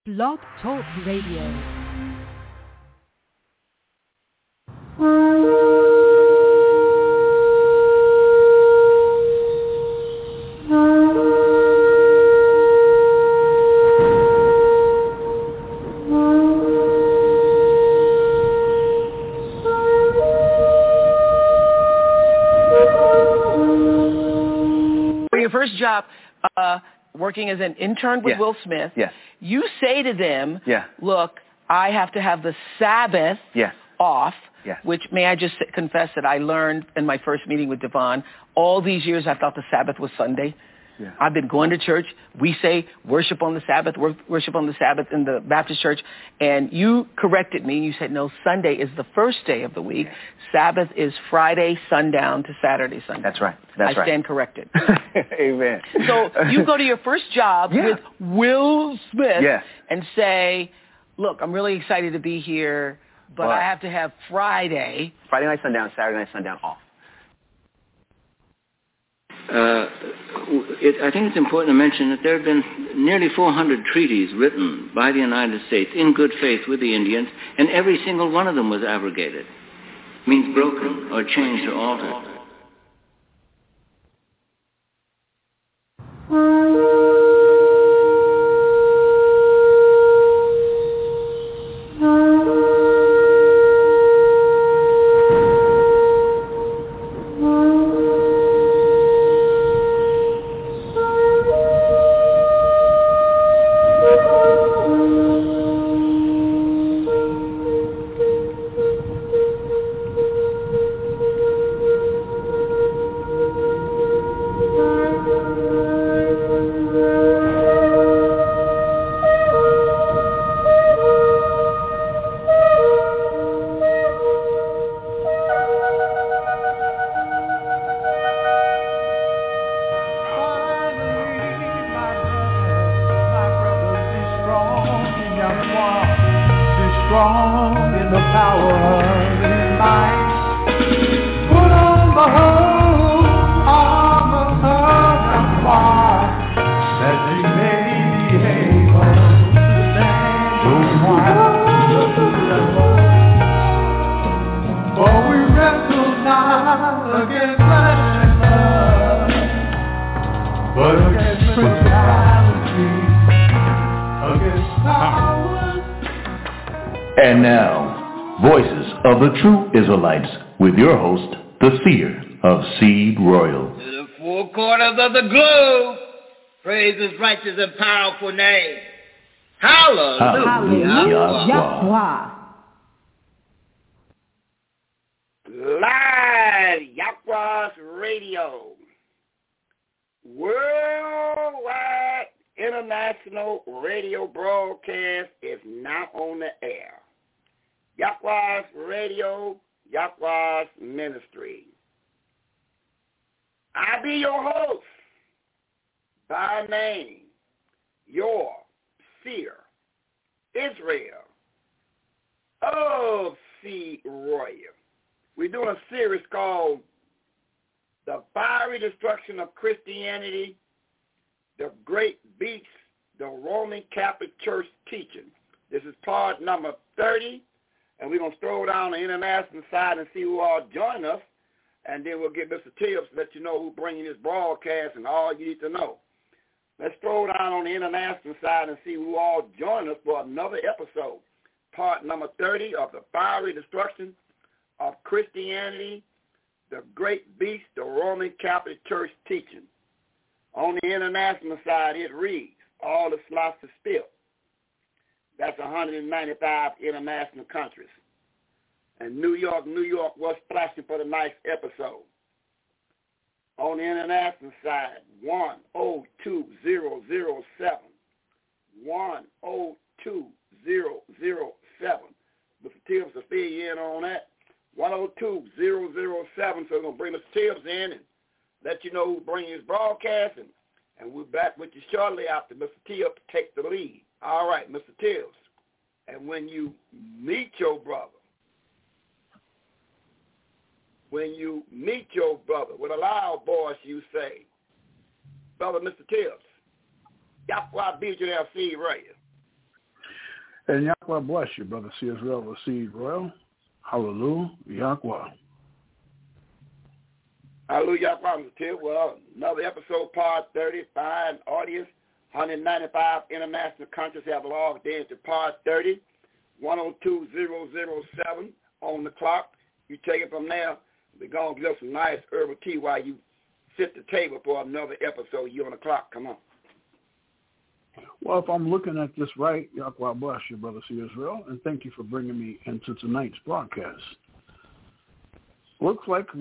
Blog Talk Radio. First job working as an intern with Will Smith, you say to them, look, I have to have the Sabbath off, which may I just confess that I learned in my first meeting with Devon. All these years I thought the Sabbath was Sunday. I've been going to church. We say worship on the Sabbath, worship on the Sabbath in the Baptist church. And you corrected me. You said, no, Sunday is the first day of the week. Sabbath is Friday sundown to Saturday sundown. That's right. That's right. I stand corrected. Amen. So you go to your first job with Will Smith and say, look, I'm really excited to be here, but I have to have Friday night sundown, Saturday night sundown off. I think it's important to mention that there have been nearly 400 treaties written by the United States in good faith with the Indians, and every single one of them was abrogated. Means broken or changed or altered. And now, Voices of the True Israelites, with your host, the Seer of Seed Royal. To the four corners of the globe, praise His righteous and powerful name. Hallelujah. Yahweh. Live Yahweh's Radio. Worldwide international radio broadcast is now on the air. Yahweh's Radio, Yahweh's Ministry. I be your host, by name, your Seer, Israel, of Seed Royal. We're doing a series called The Fiery Destruction of Christianity, the Great Beast, the Roman Catholic Church Teaching. This is part number 30. And we're going to stroll down the international side and see who all join us. And then we'll get Mr. Tibbs to let you know who's bringing this broadcast and all you need to know. Let's stroll down on the international side and see who all join us for another episode. Part number 30 of the Fiery Destruction of Christianity, the Great Beast, the Roman Catholic Church Teaching. On the international side, it reads, all the slots are spilled. That's 195 international countries. And New York was flashing for the nice episode. On the international side, 102007. 102007. Mr. Tibbs will fill you in on that. 102007. So we're going to bring Mr. Tibbs in and let you know who's bringing his broadcast. And we're back with you shortly after Mr. Tibbs takes the lead. All right, Mr. Tibbs. And when you meet your brother, when you meet your brother, with a loud voice you say, Brother Mr. Tibbs, Yahweh be you there, see right. And Yahweh bless you, Brother C. Israel, the Seed Royal. Hallelujah, Yahweh. Hallelujah, Yahweh. Well, another episode, part 30, fine audience. 195 international countries have logged into part 30, 102007 on the clock. You take it from there. We're going to give some nice herbal tea while you sit the table for another episode. You on the clock. Come on. Well, if I'm looking at this right, Yahweh bless you, Brother C. Israel, and thank you for bringing me into tonight's broadcast. Looks like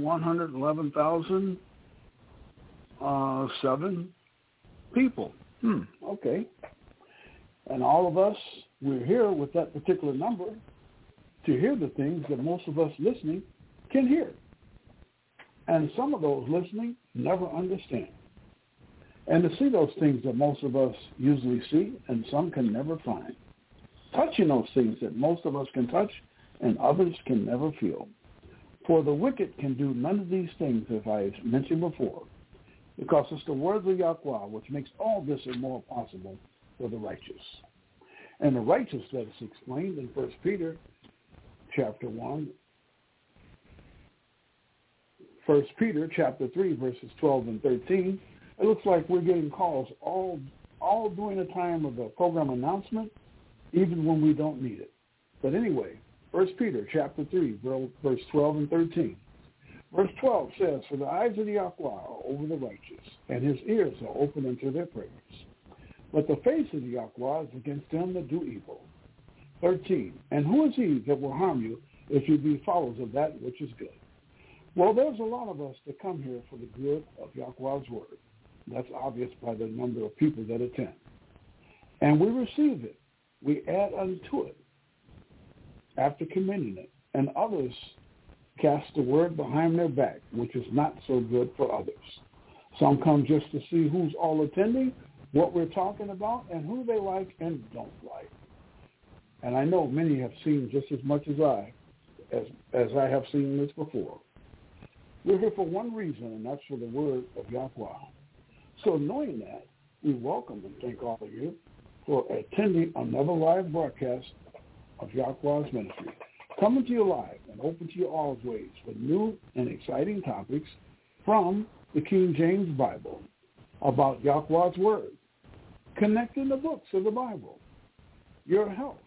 111,007 people. Okay. And all of us, we're here with that particular number to hear the things that most of us listening can hear. And some of those listening never understand. And to see those things that most of us usually see and some can never find. Touching those things that most of us can touch and others can never feel. For the wicked can do none of these things, as I mentioned before, because it's the words of Yahweh which makes all this and more possible for the righteous. And the righteous, that is explained in 1 Peter chapter 1, 1 Peter chapter 3, verses 12 and 13. It looks like we're getting calls all during the time of the program announcement, even when we don't need it. But anyway, 1 Peter chapter 3, verse 12 and 13. Verse 12 says, "For the eyes of the Yahweh are over the righteous, and his ears are open unto their prayers. But the face of the Yahweh is against them that do evil." 13, "And who is he that will harm you if you be followers of that which is good?" Well, there's a lot of us that come here for the good of Yahweh's word. That's obvious by the number of people that attend. And we receive it. We add unto it after commending it. And others cast the word behind their back, which is not so good for others. Some come just to see who's all attending, what we're talking about, and who they like and don't like. And I know many have seen just as much as I have seen this before. We're here for one reason, and that's for the word of Yahweh. So knowing that, we welcome and thank all of you for attending another live broadcast of Yahweh's ministry. Coming to you live and open to you always with new and exciting topics from the King James Bible about Yahweh's word, connecting the books of the Bible, your health,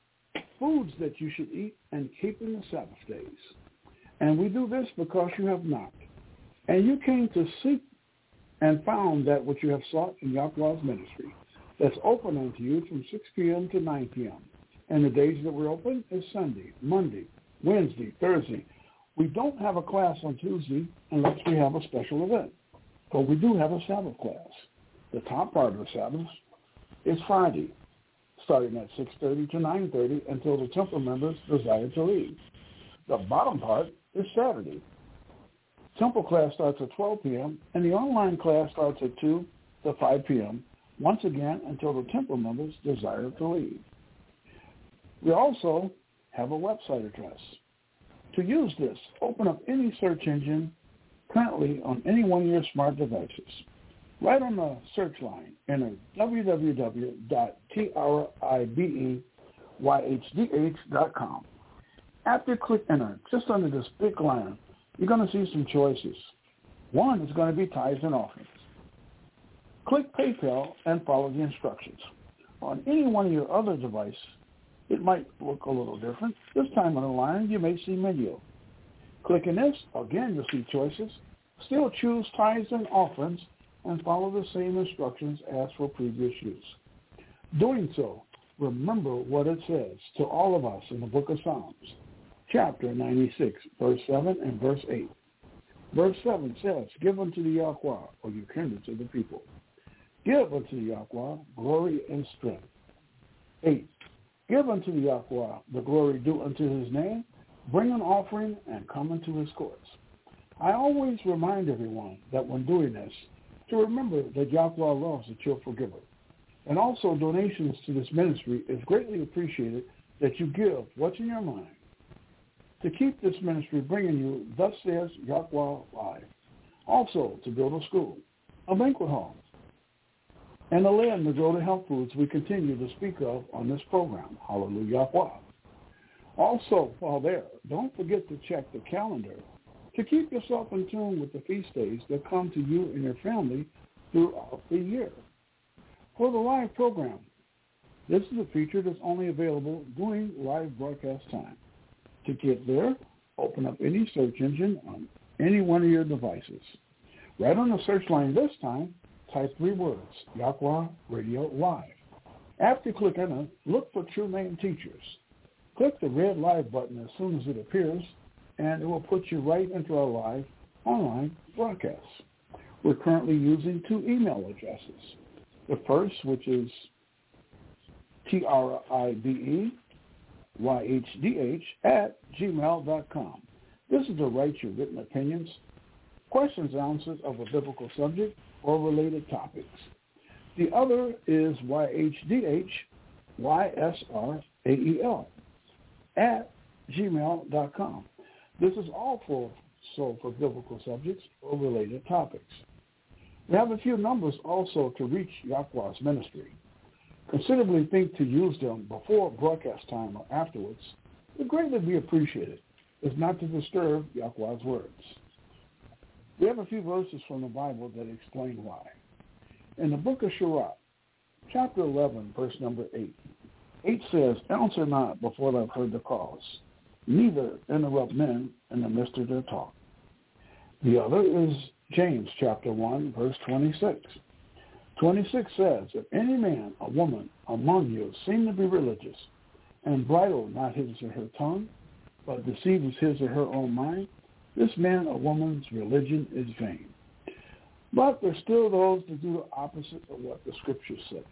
foods that you should eat, and keeping the Sabbath days. And we do this because you have knocked, and you came to seek and found that which you have sought in Yahweh's ministry that's open unto you from 6 p.m. to 9 p.m. And the days that we're open is Sunday, Monday, Wednesday, Thursday. We don't have a class on Tuesday unless we have a special event. But we do have a Sabbath class. The top part of the Sabbath is Friday, starting at 6:30 to 9:30 until the temple members desire to leave. The bottom part is Saturday. Temple class starts at 12 p.m., and the online class starts at 2 to 5 p.m., once again until the temple members desire to leave. We also have a website address. To use this, open up any search engine currently on any one of your smart devices. Right on the search line, enter www.tribeYhdh.com. After you click enter, just under this big line, you're going to see some choices. One is going to be tithes and offerings. Click PayPal and follow the instructions. On any one of your other devices, it might look a little different. This time on the line, you may see menu. Clicking this, again, you'll see choices. Still choose tithes and offerings and follow the same instructions as for previous use. Doing so, remember what it says to all of us in the book of Psalms, chapter 96, verse 7 and verse 8. Verse 7 says, "Give unto the Yahweh, or you kindred to the people. Give unto the Yahweh glory and strength." 8. "Give unto the Yahweh the glory due unto his name. Bring an offering and come into his courts." I always remind everyone that when doing this, to remember that Yahweh loves a cheerful giver. And also donations to this ministry is greatly appreciated that you give what's in your mind to keep this ministry bringing you Thus Says Yahweh Live. Also to build a school, a banquet hall, and the land to grow the health foods we continue to speak of on this program. Hallelujah. Also, while there, don't forget to check the calendar to keep yourself in tune with the feast days that come to you and your family throughout the year. For the live program, this is a feature that's only available during live broadcast time. To get there, open up any search engine on any one of your devices. Right on the search line this time, type 3 words, Yahweh Radio Live. After you click on it, look for True Name Teachers. Click the red live button as soon as it appears, and it will put you right into our live online broadcast. We're currently using 2 email addresses. The first, which is tribeYhdh@gmail.com. This is to write your written opinions, questions and answers of a biblical subject or related topics. The other is YHDHYSRAEL@gmail.com. This is also for biblical subjects or related topics. We have a few numbers also to reach Yahweh's ministry. Considerably think to use them before broadcast time or afterwards. It would greatly be appreciated, if not to disturb Yahweh's words. We have a few verses from the Bible that explain why. In the book of Sirach, chapter 11, verse number 8, 8 says, "Answer not before thou have heard the cause, neither interrupt men in the midst of their talk." The other is James chapter 1, verse 26. 26 says, "If any man or woman among you seem to be religious, and bridle not his or her tongue, but deceives his or her own mind, this man or woman's religion is vain." But there's still those that do the opposite of what the scriptures say.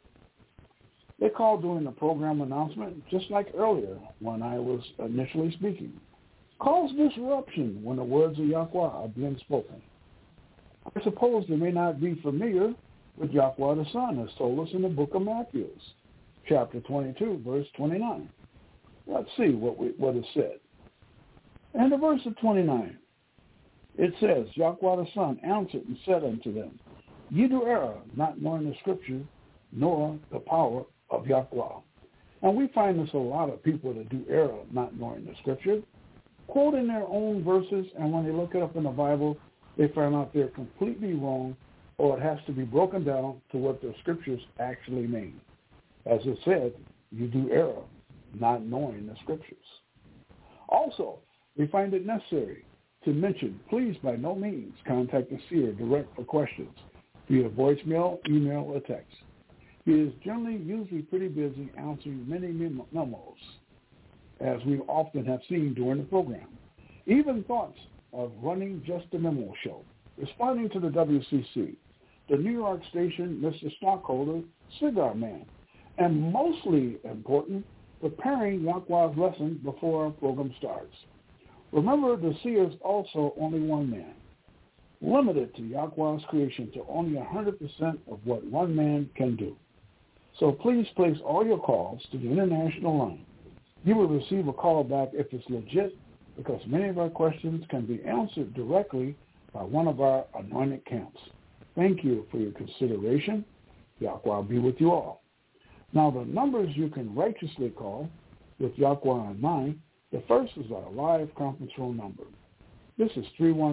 They call during the program announcement, just like earlier when I was initially speaking, cause disruption when the words of Yahweh are being spoken. I suppose they may not be familiar with Yahweh the Son has told us in the book of Matthew, chapter 22, verse 29. Let's see what is said. In the verse of 29, it says, Yahweh the Son answered and said unto them, "Ye do err, not knowing the scripture, nor the power of Yahweh." And we find this a lot of people that do err, not knowing the scripture, quoting their own verses, and when they look it up in the Bible, they find out they're completely wrong, or it has to be broken down to what the scriptures actually mean. As it said, you do err, not knowing the scriptures. Also, we find it necessary to mention, please by no means contact the seer direct for questions via voicemail, email, or text. He is usually pretty busy answering many memos, as we often have seen during the program. Even thoughts of running just a memo show, responding to the WCC, the New York station, Mr. Stockholder, Cigar Man, and mostly important, preparing Yahweh's lesson before our program starts. Remember, the seer is also only one man, limited to Yahweh's creation to only 100% of what one man can do. So please place all your calls to the international line. You will receive a call back if it's legit, because many of our questions can be answered directly by one of our anointed camps. Thank you for your consideration. Yahweh be with you all. Now, the numbers you can righteously call with Yahweh in mind, the first is our live conference phone number. This is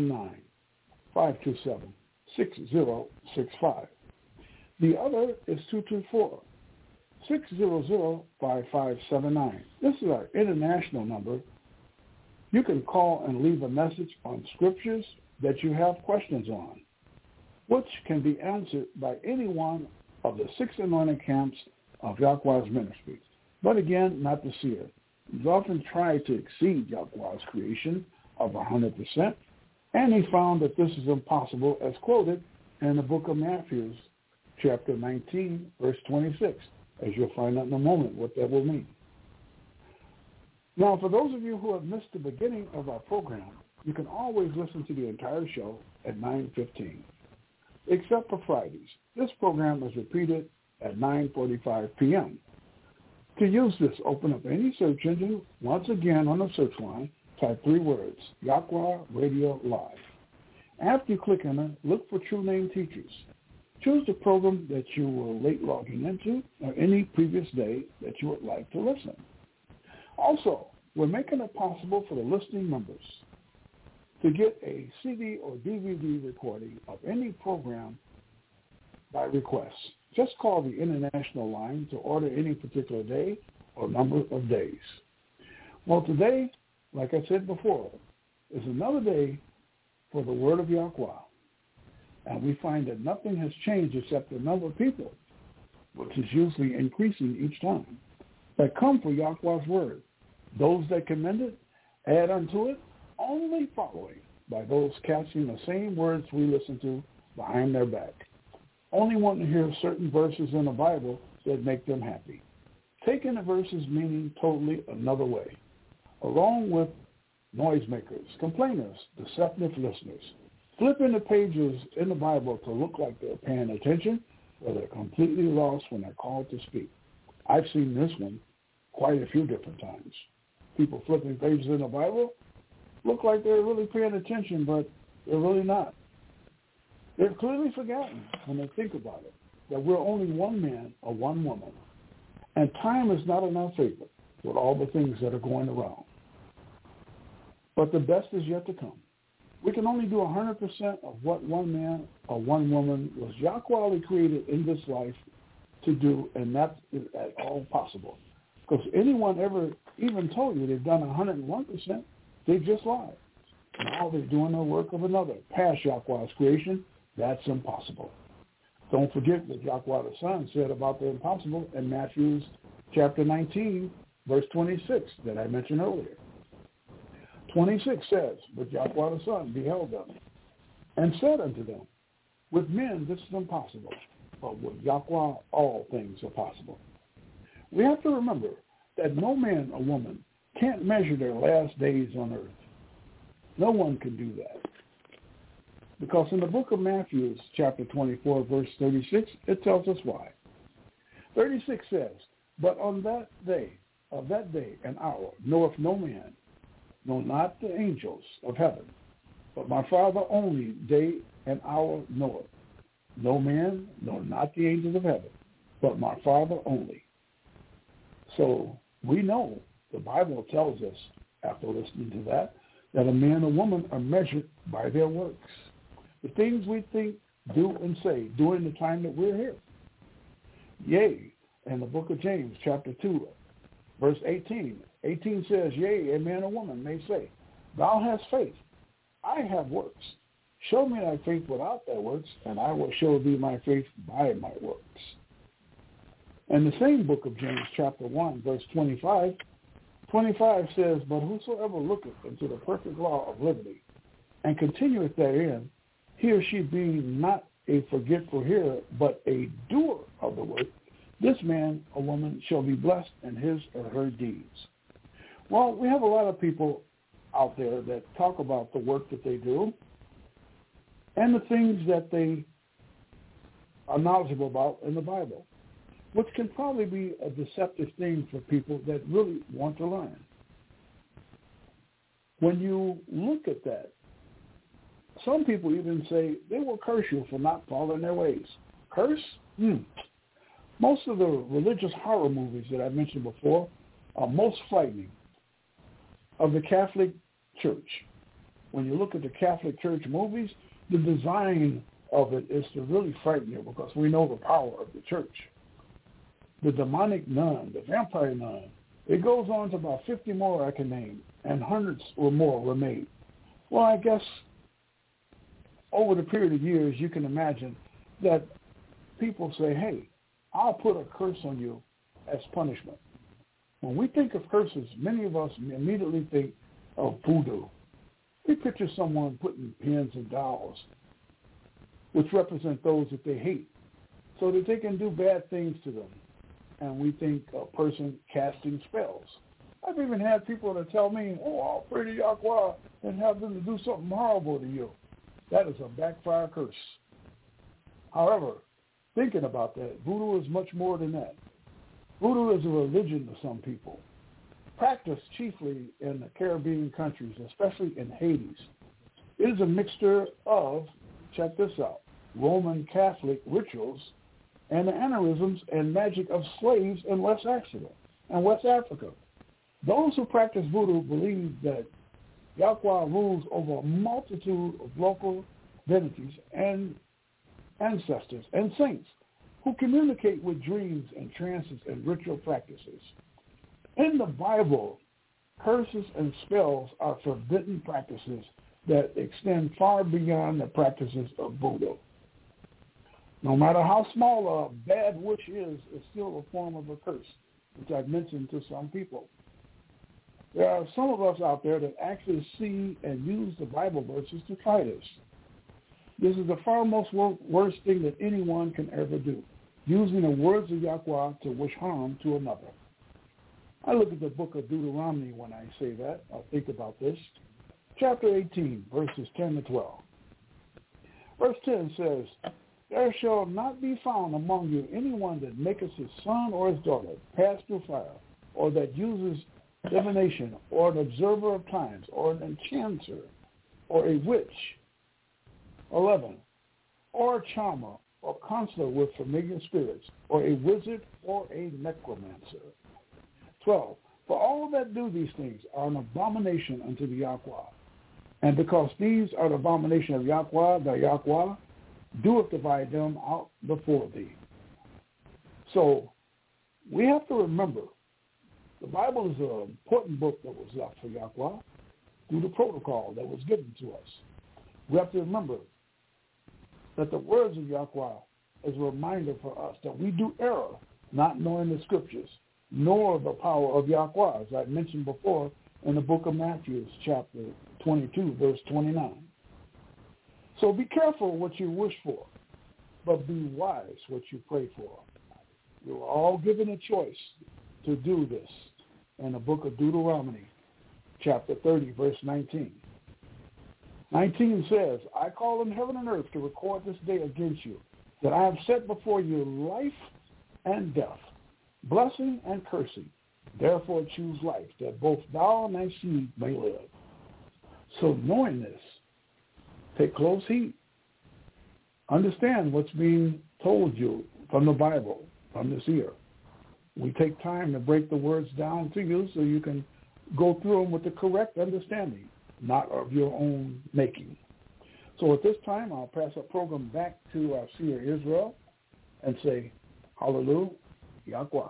319-527-6065. The other is 224-600-5579. This is our international number. You can call and leave a message on scriptures that you have questions on, which can be answered by any one of the 6 anointed camps of Yahweh's ministry. But again, not the seer. He's often tried to exceed Yahweh's creation of 100%, and he found that this is impossible, as quoted in the book of Matthew, chapter 19, verse 26, as you'll find out in a moment what that will mean. Now, for those of you who have missed the beginning of our program, you can always listen to the entire show at 9:15. Except for Fridays. This program is repeated at 9:45 p.m. To use this, open up any search engine. Once again, on the search line, type 3 words, Yahweh Radio Live. After you click on it, look for True Name Teachers. Choose the program that you were late logging into or any previous day that you would like to listen. Also, we're making it possible for the listening members to get a CD or DVD recording of any program by request. Just call the international line to order any particular day or number of days. Well, today, like I said before, is another day for the Word of Yahweh. And we find that nothing has changed except the number of people, which is usually increasing each time, that come for Yahweh's Word. Those that commend it, add unto it, only following by those catching the same words we listen to behind their back. Only want to hear certain verses in the Bible that make them happy. Taking the verses meaning totally another way, along with noisemakers, complainers, deceptive listeners, flipping the pages in the Bible to look like they're paying attention, or they're completely lost when they're called to speak. I've seen this one quite a few different times. People flipping pages in the Bible look like they're really paying attention, but they're really not. They've clearly forgotten, when they think about it, that we're only one man or one woman, and time is not in our favor with all the things that are going around. But the best is yet to come. We can only do 100% of what one man or one woman was Yahweh created in this life to do, and that is at all possible. Because anyone ever even told you they've done 101%, they just lied. Now they're doing the work of another, past Yahweh's creation. That's impossible. Don't forget what Yahweh the Son said about the impossible in Matthew chapter 19, verse 26 that I mentioned earlier. 26 says, but Yahweh the Son beheld them and said unto them, with men this is impossible, but with Yahweh all things are possible. We have to remember that no man or woman can't measure their last days on earth. No one can do that. Because in the book of Matthew, chapter 24, verse 36, it tells us why. 36 says, but on that day and hour knoweth no man, no, not the angels of heaven, but my Father only day and hour knoweth. No man, no, not the angels of heaven, but my Father only. So we know, the Bible tells us, after listening to that a man or woman are measured by their works. The things we think, do, and say during the time that we're here. Yea, in the book of James, chapter 2, verse 18. 18 says, yea, a man or woman may say, thou hast faith, I have works. Show me thy faith without thy works, and I will show thee my faith by my works. In the same book of James, chapter 1, verse 25, 25 says, but whosoever looketh into the perfect law of liberty, and continueth therein, he or she being not a forgetful hearer, but a doer of the work, this man or woman shall be blessed in his or her deeds. Well, we have a lot of people out there that talk about the work that they do and the things that they are knowledgeable about in the Bible, which can probably be a deceptive thing for people that really want to learn. When you look at that, some people even say they will curse you for not following their ways. Curse? Most of the religious horror movies that I mentioned before are most frightening of the Catholic Church. When you look at the Catholic Church movies, the design of it is to really frighten you because we know the power of the church. The demonic nun, the vampire nun, it goes on to about 50 more I can name, and hundreds or more were made. Well, I guess over the period of years, you can imagine that people say, hey, I'll put a curse on you as punishment. When we think of curses, many of us immediately think of voodoo. We picture someone putting pins and dolls, which represent those that they hate, so that they can do bad things to them. And we think a person casting spells. I've even had people that tell me, I'll pray to Yahweh and have them to do something horrible to you. That is a backfire curse. However, thinking about that, voodoo is much more than that. Voodoo is a religion to some people, practiced chiefly in the Caribbean countries, especially in Haiti. It is a mixture of, check this out, Roman Catholic rituals and the aneurysms and magic of slaves in West Africa. Those who practice voodoo believe that Yahweh rules over a multitude of local divinities and ancestors and saints who communicate with dreams and trances and ritual practices. In the Bible, curses and spells are forbidden practices that extend far beyond the practices of voodoo. No matter how small a bad wish is, it's still a form of a curse, which I've mentioned to some people. There are some of us out there that actually see and use the Bible verses to try this. This is the far most worst thing that anyone can ever do, using the words of Yahweh to wish harm to another. I look at the book of Deuteronomy when I say that. I'll think about this. Chapter 18, verses 10 to 12. Verse 10 says, "There shall not be found among you anyone that maketh his son or his daughter pass through fire, or that uses divination, or an observer of times, or an enchanter, or a witch." 11, "or a charmer, or counselor with familiar spirits, or a wizard, or a necromancer." 12, "For all that do these things are an abomination unto the Yahweh. And because these are the abomination of Yahweh, the Yahweh doeth divide them out before thee." So we have to remember, the Bible is an important book that was left for Yahweh through the protocol that was given to us. We have to remember that the words of Yahweh is a reminder for us that we do err not knowing the scriptures, nor the power of Yahweh, as I mentioned before in the book of Matthew, chapter 22, verse 29. So be careful what you wish for, but be wise what you pray for. You are all given a choice to do this in the book of Deuteronomy, chapter 30, verse 19. 19 says, "I call in heaven and earth to record this day against you, that I have set before you life and death, blessing and cursing. Therefore choose life, that both thou and thy seed may live." So knowing this, take close heed. Understand what's being told you from the Bible, from this ear. We take time to break the words down to you so you can go through them with the correct understanding, not of your own making. So at this time, I'll pass our program back to our seer Israel and say, Hallelujah, Yahweh.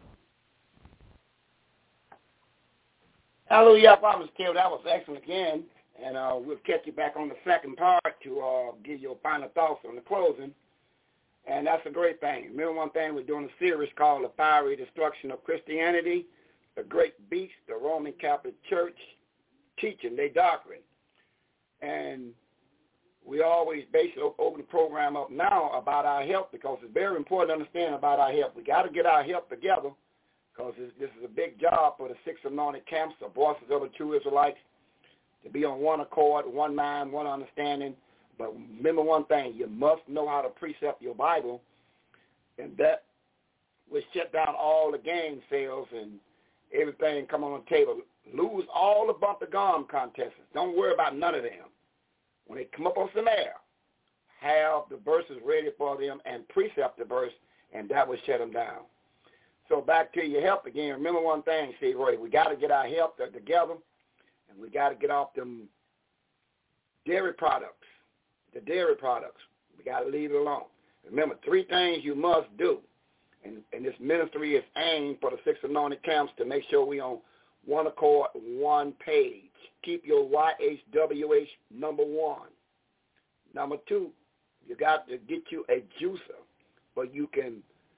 Hallelujah, Father Still. That was excellent again. And we'll catch you back on the second part to give your final thoughts on the closing. And that's a great thing. Remember one thing, we're doing a series called The Fiery Destruction of Christianity, the Great Beast, the Roman Catholic Church, teaching their doctrine. And we always base open the program up now about our health, because it's very important to understand about our health. We got to get our health together, because this is a big job for the six anointed camps, the voices of the true Israelites, to be on one accord, one mind, one understanding. But remember one thing, you must know how to precept your Bible, and that will shut down all the game sales and everything come on the table. Lose all the bumper gum contests. Don't worry about none of them. When they come up on some air, have the verses ready for them and precept the verse, and that will shut them down. So back to your health again. Remember one thing, Steve Roy, we got to get our health together, and we got to get off them dairy products. The dairy products, we got to leave it alone. Remember, 3 things you must do, and this ministry is aimed for the 6 anointed camps to make sure we on one accord, one page. Keep your YHWH number 1. Number 2, you got to get you a juicer, but you can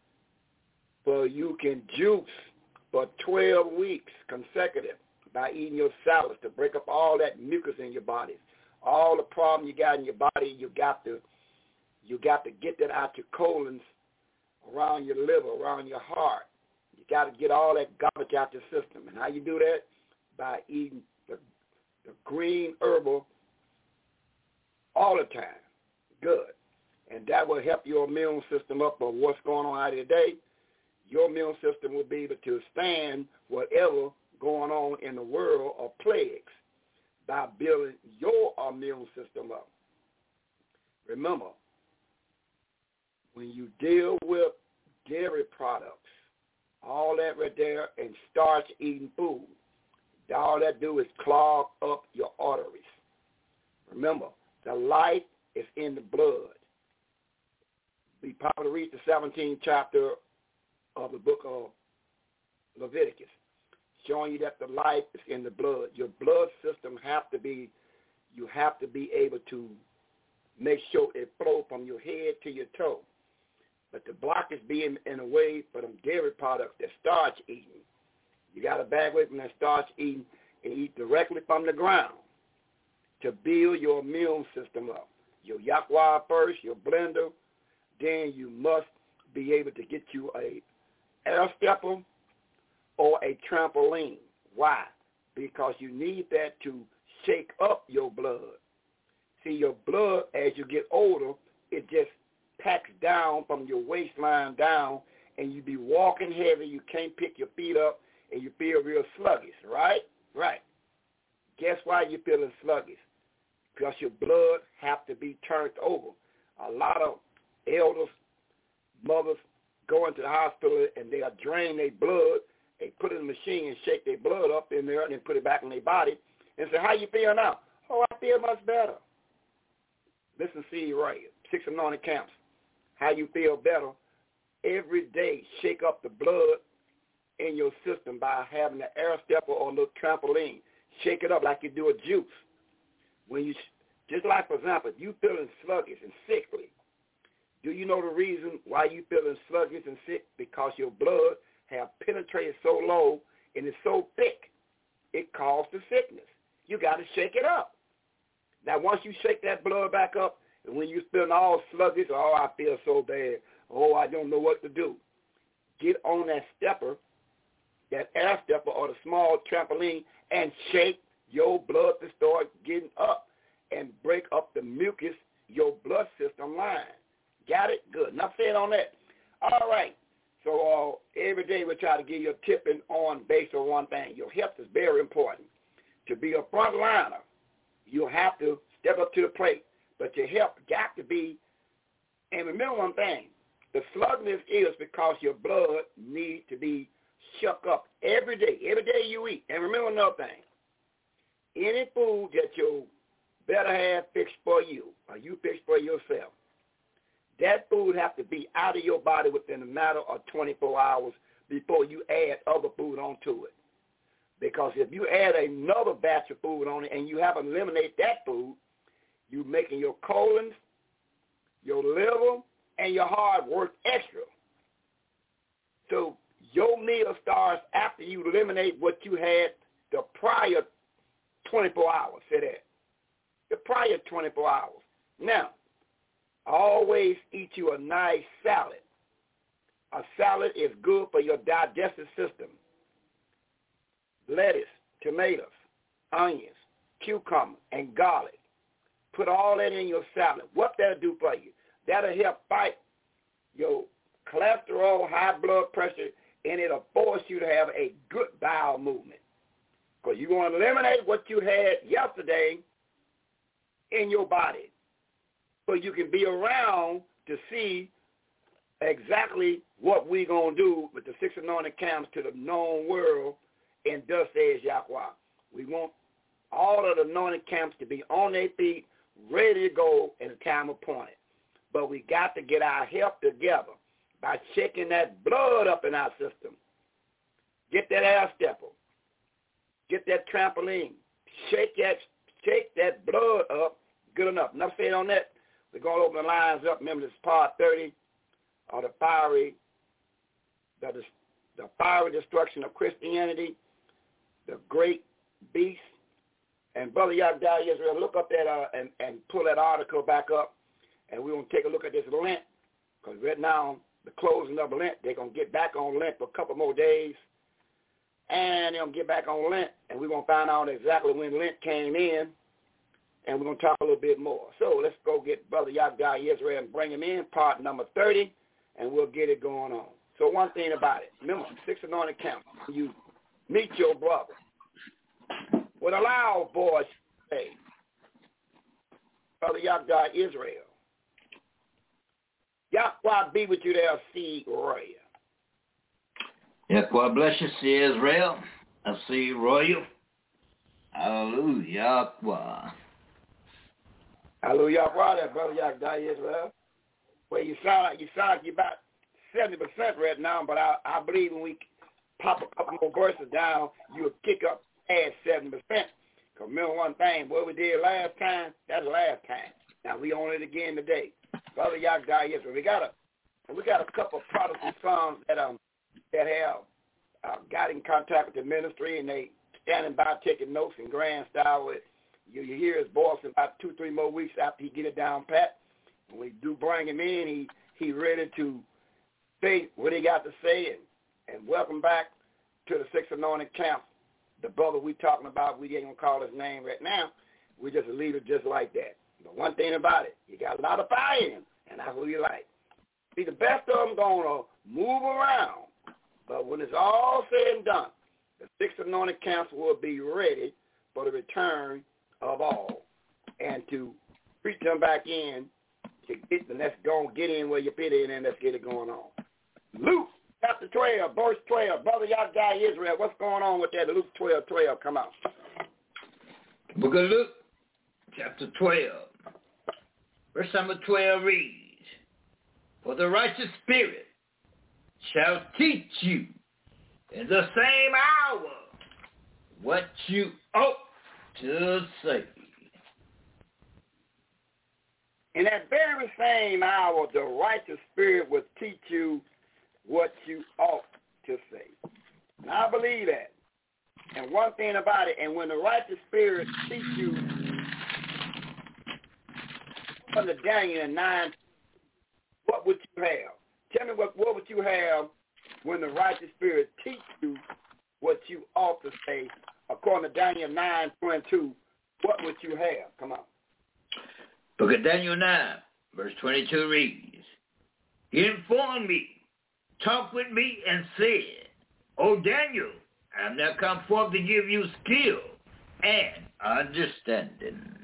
juice for 12 weeks consecutive by eating your salads to break up all that mucus in your body. All the problem you got in your body, you got to get that out your colons, around your liver, around your heart. You got to get all that garbage out your system. And how you do that? By eating the green herbal all the time. Good. And that will help your immune system up on what's going on out of today. Your immune system will be able to stand whatever going on in the world of plagues by building your immune system up. Remember, when you deal with dairy products, all that right there, and starch-eating food, all that do is clog up your arteries. Remember, the life is in the blood. Be probably read the 17th chapter of the book of Leviticus, showing you that the life is in the blood. Your blood system you have to be able to make sure it flows from your head to your toe. But the blockage being in a way for them dairy products that starch eating. You got to back away from that starch eating and eat directly from the ground to build your immune system up. Your Yahweh first, your blender, then you must be able to get you a air stepper or a trampoline. Why? Because you need that to shake up your blood. See, your blood, as you get older, it just packs down from your waistline down, and you be walking heavy. You can't pick your feet up, and you feel real sluggish, right? Right. Guess why you're feeling sluggish? Because your blood have to be turned over. A lot of elders, mothers go into the hospital, and they'll drain their blood. They put it in the machine and shake their blood up in there and then put it back in their body and say, how you feel now? Oh, I feel much better. Listen, see right here. 6 anointed camps. How you feel better. Every day, shake up the blood in your system by having an air stepper or a little trampoline. Shake it up like you do a juice. When you, just like, for example, if you feeling sluggish and sickly, do you know the reason why you feeling sluggish and sick? Because your blood have penetrated so low and it's so thick, it causes the sickness. You got to shake it up. Now, once you shake that blood back up, and when you're feeling all sluggish, oh, I feel so bad, oh, I don't know what to do, get on that stepper, that air stepper or the small trampoline, and shake your blood to start getting up and break up the mucus, your blood system line. Got it? Good. Enough said on that. All right. So every day we try to give you a tipping on based on one thing. Your health is very important. To be a front liner, you'll have to step up to the plate. But your health got to be, and remember one thing, the sluggishness is because your blood needs to be shook up every day you eat. And remember another thing, any food that your better half fixed for you, or you fix for yourself, that food has to be out of your body within a matter of 24 hours before you add other food onto it. Because if you add another batch of food on it and you haven't eliminated that food, you're making your colon, your liver, and your heart work extra. So your meal starts after you eliminate what you had the prior 24 hours. Say that. The prior 24 hours. Now, always eat you a nice salad. A salad is good for your digestive system. Lettuce, tomatoes, onions, cucumber, and garlic. Put all that in your salad. What that'll do for you? That'll help fight your cholesterol, high blood pressure, and it'll force you to have a good bowel movement. Because you want to eliminate what you had yesterday in your body so you can be around to see exactly what we're going to do with the 6 anointed camps to the known world, and thus says Yahweh. We want all of the anointed camps to be on their feet, ready to go at a time appointed. But we got to get our health together by shaking that blood up in our system. Get that air stepper. Get that trampoline. Shake that blood up. Good enough. Enough said on that. We're going to open the lines up. Remember, this is part 30 of the fiery destruction of Christianity, the great beast. And Brother Yahweh Israel, look up that and pull that article back up, and we're going to take a look at this Lent, because right now, the closing of Lent, they're going to get back on Lent for a couple more days, and they're going to get back on Lent, and we're going to find out exactly when Lent came in, and we're going to talk a little bit more. So let's go get Brother Yahweh Israel and bring him in, part number 30, and we'll get it going on. So one thing about it, remember, 6 anointed camps, you meet your brother. With a loud voice, say, Brother Yahweh Israel, Yahweh be with you there, see Royal. Yahweh bless you, see Israel. I see Royal. Hallelujah, Yahweh. Hallelujah, Yahweh, brother Yahweh Israel. Well, you sound like you're about 70% right now, but I believe when we pop a couple more verses down, you'll kick up past 7%. Because remember one thing, what we did last time, that's last time. Now we on it again today. Brother Yahweh Israel. We got a couple of Protestant sons that have got in contact with the ministry, and they standing by taking notes in grand style. With you hear his voice in about 2-3 more weeks after he get it down pat. When we do bring him in, he ready to say what he got to say, and welcome back to the Sixth Anointed Camp. The brother we talking about, we ain't gonna call his name right now. We just a leader just like that. But one thing about it, you got a lot of fire in him, and that's what you like. See, the best of them gonna move around, but when it's all said and done, the Sixth Anointed Council will be ready for the return of all, and to preach them back in to get the let's go get in where you fit in, and let's get it going on. Luke chapter 12, verse 12, brother Yahweh Israel, what's going on with that? Luke 12:12, come out. Book of Luke, chapter 12, verse number 12 reads, "For the righteous spirit shall teach you in the same hour what you ought to say." In that very same hour, the righteous spirit will teach you what you ought to say. And I believe that. And one thing about it, and when the righteous spirit teach you, under Daniel 9, what would you have? Tell me what would you have when the righteous spirit teach you what you ought to say? According to Daniel 9:22, what would you have? Come on. Book of Daniel 9, verse 22 reads, "He informed me, talked with me, and said, O Daniel, I am now come forth to give you skill and understanding."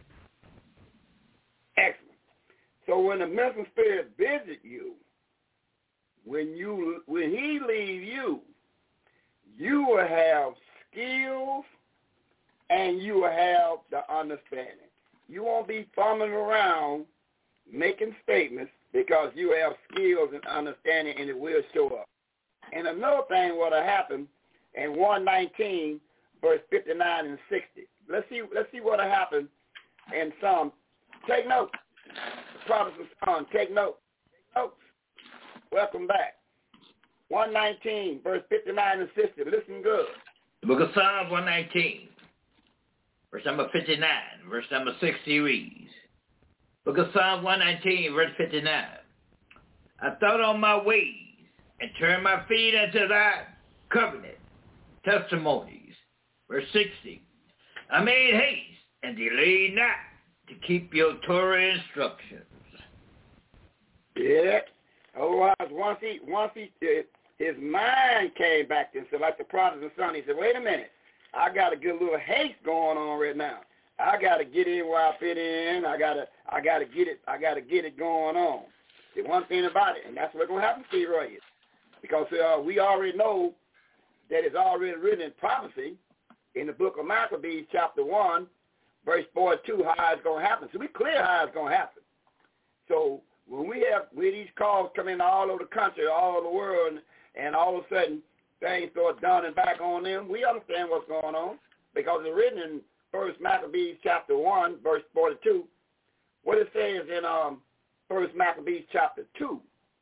Excellent. So when the messenger spirit visit you, when he leave you, you will have skills and you will have the understanding. You won't be fumbling around making statements because you have skills and understanding, and it will show up. And another thing what will happen in 119, verse 59 and 60. Let's see what will happen in some. Take note. The Protestant son, take note. Take notes. Welcome back. 119, verse 59 and 60. Listen good. The book of Psalms 119, verse number 59, verse number 60 reads, book of Psalms 119, verse 59. "I thought on my ways and turned my feet unto thy covenant testimonies." Verse 60. "I made haste and delayed not to keep your Torah instructions." Yeah. Otherwise, once his mind came back to him, so like the Protestant son, he said, wait a minute, I got to get a little haste going on right now. I got to get in where I fit in. I got to get it going on. The one thing about it, and that's what's going to happen to you right here, because we already know that it's already written in prophecy in the book of Maccabees, chapter 1, verse 42, how it's going to happen. So we clear how it's going to happen. So when we have these calls come in all over the country, all over the world, and all of a sudden things start dawning back on them, we understand what's going on because it's written in 1 Maccabees chapter 1, verse 42. What it says in 1 Maccabees chapter 2.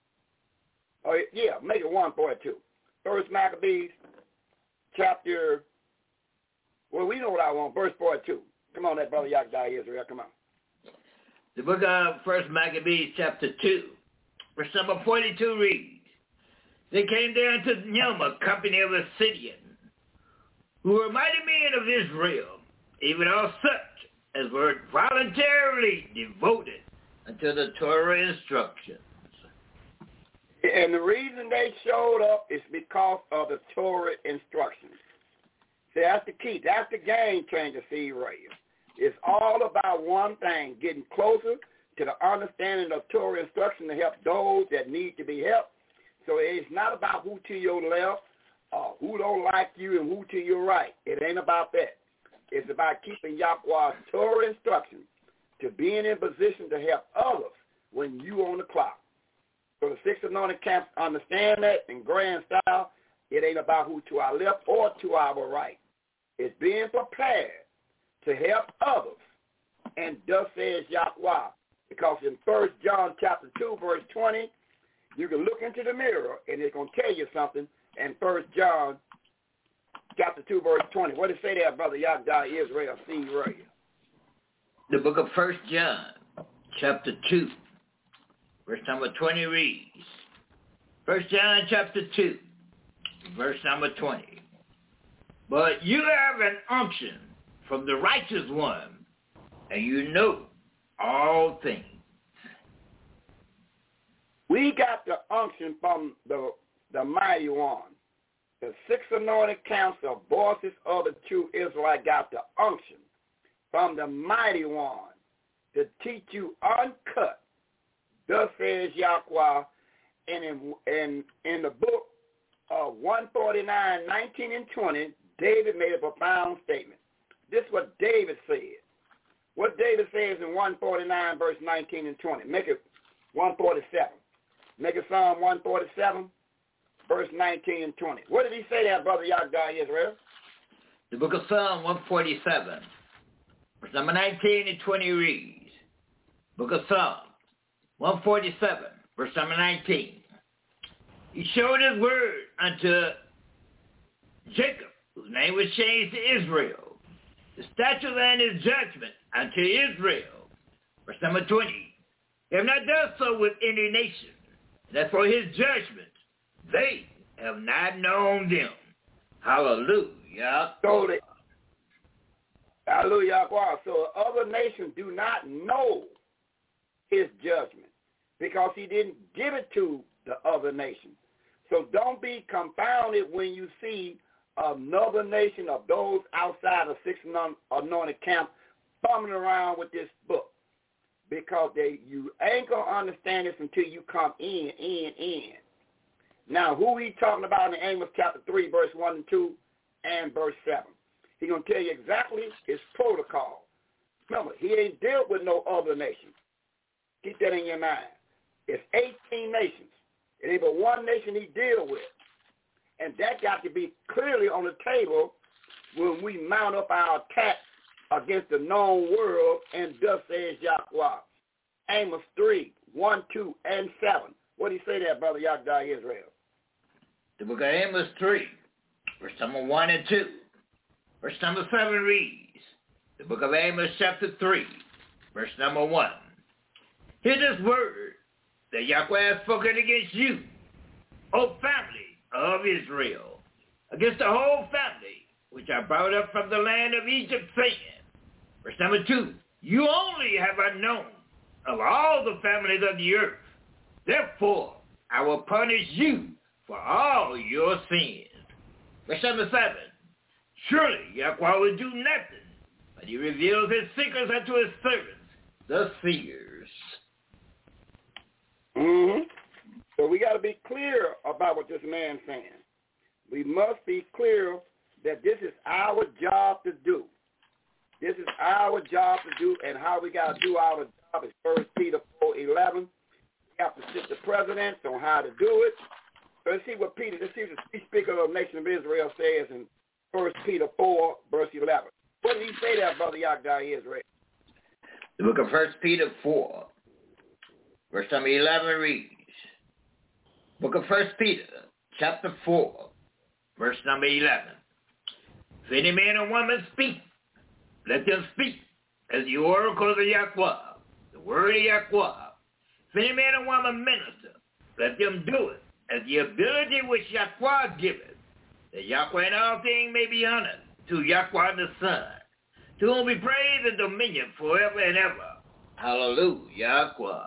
Oh, yeah, make it 1:42. 1 Maccabees chapter, well, we know what I want, verse 42. Come on, that brother Yahweh Israel, come on. The book of 1 Maccabees chapter 2, verse number 42 reads, "They came down to him a company of Assyrians, who were mighty men of Israel, even all such as were voluntarily devoted unto the Torah instructions." And the reason they showed up is because of the Torah instructions. See, that's the key. That's the game changer, see, right here. It's all about one thing, getting closer to the understanding of Torah instruction to help those that need to be helped. So it's not about who to your left, who don't like you, and who to your right. It ain't about that. It's about keeping Yahweh's Torah instruction to being in position to help others when you on the clock. So the six anointed camps understand that in grand style. It ain't about who to our left or to our right. It's being prepared to help others. And thus says Yahweh. Because in 1 John chapter 2, verse 20, you can look into the mirror and it's going to tell you something. And 1 John chapter 2, verse 20. What does it say there, Brother Yahweh Israel? See right here. The book of 1 John chapter 2, verse number 20 reads, 1 John chapter 2, verse number 20. But you have an unction from the righteous one, and you know all things. We got the unction from the mighty one. The six anointed counts of voices of the true Israelite got the unction from the mighty one to teach you uncut. Thus says Yahweh, and in the book of 149, 19 and 20, David made a profound statement. This is what David said. What David says in 149, verse 19 and 20. Make it 147. Make it Psalm 147, verse 19 and 20. What did he say there, Brother Yahweh Israel? The book of Psalm 147, verse number 19 and 20 reads, book of Psalm 147, verse number 19. He showed his word unto Jacob, whose name was changed to Israel, the statutes and his judgment unto Israel. Verse number 20. They have not done so with any nation, and as for his judgment, they have not known them. Hallelujah. So hallelujah. So other nations do not know his judgment because he didn't give it to the other nations. So don't be confounded when you see another nation of those outside of six anointed camp fumbling around with this book, because you ain't going to understand this until you come in. Now, who he talking about in Amos chapter 3, verse 1 and 2, and verse 7? He's going to tell you exactly his protocol. Remember, he ain't dealt with no other nation. Keep that in your mind. It's 18 nations. It ain't but one nation he deal with. And that got to be clearly on the table when we mount up our attack against the known world, and thus says Yahweh. Amos 3, 1, 2, and 7. What do you say there, Brother Yahweh Israel? The book of Amos 3, verse number 1 and 2. Verse number 7 reads, the book of Amos chapter 3, verse number 1. Hear this word that Yahweh has spoken against you, O family of Israel, against the whole family which I brought up from the land of Egypt, saying, verse number 2, you only have I known of all the families of the earth. Therefore, I will punish you for all your sins. Verse number 7, surely Yahweh will do nothing, but he reveals his secrets unto his servants, the seers. So we got to be clear about what this man's saying. We must be clear that this is our job to do. This is our job to do, and how we got to do our job is 1 Peter 4:11. We have to sit the presidents on how to do it. So let's see what the chief speaker of the nation of Israel says in 1 Peter 4, verse 11. What did he say there, Brother Yahweh Israel? The book of 1 Peter 4, verse number 11 reads, book of 1 Peter, chapter 4, verse number 11. If any man or woman speak, let them speak as the oracles of Yahweh, the word of Yahweh. If any man or woman minister, let them do it as the ability which Yahweh giveth, that Yahweh in all things may be honored, to Yahweh the Son, to whom be praise and dominion forever and ever. Hallelujah, Yahweh.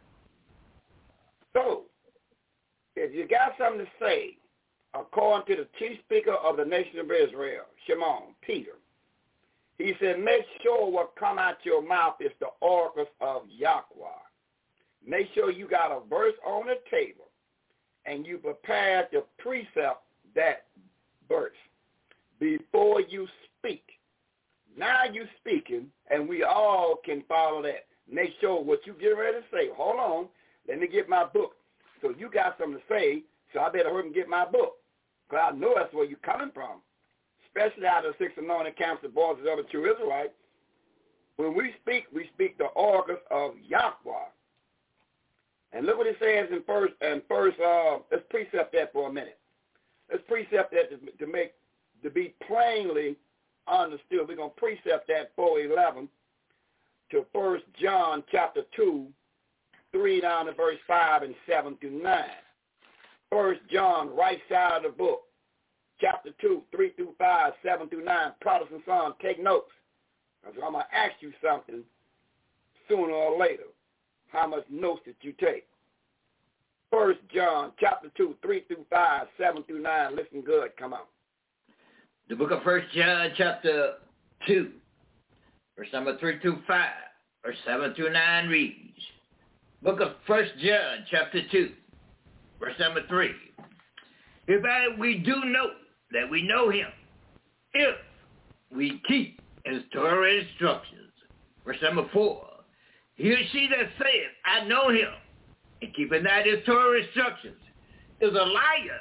So, if you got something to say, according to the chief speaker of the nation of Israel, Shimon, Peter, He said, make sure what come out your mouth is the oracles of Yahweh. Make sure you got a verse on the table and you prepare to precept that verse before you speak. Now you speaking, and we all can follow that. Make sure what you get ready to say. Hold on, let me get my book. So you got something to say, so I better hurry and get my book. Because I know that's where you're coming from. Especially out of the 6 anointed council boys of the true Israelite. When we speak the oracles of Yahweh. And look what it says in first. Let's precept that for a minute. Let's precept that to be plainly understood. We're going to precept that 4:11 to 1 John chapter 2, 3 down to verse 5 and 7 through 9. 1 John, right side of the book, chapter 2, 3 through 5, 7 through 9. Protestant sons, take notes. Because I'm going to ask you something sooner or later. How much notes did you take? 1 John chapter 2, 3 through 5, 7 through 9. Listen good. Come on. The book of 1 John chapter 2, verse number 3 through 5, verse 7 through 9 reads. Book of 1 John chapter 2, verse number 3. If we do know that we know him, if we keep his Torah instructions. Verse number 4. He or she that saith, I know him, and keeping not his Torah instructions, is a liar,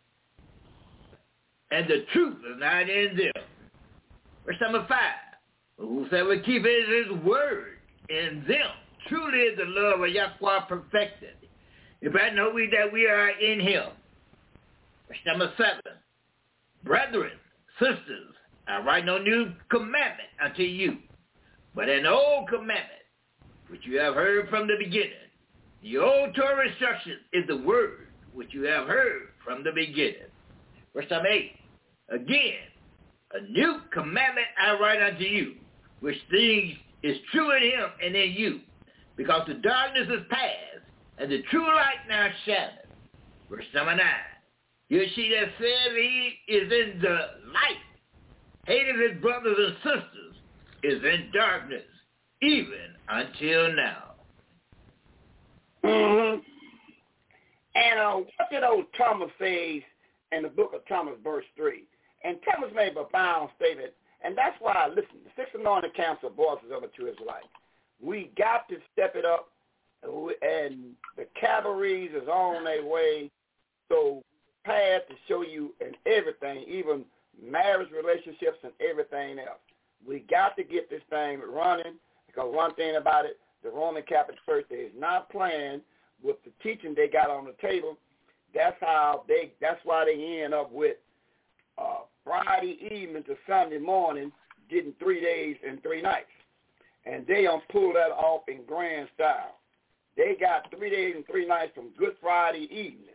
and the truth is not in them. Verse number 5. Whosoever keepeth his word in them, truly is the love of Yahweh perfected. If I know that we are in him. Verse number 7. Brethren, sisters, I write no new commandment unto you, but an old commandment, which you have heard from the beginning. The old Torah instruction is the word which you have heard from the beginning. Verse number 8. Again, a new commandment I write unto you, which things is true in him and in you, because the darkness is past, and the true light now shineth. Verse number 9. You see that says he is in the light, hated his brothers and sisters, is in darkness, even until now. Mm-hmm. And what did old Thomas say in the book of Thomas, verse 3? And Thomas made a profound statement, and that's why, listen, the 6 anointed council voices of a true Israelite. We got to step it up, and the cavalries is on their way, so path to show you in everything, even marriage relationships and everything else. We got to get this thing running, because one thing about it, the Roman Catholic Church is not playing with the teaching they got on the table. That's why they end up with Friday evening to Sunday morning, getting 3 days and 3 nights. And they don't pull that off in grand style. They got 3 days and 3 nights from Good Friday evening.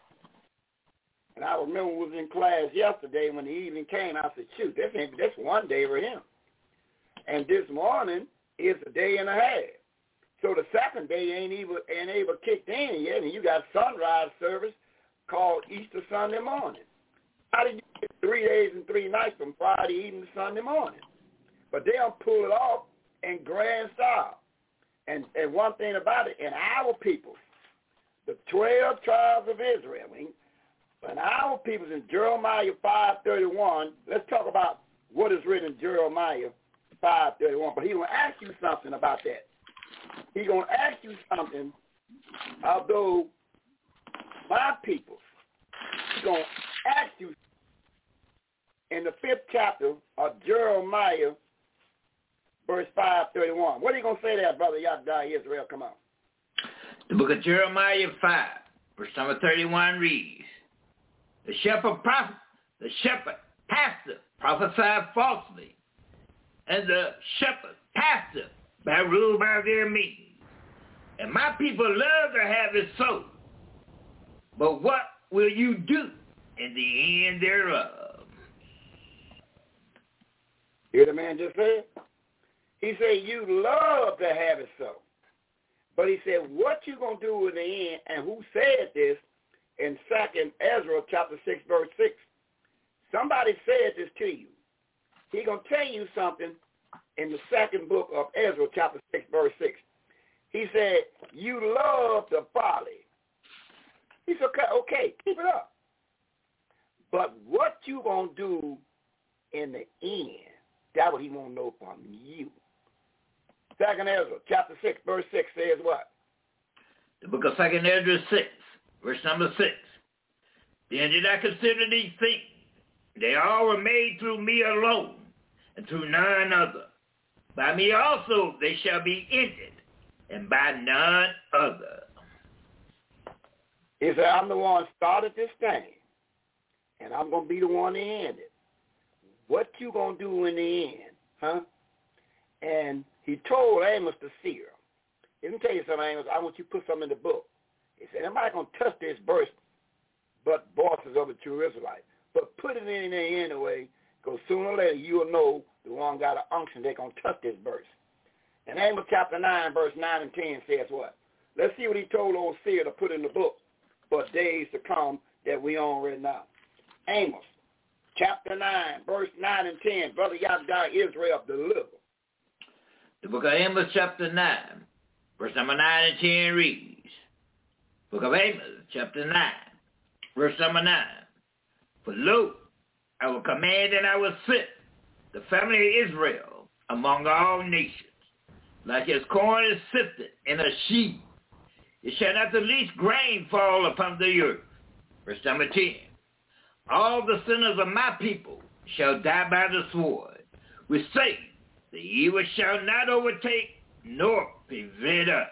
And I remember we was in class yesterday when the evening came. I said, shoot, that's 1 day for him. And this morning is a day and a half. So the second day ain't even kicked in yet, and you got sunrise service called Easter Sunday morning. How did you get 3 days and 3 nights from Friday evening to Sunday morning? But they'll pull it off in grand style. And one thing about it, in our people, the 12 tribes of Israel, and our people in Jeremiah 5:31, let's talk about what is written in Jeremiah 5:31. But he's going to ask you something about that. He's going to ask you something, although my people, he's going to ask you in the 5th chapter of Jeremiah, verse 5:31. What are you going to say there, Brother Yahweh Israel? Come on. The book of Jeremiah 5, verse number 31 reads, The shepherd pastor prophesied falsely, and the shepherd pastor by rule by their means. And my people love to have it so. But what will you do in the end thereof? Hear the man just said? He said, you love to have it so. But he said, what you going to do in the end, and who said this in 2nd Ezra chapter 6, verse 6? Somebody said this to you. He going to tell you something in the second book of Ezra, chapter 6, verse 6. He said, you love the folly. He said, okay, keep it up. But what you going to do in the end, that's what he want to know from you. Second Ezra, chapter 6, verse 6 says what? The book of Second Ezra 6, verse number 6. Then did I consider these things. They all were made through me alone, and through none other. By me also they shall be ended, and by none other. He said, I'm the one started this thing, and I'm going to be the one to end it. What you going to do in the end, huh? And he told Amos the seer, let me tell you something, Amos, I want you to put something in the book. He said, nobody going to touch this verse but voices of the true Israelites. But put it in there anyway, because sooner or later you'll know the one got an unction they're going to touch this verse. And Amos chapter 9, verse 9 and 10 says what? Let's see what he told old seer to put in the book for days to come that we on right now. Amos chapter 9, verse 9 and 10. Brother Yahweh Israel deliver. The book of Amos chapter 9, verse number 9 and 10 reads, book of Amos chapter 9, verse number 9. For lo, I will command and I will set the family of Israel among all nations, like as corn is sifted in a sheaf. It shall not the least grain fall upon the earth. Verse number 10. All the sinners of my people shall die by the sword, which say, the evil shall not overtake nor prevent us.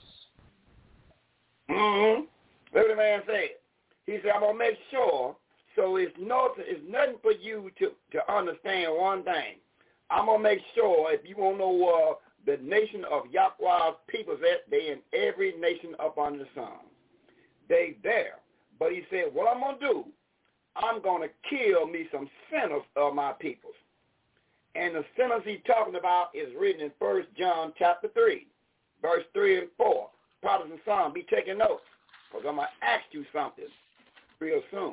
Mm-hmm. What did the man say? He said, I'm going to make sure, so it's nothing for you to understand one thing. I'm going to make sure, if you want to know the nation of Yahweh's people, they in every nation up under the sun. They there. But he said, what I'm going to do, I'm going to kill me some sinners of my peoples. And the sinners he's talking about is written in 1 John chapter 3, verse 3 and 4. Brothers and sons, be taking notes, because I'm going to ask you something real soon.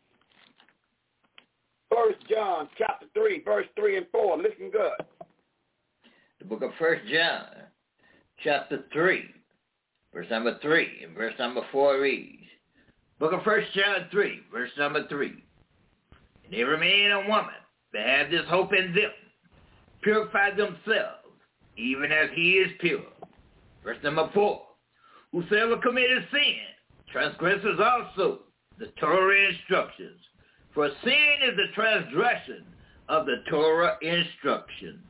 1 John chapter 3, verse 3 and 4. Listen good. The book of 1 John chapter 3, verse number 3 and verse number 4 reads, book of 1 John 3, verse number 3. And every man and woman that have this hope in them purify themselves, even as he is pure. Verse number 4. Whosoever committed sin transgresses also the Torah instructions. For sin is the transgression of the Torah instructions.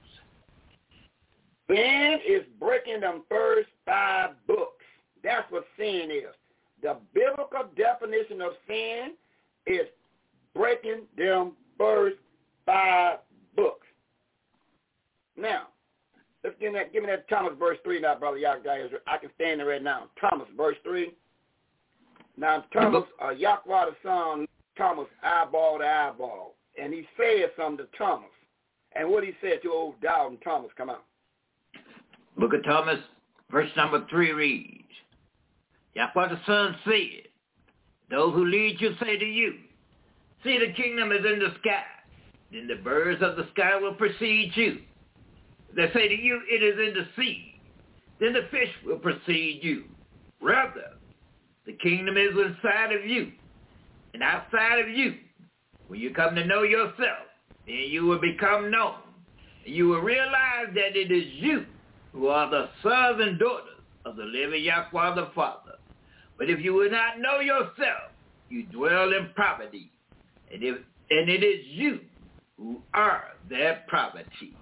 Sin is breaking them first 5 books. That's what sin is. The biblical definition of sin is breaking them first 5 books. Now, let's give me that Thomas verse 3 now, Brother Yahweh. I can stand there right now. Thomas verse 3. Now, Thomas, Yahweh the Son, Thomas eyeball to eyeball. And he said something to Thomas. And what he said to old Doubting Thomas, come on. Book of Thomas, verse number 3 reads, Yahweh the Son said, those who lead you say to you, see, the kingdom is in the sky. Then the birds of the sky will precede you. They say to you, it is in the sea. Then the fish will precede you. Rather, the kingdom is inside of you and outside of you. When you come to know yourself, then you will become known. And you will realize that it is you who are the sons and daughters of the living Yahweh the Father. But if you will not know yourself, you dwell in poverty. And it is you who are their poverty.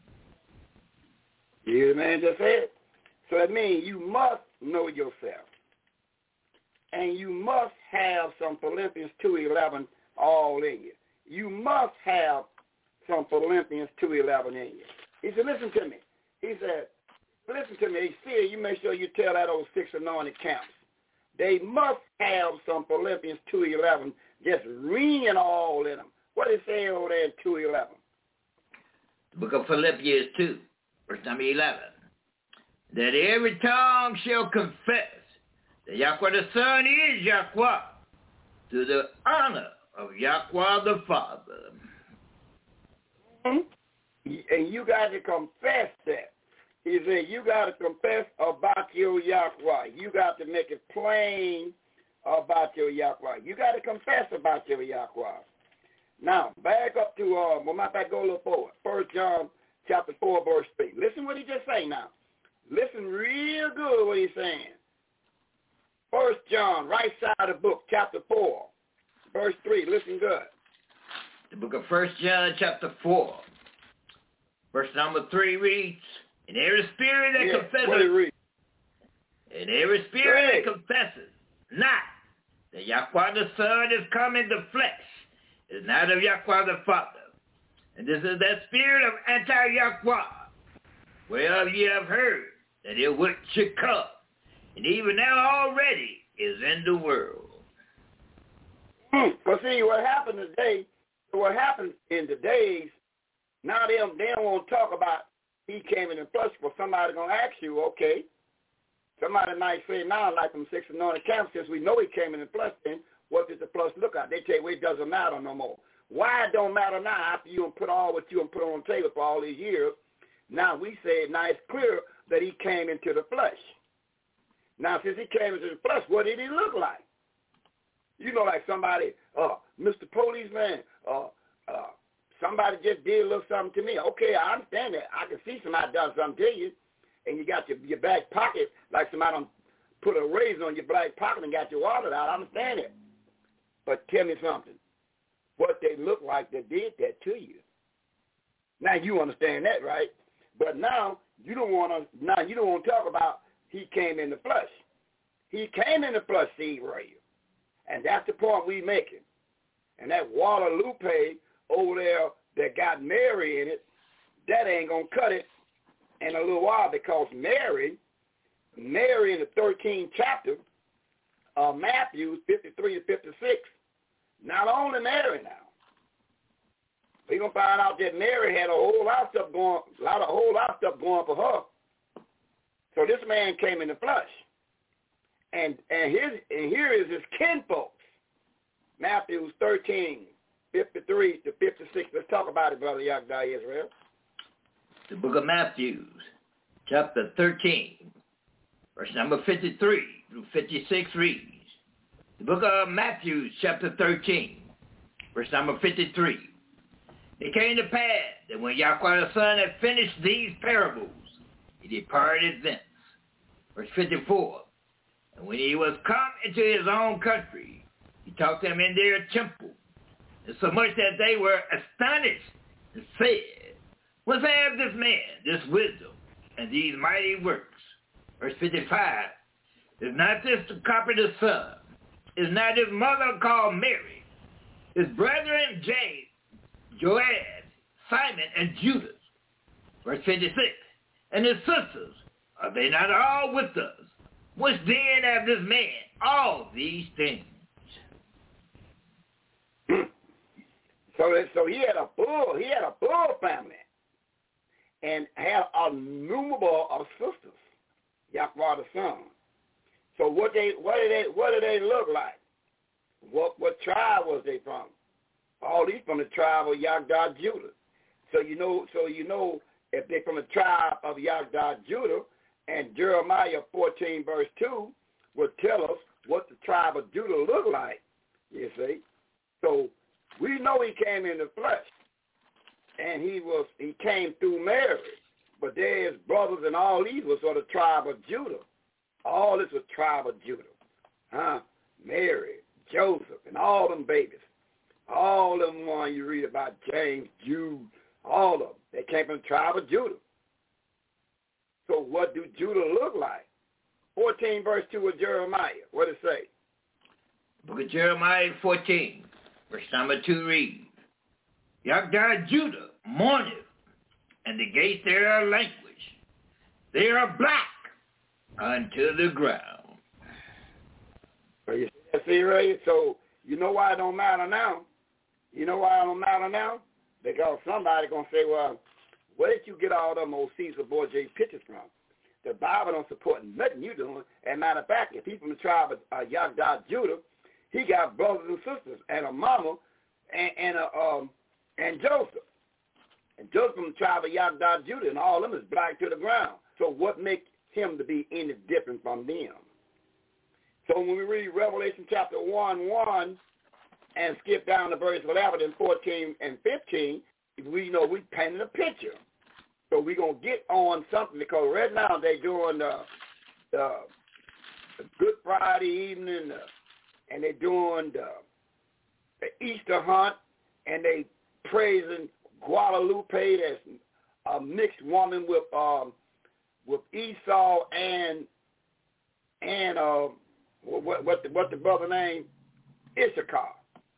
You hear the man just said? So that means you must know yourself. And you must have some Philippians 2:11 all in you. You must have some Philippians 2:11 in you. He said, listen to me. He said, listen to me. He said, you make sure you tell that old 6 anointed camps. They must have some Philippians 2:11 just ringing all in them. What did it say over there in 2:11? The book of Philippians 2, verse number 11. That every tongue shall confess that Yahweh the Son is Yahweh, to the honor of Yahweh the Father. Mm-hmm. And you got to confess that. He said, you got to confess about your Yahweh. You got to make it plain about your Yahweh. You got to confess about your Yahweh. Now, back up to, go a little forward. 1 John chapter 4, verse 3. Listen what he just saying now. Listen real good what he's saying. 1 John, right side of the book, chapter 4, verse 3. Listen good. The book of 1 John chapter 4, verse number 3 reads, and every spirit that confesses, and every spirit that confesses not that Yahweh the Son is come in the flesh is not of Yahweh the Father. And this is that spirit of anti-Yahweh, whereof ye have heard that it should come, and even now already is in the world. But see, what happened in the days, now they don't want to talk about he came in the flesh, but somebody going to ask you, okay, somebody might say now, like from 6 anointed camp, since we know he came in the flesh, then what does the flesh look like? They tell you, well, it doesn't matter no more. Why it don't matter now after you put all what you put on the table for all these years? Now we say, now it's clear that he came into the flesh. Now, since he came into the flesh, what did he look like? You know, like somebody, Mr. Policeman, somebody just did a little something to me. Okay, I understand that. I can see somebody done something to you, and you got your back pocket, like somebody put a razor on your back pocket and got your wallet out. I understand it. But tell me something. What they look like that did that to you. Now you understand that, right? But now you don't want to talk about he came in the flesh. He came in the flesh, seed right here. And that's the point we making. And that Guadalupe over there that got Mary in it, that ain't going to cut it in a little while, because Mary in the 13th chapter of Matthew 53 to 56, not only Mary now, we're going to find out that Mary had a whole lot of stuff going for her. So this man came in the flesh. And here is his kinfolks. Matthew 13, 53 to 56. Let's talk about it, Brother Yahweh Israel. The book of Matthew, chapter 13, verse number 53 through 56 reads. The book of Matthew, chapter 13, verse number 53. It came to pass that when Yahweh the Son had finished these parables, he departed thence. Verse 54. And when he was come into his own country, he taught them in their temple, and so much that they were astonished and said, whence hath this man this wisdom and these mighty works? Verse 55. Is not this the carpenter's son? Is not his mother called Mary? His brethren James, Joab, Simon, and Judas. Verse 56. And his sisters, are they not all with us? Which then have this man all these things? So he had a bull family, and had a numerable of sisters, Yahweh the Son. So what did they look like? What tribe was they from? All these from the tribe of Yahweh Judah. So you know if they're from the tribe of Yahweh Judah, and Jeremiah 14 verse 2 would tell us what the tribe of Judah looked like, you see. So we know he came in the flesh, and he came through Mary, but there's brothers and all these was of the tribe of Judah. All this was tribe of Judah. Mary, Joseph, and all them babies. All them ones you read about, James, Jude, all of them. They came from the tribe of Judah. So what do Judah look like? 14 verse 2 of Jeremiah. What does it say? Book of Jeremiah 14, verse number 2 reads, Yahweh Judah mourneth, and the gates thereof languish. They are black unto the ground. So you see, right? So you know why it don't matter now? You know why it don't matter now? Because somebody going to say, well, where did you get all them old Caesar Borgia pictures from? The Bible don't support nothing you doing. As a matter of fact, if he's from the tribe of Yahweh Judah, he got brothers and sisters and a mama and Joseph. And Joseph from the tribe of Yahda Judah, and all of them is black to the ground. So what makes him to be any different from them? So when we read Revelation chapter 1:1 and skip down to verse 11 and 14 and 15, we know we painted a picture. So we're going to get on something, because right now they're doing the Good Friday evening, and they're doing the Easter hunt, and they praising Guadalupe, that's a mixed woman with Esau and what the brother name? Issachar.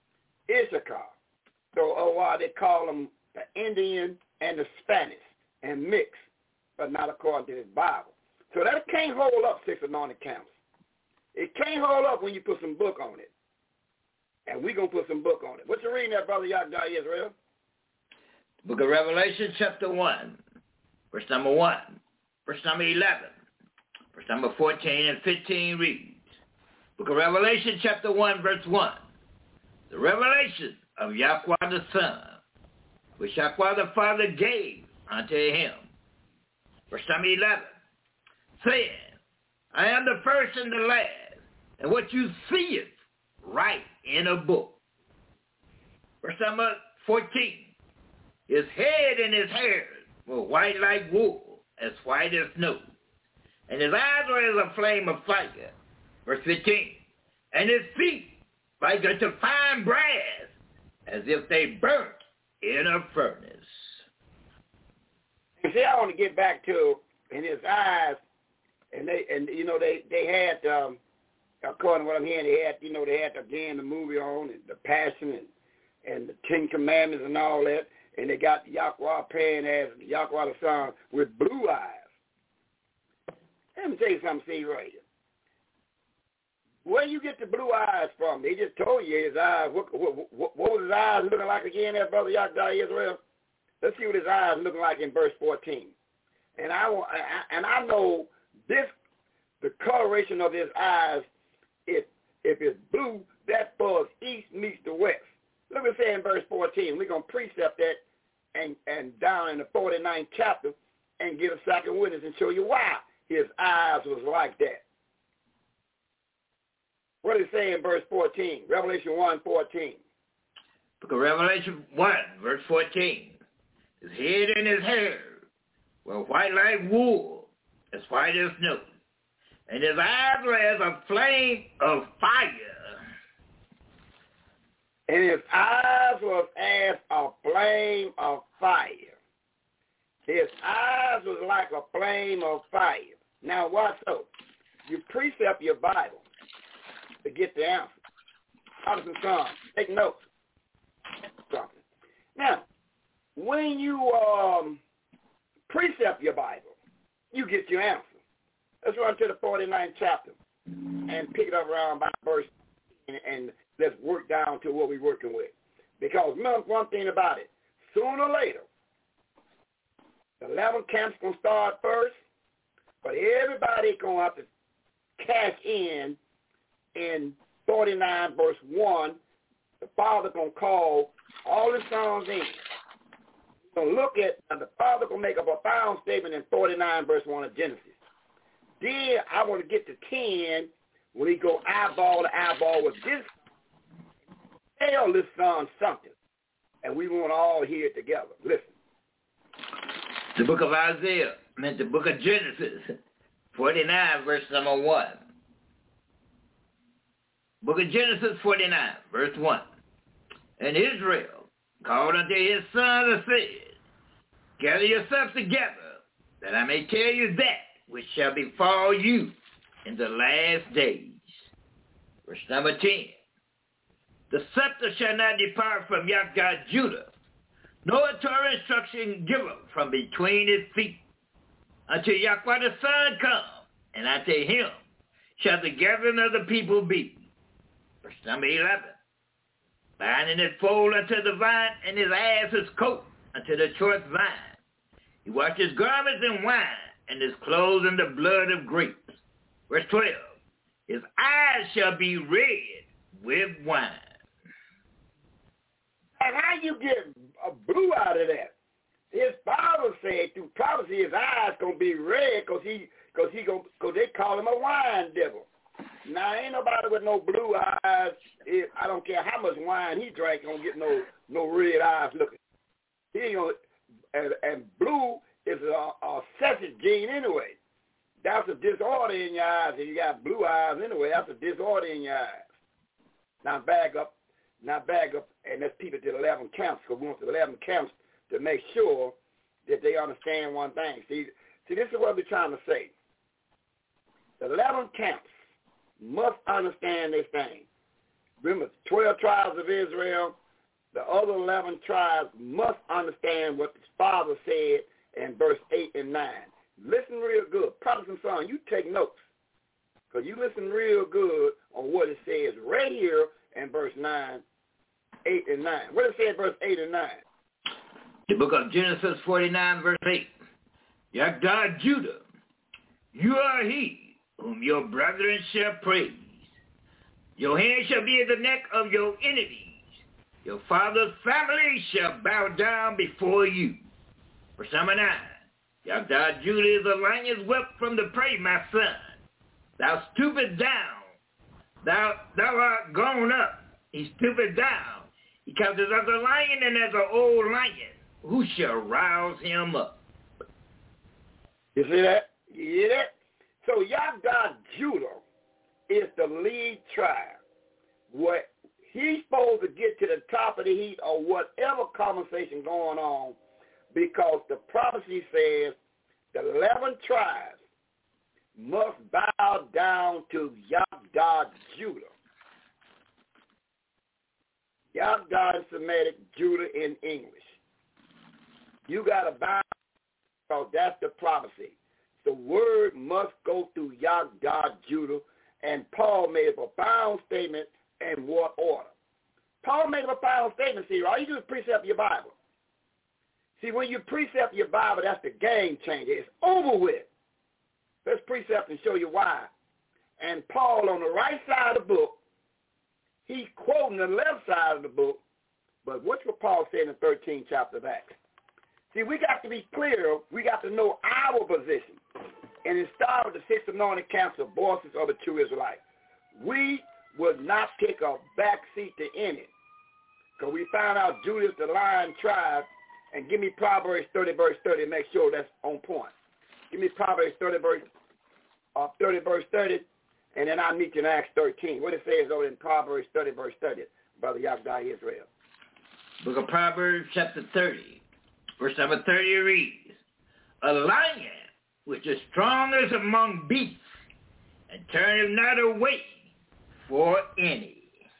So why they call them the Indian and the Spanish and mixed, but not according to the Bible. So that can't hold up 6 anointed camps. It can't hold up when you put some book on it. And we're going to put some book on it. What you reading there, Brother Yahda Israel? Book of Revelation, chapter 1, verse number 1, verse number 11, verse number 14 and 15 reads. Book of Revelation, chapter 1, verse 1. The revelation of Yahweh the Son, which Yahweh the Father gave unto him. Verse number 11, saying, I am the first and the last, and what you seeth, write in a book. Verse number 14, his head and his hair were white like wool, as white as snow, and his eyes were as a flame of fire. Verse 15, and his feet like unto fine brass, as if they burnt in a furnace. You see, I want to get back to in his eyes, and they had according to what I'm hearing, they had again the movie on, and the Passion and the 10 Commandments and all that, and they got Yahweh paying as Yahweh the Son with blue eyes. Let me tell you something, see right here. Where you get the blue eyes from? They just told you his eyes. What was his eyes looking like again there, Brother Yahda Israel? Let's see what his eyes looking like in verse 14. And I know this, the coloration of his eyes, if it's blue, that far east meets the west. Look what it says in verse 14. We're going to precept that and down in the 49th chapter and give a second witness and show you why his eyes was like that. What does it say in verse 14? Revelation 1:14. Book of Revelation 1, verse 14. His head and his hair were white like wool, as white as snow, and his eyes were as a flame of fire. And his eyes was as a flame of fire. His eyes was like a flame of fire. Now watch so. You precept your Bible to get the answer. Fathers and sons, take notes. Now, when you precept your Bible, you get your answer. Let's run to the 49th chapter and pick it up around by verse and let's work down to what we're working with. Because remember one thing about it, sooner or later, the 11 camps going to start first, but everybody going to have to cash in 49 verse 1. The Father going to call all the sons in. We're going to look at, the Father going to make a profound statement in 49 verse 1 of Genesis. Then I want to get to 10 when he go eyeball to eyeball with this. Tell this son something. And we want to all hear it together. Listen. The book of Isaiah, the book of Genesis, 49 verse number 1. Book of Genesis 49, verse 1. And Israel called unto his son and said, gather yourselves together, that I may tell you that which shall befall you in the last days. Verse number 10. The scepter shall not depart from Yahweh Judah, nor a Torah instruction given from between his feet, until Yahweh the Son come, and unto him shall the gathering of the people be. Verse number 11. Binding his foal unto the vine, and his ass his coat unto the choice vine. He washed his garments in wine, and his clothes in the blood of grapes. Verse 12. His eyes shall be red with wine. And how you get a blue out of that? His said through prophecy his eyes gonna be red because they call him a wine devil. Now ain't nobody with no blue eyes. I don't care how much wine he drank, gonna get no red eyes looking. He ain't gonna, and blue is a recessive gene anyway. That's a disorder in your eyes. If you got blue eyes anyway, that's a disorder in your eyes. Now back up, and let's keep it to the 11 camps, because we want the 11 camps to make sure that they understand one thing. See, this is what we're trying to say. The 11 camps must understand this thing. Remember, 12 tribes of Israel, the other 11 tribes must understand what the Father said in verse 8 and 9. Listen real good. Prophets and sons, you take notes, because you listen real good on what it says right here in verse 9, 8 and 9. What does it say in verse 8 and 9? The book of Genesis 49, verse 8. Yagdah Judah, you are he whom your brethren shall praise. Your hand shall be at the neck of your enemies. Your father's family shall bow down before you. Verse number 9. Yagdah Judah is a lion's whelp from the prey, my son. Thou stoopest down. Thou art gone up. He stoopeth down. He comes as a lion and as an old lion. Who shall rouse him up? You see that? You hear that? So Yagdah Judah is the lead tribe. What he's supposed to get to the top of the heap or whatever conversation going on, because the prophecy says the 11 tribes must bow down to Yagdah Judah. Yagdah in Semitic, Judah in English. You got to bow because that's the prophecy. The word must go through Yagdah Judah, and Paul made a profound statement in what order? Paul made a profound statement, see, all you do is precept your Bible. See, when you precept your Bible, that's the game changer. It's over with. Let's precept and show you why. And Paul, on the right side of the book, he's quoting the left side of the book, but what's what Paul said in the 13th chapter of Acts? See, we got to be clear. We got to know our position. And it started with the 6 anointed camps of voices of the true Israelites. We would not take a back seat to any, because we found out Judah is the lion tribe. And give me Proverbs 30, verse 30, and make sure that's on point. Give me Proverbs 30, verse 30, and then I'll meet you in Acts 13. What it says over in Proverbs 30, verse 30, Brother Yagdah Israel. Book of Proverbs, chapter 30, verse number 30 reads, a lion which is strongest among beasts, and turneth not away for any.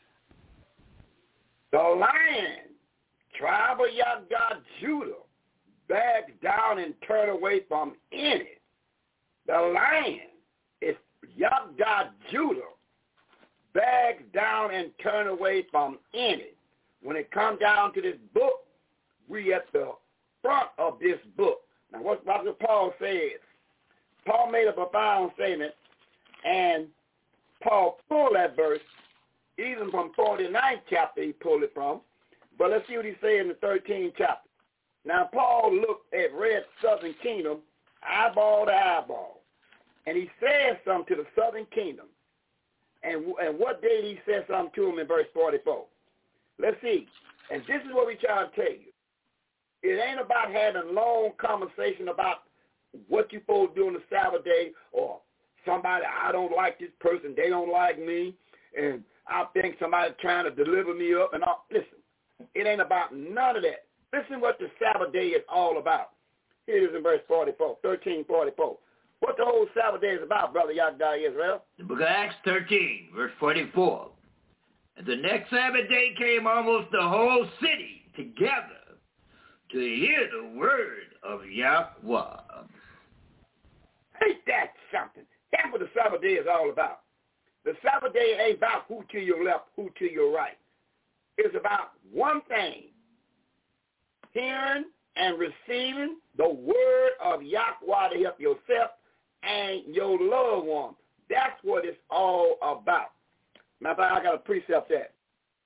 The lion, tribe of Yagdah Judah, back down and turn away from any. The lion is Yagdah Judah, backs down and turn away from any. When it comes down to this book, we at the front of this book. Now, what Paul says? Paul made a profound statement, and Paul pulled that verse, even from 49th chapter he pulled it from. But let's see what he said in the 13th chapter. Now, Paul looked at Red Southern Kingdom eyeball to eyeball, and he said something to the Southern Kingdom. And what day he said something to him in verse 44? Let's see. And this is what we try to tell you. It ain't about having a long conversation about what you're supposed to do on the Sabbath day, or somebody, I don't like this person, they don't like me, and I think somebody's trying to deliver me up and all. Listen, it ain't about none of that. Listen what the Sabbath day is all about. Here it is in verse 44, 13:44. What the whole Sabbath day is about, Brother Yagdah Israel? The book of Acts 13, verse 44. And the next Sabbath day came almost the whole city together to hear the word of Yahweh. Ain't that something? That's what the Sabbath day is all about. The Sabbath day ain't about who to your left, who to your right. It's about one thing, hearing and receiving the word of Yahweh to help yourself and your loved one. That's what it's all about. Matter of fact, I got to precept that.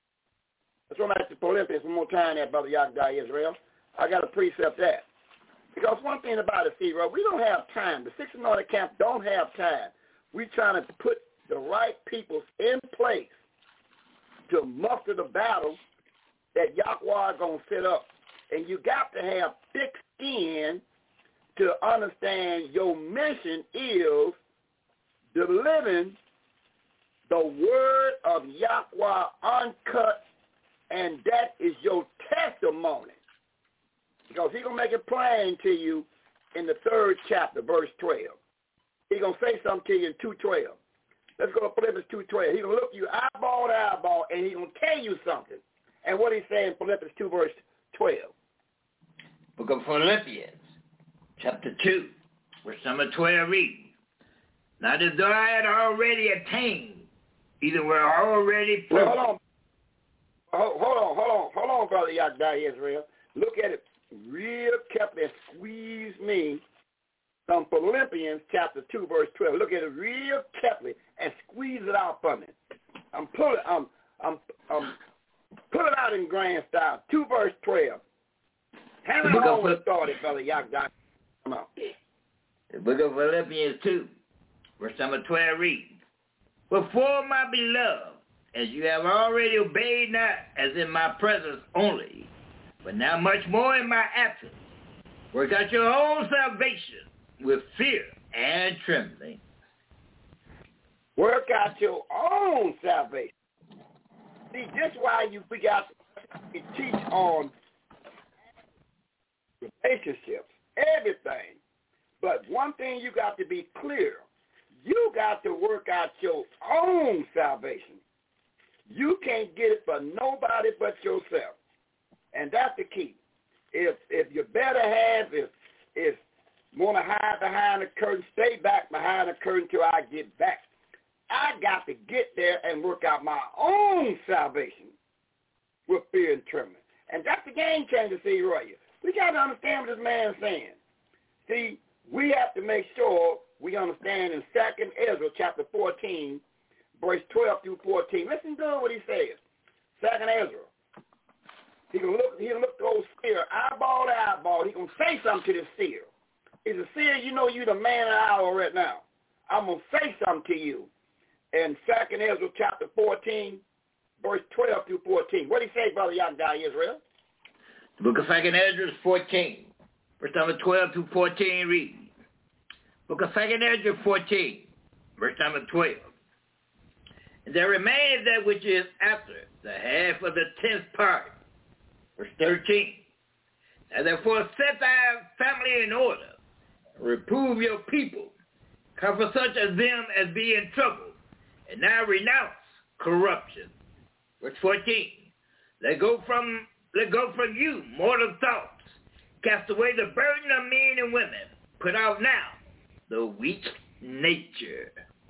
Let's run back to Philippians one more time there, Brother Yagdah Israel. I got to precept that. Because one thing about it, Zero, we don't have time. The Six Anointed Camp don't have time. We're trying to put the right people in place to muster the battle that Yahweh is going to set up. And you got to have thick skin to understand your mission is delivering the word of Yahweh uncut, and that is your testimony. Because he's going to make it plain to you in the 3rd chapter, verse 12. He's going to say something to you in 2:12. Let's go to Philippians 2:12. He's going to look you eyeball to eyeball, and he's going to tell you something. And what he's saying in Philippians 2, verse 12. Book of Philippians, chapter 2, verse number 12 reads, Not as though I had already attained, either were already proved. Well, hold on, Brother Yagdai Israel. Look at it real carefully and squeeze me from Philippians chapter 2, verse 12. Look at it real carefully and squeeze it out for me. I'm pulling out in grand style. 2 verse 12. Hand it on with authority, Brother Yagdai. Come on. The book of Philippians 2, verse number 12 reads, Wherefore, my beloved, as you have already obeyed, not as in my presence only, but now much more in my absence, work out your own salvation with fear and trembling. Work out your own salvation. See, that's why we got to teach on relationships, everything. But one thing you got to be clear, you got to work out your own salvation. You can't get it for nobody but yourself. And that's the key. If your better half is want to hide behind the curtain, stay back behind the curtain till I get back. I got to get there and work out my own salvation with fear and trembling. And that's the game changer, see, Roy. We got to understand what this man's saying. See, we have to make sure we understand in 2nd Ezra chapter 14, verse 12 through 14. Listen to what he says. 2nd Ezra. He'll look to old seer, eyeball to eyeball. He's going to say something to this seer. He's a seer, you know you the man of the hour right now. I'm going to say something to you. In 2nd Ezra chapter 14, verse 12 through 14. What did he say, Brother Yagdai Israel? The book of 2nd Ezra 14, verse number 12 through 14 reads. Book of 2nd Ezra 14, verse number 12. And there remaineth that which is after the half of the 10th part. Verse 13. And therefore set thy family in order, reprove your people, comfort such as them as be in trouble, and now renounce corruption. Verse 14. Let go from you mortal thoughts, cast away the burden of men and women, put out now the weak nature.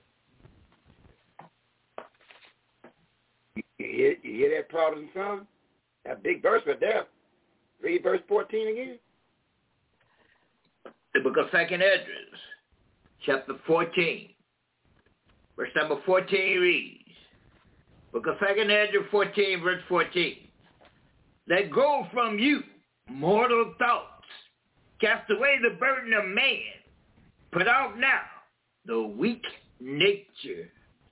You hear that, Protestant son? That big verse right there. Read verse 14 again. The book of 2nd Ezra, chapter 14, verse number 14 reads. Book of 2nd Ezra 14, verse 14. Let go from you mortal thoughts, cast away the burden of man, put out now the weak nature.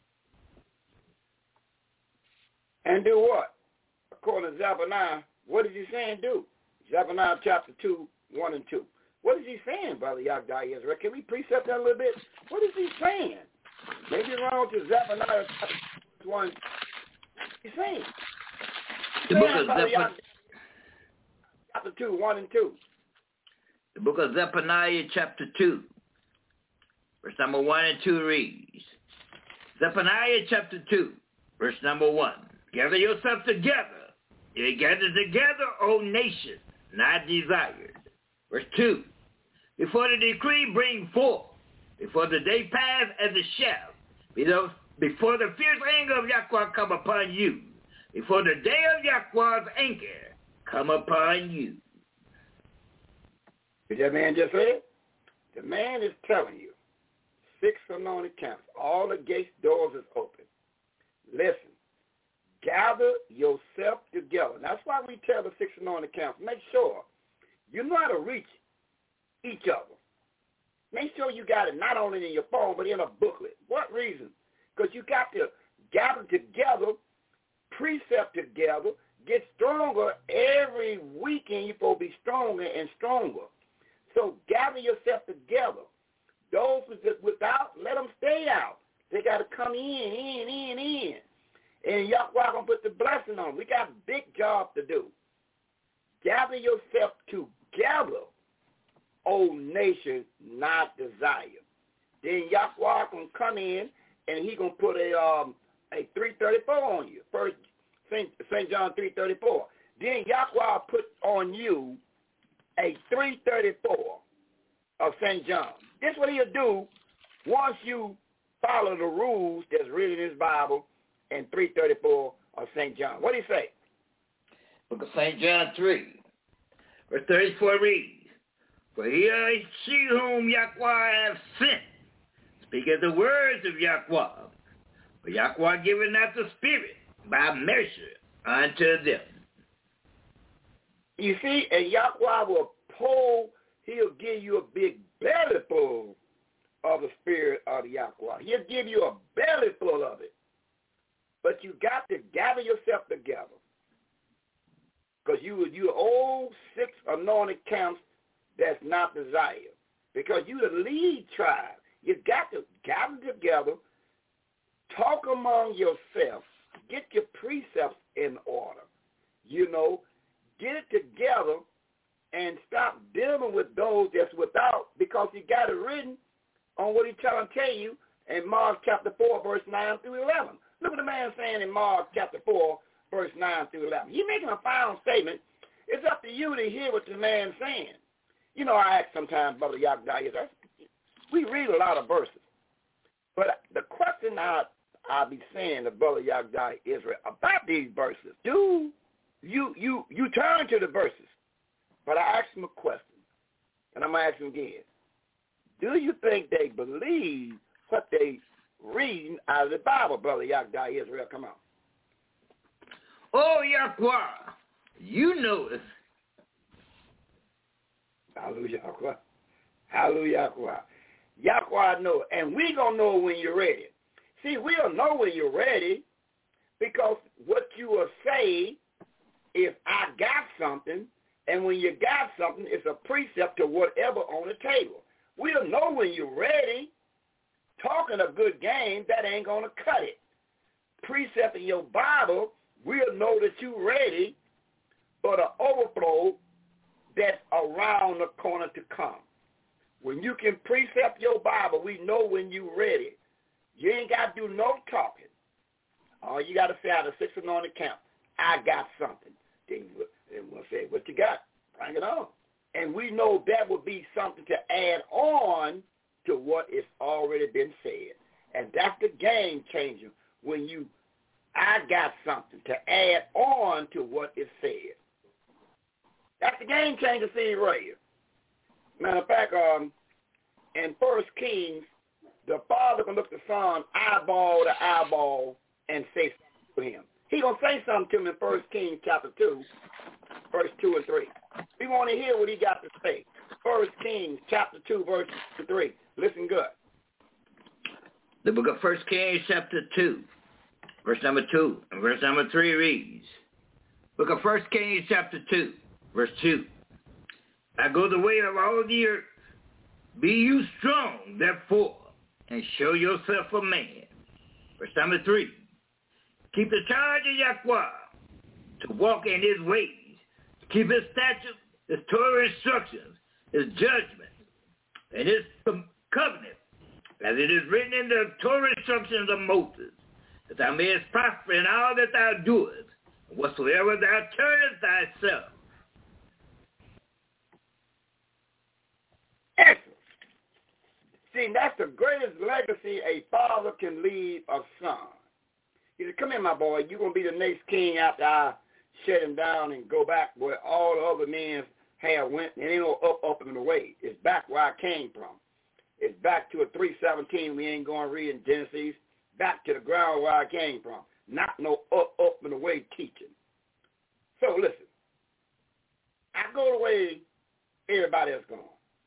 And do what? According to Zephaniah, what is he saying do? Zephaniah chapter 2, 1 and 2. What is he saying, Brother Yagdai Israel? Can we precept that a little bit? What is he saying? Maybe it's wrong to Zephaniah chapter 1. What is he saying? The book of Zephaniah. Chapter 2, 1 and 2. The book of Zephaniah chapter 2, verse number 1 and 2 reads. Zephaniah chapter 2, verse number 1. Gather yourself together. You gather together, O nation, not desired. Verse 2. Before the decree bring forth, before the day pass as a shadow, before the fierce anger of Yahweh come upon you, before the day of Yahweh's anger come upon you. Did that man just say it? The man is telling you, 6 anointed camps, all the gates, doors is open. Listen. Gather yourself together. And that's why we tell the 6 anointed camps, make sure you know how to reach each other. Make sure you got it not only in your phone, but in a booklet. What reason? Because you got to gather together, precept together, get stronger every weekend. You're supposed to be stronger and stronger. So gather yourself together. Those without, let them stay out. They got to come in. And Yahweh going to put the blessing on them. We got a big job to do. Gather yourself together, O nation, not desire. Then Yahweh going to come in, and he going to put a 334 on you. First, St. John 3:34. Then Yahweh put on you a 334 of St. John. This is what he'll do once you follow the rules that's written in his Bible and 334 of St. John. What do you say? Book of St. John 3, verse 34 reads, For here is she whom Yahweh hath sent, speaketh the words of Yahweh. For Yahweh giveth not the Spirit by measure unto them. You see, and Yahweh will he'll give you a big belly full of the Spirit of the Yahweh. He'll give you a belly full of it. But you got to gather yourself together. Because you old 6 anointed camps that's not desired. Because you the lead tribe. You got to gather together, talk among yourself, get your precepts in order. Get it together and stop dealing with those that's without, because he got it written on what he's trying to tell you in Mark chapter 4, verse 9 through 11. Look what the man saying in Mark chapter 4, verse 9 through 11. He's making a final statement. It's up to you to hear what the man's saying. I ask sometimes, Brother Yahweh, we read a lot of verses. But the question I'll be saying to Brother Yahweh Israel about these verses, do you turn to the verses? But I asked him a question, and I'm going to ask him again. Do you think they believe what they reading out of the Bible, Brother Yahweh Israel? Come on. Oh, Yahweh, you know it. Hallelujah, Yahweh. Hallelujah, Yahweh. Yahweh know, and we going to know when you're ready. See, we'll know when you're ready because what you will say is, I got something, and when you got something, it's a precept to whatever on the table. We'll know when you're ready. Talking a good game, that ain't going to cut it. Precept in your Bible, we'll know that you're ready for the overflow that's around the corner to come. When you can precept your Bible, we know when you're ready. You ain't got to do no talking. All you got to say out of 6 anointed camp, I got something. Then we'll say, what you got? Bring it on. And we know that would be something to add on to what has already been said. And that's the game changer when I got something to add on to what is said. That's the game changer scene right here. Matter of fact, in 1 Kings, the father can look the son eyeball to eyeball and say something to him. He going to say something to him in 1 Kings chapter 2, verse 2 and 3. We want to hear what he got to say. 1 Kings chapter 2, verse 3. Listen good. The book of 1 Kings chapter 2, verse number 2 and verse number 3 reads, Book of 1 Kings chapter 2, verse 2. I go the way of all the earth. Be you strong, therefore, and show yourself a man. Verse number 3. Keep the charge of Yahweh, to walk in his ways, to keep his statutes, his Torah instructions, his judgments, and his covenant, as it is written in the Torah instructions of Moses, that thou mayest prosper in all that thou doest, and whatsoever thou turnest thyself. Excellent. See, that's the greatest legacy a father can leave a son. He said, come here, my boy. You're going to be the next king after I shut him down and go back where all the other men have went. And ain't no up and away. It's back where I came from. It's back to a 3:17 we ain't going to read in Genesis. Back to the ground where I came from. Not no up and away teaching. So listen. I go the way everybody else going.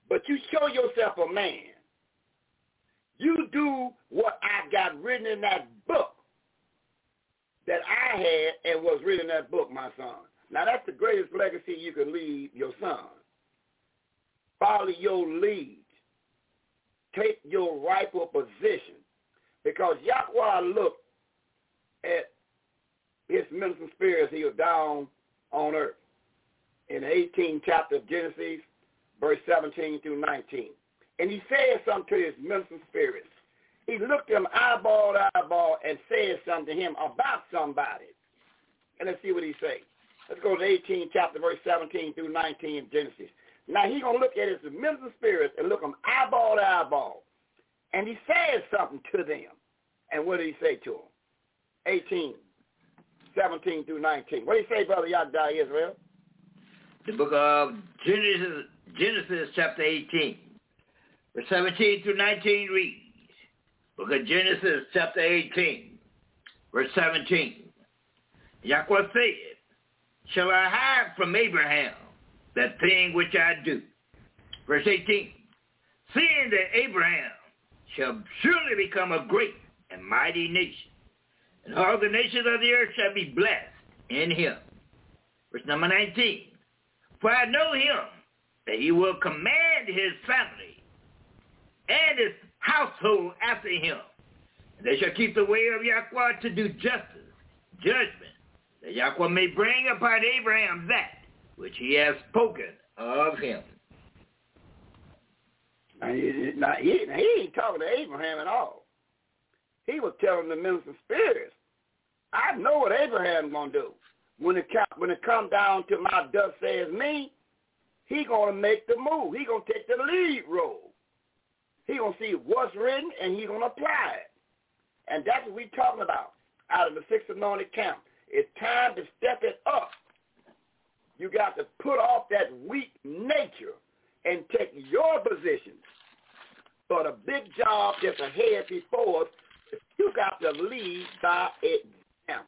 but you show yourself a man. You do what I got written in that book that I had and was written in that book, my son. Now, that's the greatest legacy you can leave your son. Follow your lead. Take your rightful position. Because Yahweh looked at his ministering spirits he was down on earth in the 18th chapter of Genesis, verse 17 through 19. And he said something to his ministering spirits. He looked him eyeball to eyeball and said something to him about somebody. And let's see what he said. Let's go to the 18th chapter, verse 17 through 19 of Genesis. Now he's going to look at his ministering spirits and look them eyeball to eyeball. And he said something to them. And what did he say to them? 18, 17 through 19. What did he say, Brother Yahweh Israel? The book of Genesis chapter 18, verse 17 through 19 reads. Book of Genesis chapter 18, verse 17. Yahweh said, shall I hide from Abraham that thing which I do? Verse 18. Seeing that Abraham shall surely become a great and mighty nation, and all the nations of the earth shall be blessed in him. Verse number 19. For I know him, that he will command his family and his household after him. And they shall keep the way of Yahweh to do justice, judgment, that Yahweh may bring upon Abraham that which he has spoken of him. Now, he ain't talking to Abraham at all. He was telling the ministering spirits, I know what Abraham's going to do. When it comes down to my thus says me, he going to make the move. He going to take the lead role. He going to see what's written, and he going to apply it. And that's what we're talking about out of the sixth anointed camp. It's time to step it up. You got to put off that weak nature and take your position. For the big job that's ahead before us, you got to lead by example.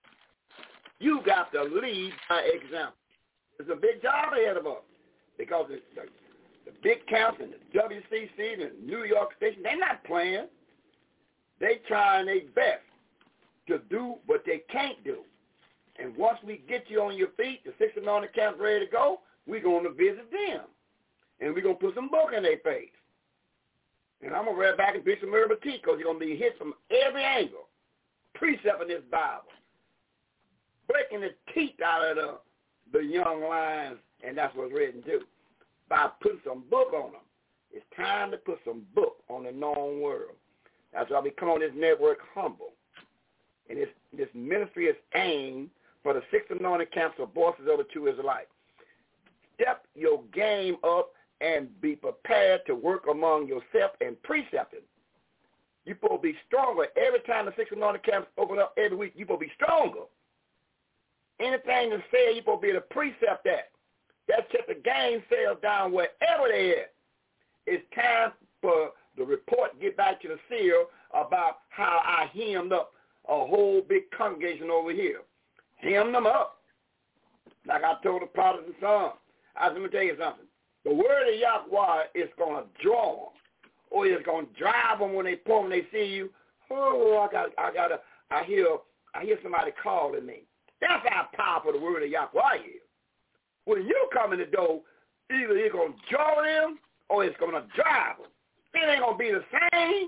You got to lead by example. There's a big job ahead of us because the big camps and the WCC and the New York Station, they're not playing. They trying their best to do what they can't do. And once we get you on your feet, the sixth anointed camp ready to go, we're going to visit them. And we're going to put some book in their face. And I'm going to read back and Bishop Murray Batik because you're going to be hit from every angle. Precept in this Bible. Breaking the teeth out of the young lions, and that's what's written too. By putting some book on them. It's time to put some book on the known world. That's why we come on this network humble. And this ministry is aimed for the sixth anointed camps of voices of the true Israelites. Step your game up and be prepared to work among yourself and precepting. You're supposed to be stronger. Every time the sixth anointed camps open up every week, you're supposed to be stronger. Anything that's said, you're supposed to be able to precept that. That's just the game sales down wherever they are. It's time for the report to get back to the seer about how I hemmed up a whole big congregation over here. Hemmed them up. Like I told the prophet and son. Let me tell you something. The word of Yahweh is going to draw them. Or it's going to drive them when they pull when they see you. Oh, I hear somebody calling me. That's how powerful the word of Yahweh is. When you come in the door, either it's going to draw them or it's going to drive them. It ain't going to be the same.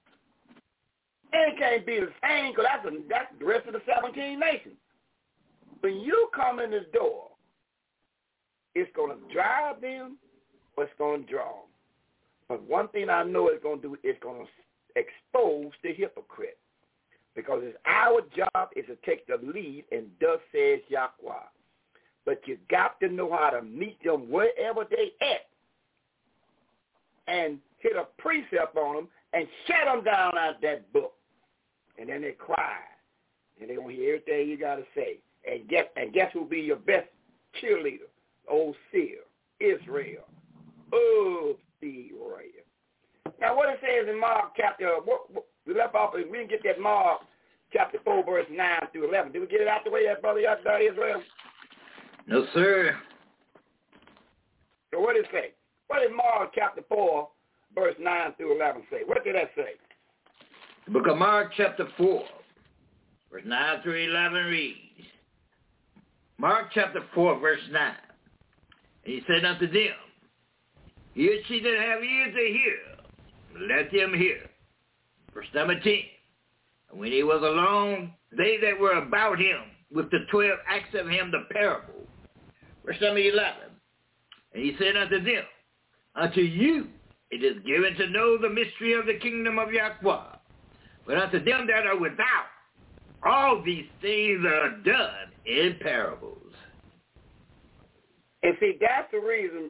It can't be the same because that's the rest of the 17 nations. When you come in the door, it's going to drive them or it's going to draw them. But one thing I know it's going to do, it's going to expose the hypocrite. Because it's our job is to take the lead, and thus says Yahweh. But you got to know how to meet them wherever they at and hit a precept on them and shut them down out of that book. And then they cry. And they don't hear everything you got to say. And guess who'll be your best cheerleader? Old seer, Israel. Oh, Israel. Now, what it says in Mark chapter, we left off, we didn't get that Mark chapter 4, verse 9 through 11. Did we get it out the way, that brother Israel? No, sir. So what did it say? What did Mark chapter 4, verse 9 through 11 say? What did that say? The book of Mark chapter 4, verse 9 through 11 reads, Mark chapter 4, verse 9. And he said unto them, Hear ye that have ears to hear, let them hear. Verse number 10. And when he was alone, they that were about him with the 12 asked of him the parable. Verse number 11. And he said unto them, Unto you it is given to know the mystery of the kingdom of Yahweh. But unto them that are without, all these things are done in parables. And see, that's the reason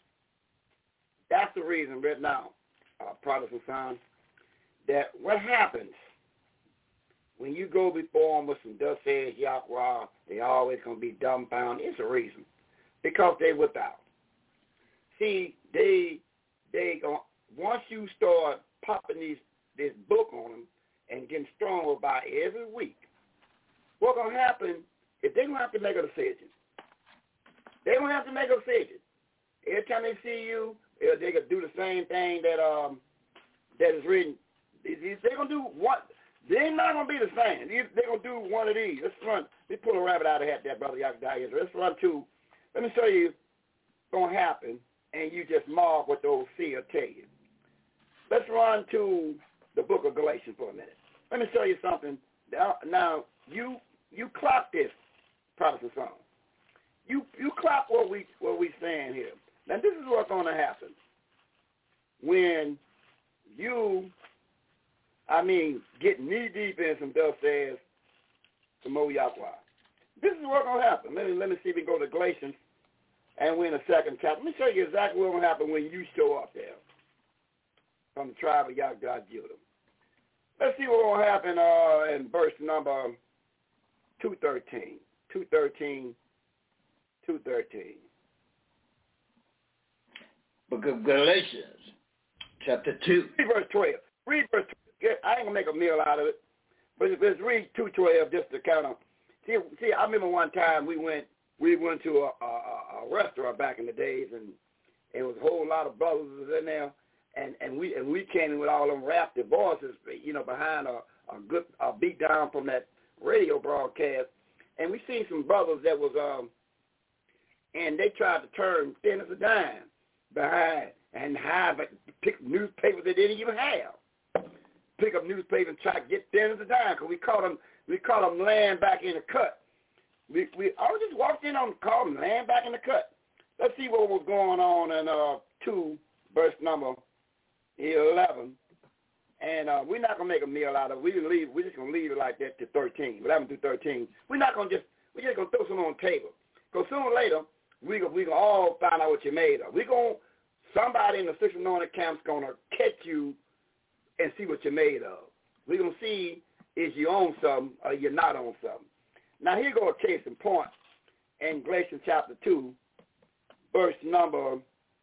right now, Protestant son, that what happens when you go before them with some thus says Yahweh, they always going to be dumbfounded. It's a reason. Because they without. See, they once you start popping this book on them and getting stronger by every week, what's going to happen is they're going to have to make a decision. They're going to have to make a decision. Every time they see you, they're going to do the same thing that is written. They're going to do what? They're not going to be the same. They're going to do one of these. Let's run. Let's pull a rabbit out of the hat there, Brother Yahweh. Let's run to, let me show you what's going to happen, and you just mark what those seers tell you. Let's run to the book of Galatians for a minute. Let me show you something. Now you clock this, Protestant son. You clock what we saying here. Now this is what's going to happen when you, get knee deep in some thus says some more Yahweh. This is what's going to happen. Let me see if we go to Galatians, and we're in the second chapter. Let me show you exactly what's going to happen when you show up there from the tribe of Yahweh Judah. Let's see what's going to happen in verse number 213. 213. Book of Galatians, chapter 2. Read verse 12. Read verse 12. I ain't going to make a meal out of it, but let's read 2:12 just to kind of see. I remember one time we went to a restaurant back in the days, and it was a whole lot of brothers in there, and we came in with all them raspy voices, behind a beat down from that radio broadcast, and we seen some brothers that was and they tried to turn thin as a dime behind and hide, but pick newspapers they didn't even have. Pick up newspapers and try to get thin as a dime, because we caught them laying back in the cut. I just walked in on call them laying back in the cut. Let's see what was going on in 2 verse number 11. And we're not gonna make a meal out of it. We're just gonna leave it like that to 13, 11 through 13. We're just gonna throw some on the table. Because sooner or later, we gonna all find out what you're made of. Somebody in the 6 anointed camp's gonna catch you and see what you're made of. We're gonna see is you own something or you're not on something. Now here go a case in point in Galatians chapter 2, verse number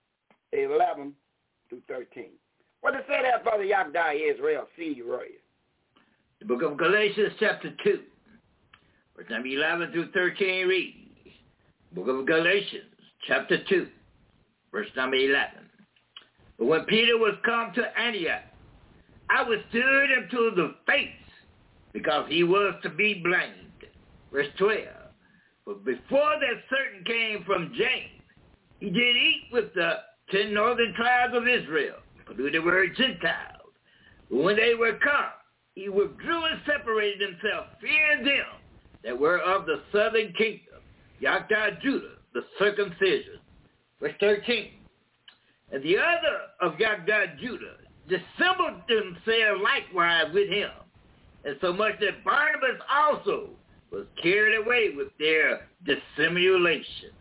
11 through 13. What does it say there, Brother Yahweh Israel? See, Roy. The book of Galatians chapter 2, verse number 11 through 13 reads. Book of Galatians chapter 2, verse number 11. But when Peter was come to Antioch, I withstood him to the face, because he was to be blamed. Verse 12. But before that certain came from James, he did eat with the 10 northern tribes of Israel, who they were Gentiles. But when they were come, he withdrew and separated himself, fearing them that were of the southern kingdom, Yahweh Judah, the circumcision. Verse 13. And the other of Yahweh Judah dissembled themselves likewise with him, and so much that Barnabas also was carried away with their dissimulation.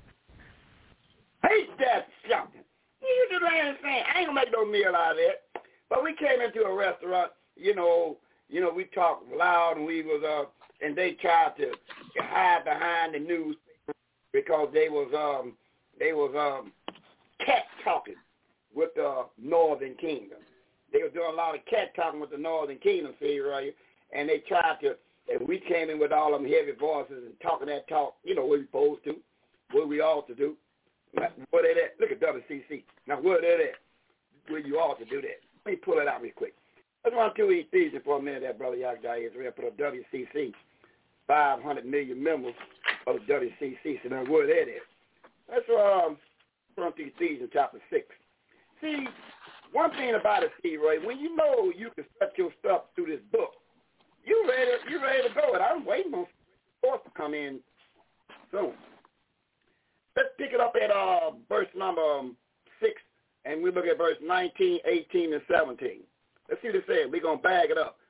Hate that something. You just understand. I ain't gonna make no meal out of it. But we came into a restaurant, we talked loud, and we was and they tried to hide behind the news because they was cat talking with the Northern Kingdom. They were doing a lot of cat talking with the Northern Kingdom, see, right? And they tried to, and we came in with all them heavy voices and talking that talk, what we supposed to, what we ought to do. Where they at? Look at WCC. Now, where they at? Where you ought to do that. Let me pull it out real quick. Let's run through Ephesians for a minute there, Brother Yagda Israel. Put up WCC. 500 million members of the WCC. So now where that is. Let's run through Ephesians chapter 6. See, one thing about it, Steve Ray, when you know you can set your stuff through this book, you ready to go. And I'm waiting on force to come in soon. Let's pick it up at verse number 6, and we look at verse 19, 18, and 17. Let's see what it says. We're going to bag it up.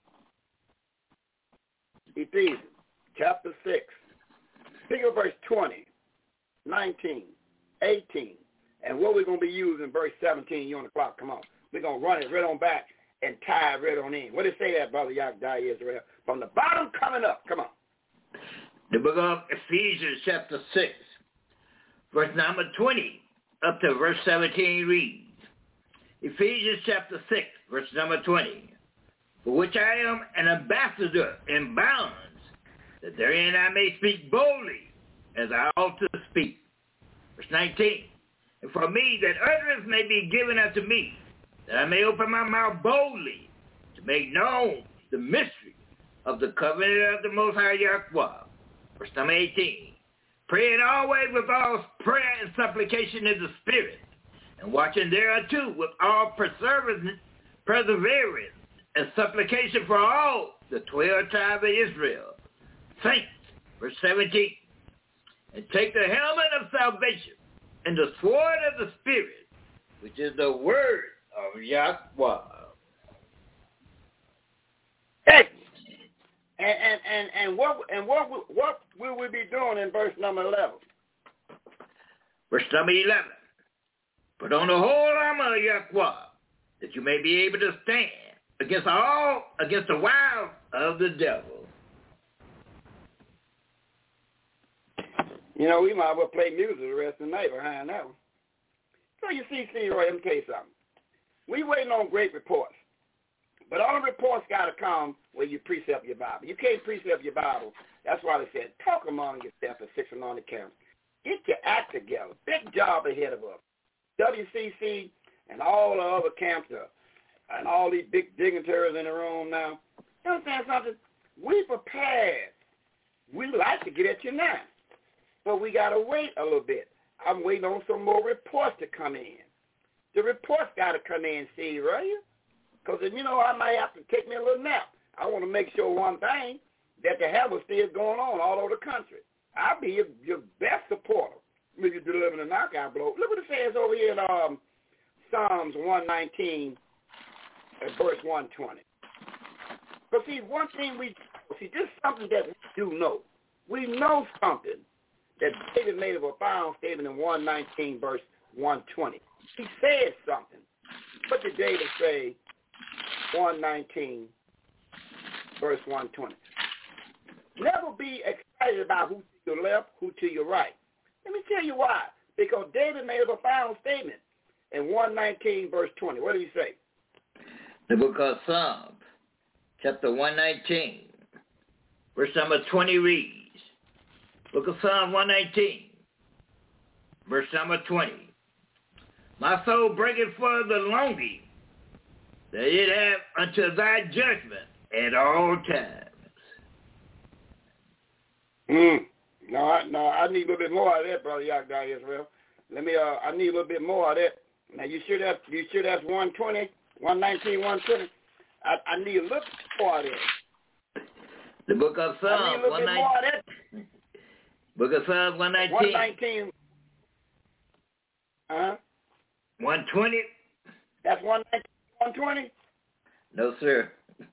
Ephesians chapter 6. Pick up verse 20, 19, 18, and what we're going to be using verse 17. You on the clock. Come on. We're going to run it right on back and tie it right on in. What does it say that, Brother Yagda Israel? From the bottom coming up. Come on. The book of Ephesians chapter 6, verse number 20 up to verse 17 reads, Ephesians chapter 6, verse number 20, for which I am an ambassador in bonds, that therein I may speak boldly as I ought to speak. Verse 19, and for me that utterance may be given unto me, that I may open my mouth boldly to make known the mystery of the covenant of the Most High Yahweh. Verse number 18, praying always with all prayer and supplication in the Spirit, and watching thereunto with all perseverance and supplication for all the 12 tribes of Israel. Saints, verse 17, and take the helmet of salvation and the sword of the Spirit, which is the word of Yahweh. Hey, and what will we be doing in verse number 11? Verse number 11. Put on the whole armor of Yahweh, that you may be able to stand against the wiles of the devil. You know, we might as well play music the rest of the night behind that one. So you see, Roy, let me tell you something. We waiting on great reports. But all the reports got to come when you precept your Bible. You can't precept your Bible. That's why they said, talk among yourself and sit on the camp. Get your act together. Big job ahead of us. WCC and all the other camps and all these big dignitaries in the room now. You understand something? We prepared. We like to get at you now. But we got to wait a little bit. I'm waiting on some more reports to come in. The reports got to come in, see, right? Because, you know, I might have to take me a little nap. I want to make sure one thing, that the hell is still going on all over the country. I'll be your best supporter when you're delivering a knockout blow. Look what it says over here in Psalms 119 and verse 120. But see, one thing this is something that we do know. We know something that David made of a found statement in 119 verse 120. He said something. What did David say? 119 verse 120. Never be excited about who to your left, who to your right. Let me tell you why. Because David made a profound statement in 119 verse 20. What did he say? The book of Psalms, chapter 119, verse number 20 reads, book of Psalm 119, verse number 20. My soul breaketh for the longing, that it have unto thy judgment at all times. No, I need a little bit more of that, Brother Yagda Israel. I need a little bit more of that. Now, you sure that's 120, 119, 120? I need a little bit more of that. The book of Psalms. I need a little bit more of that. Book of Psalms 119. 119. 120. That's 120? No, sir.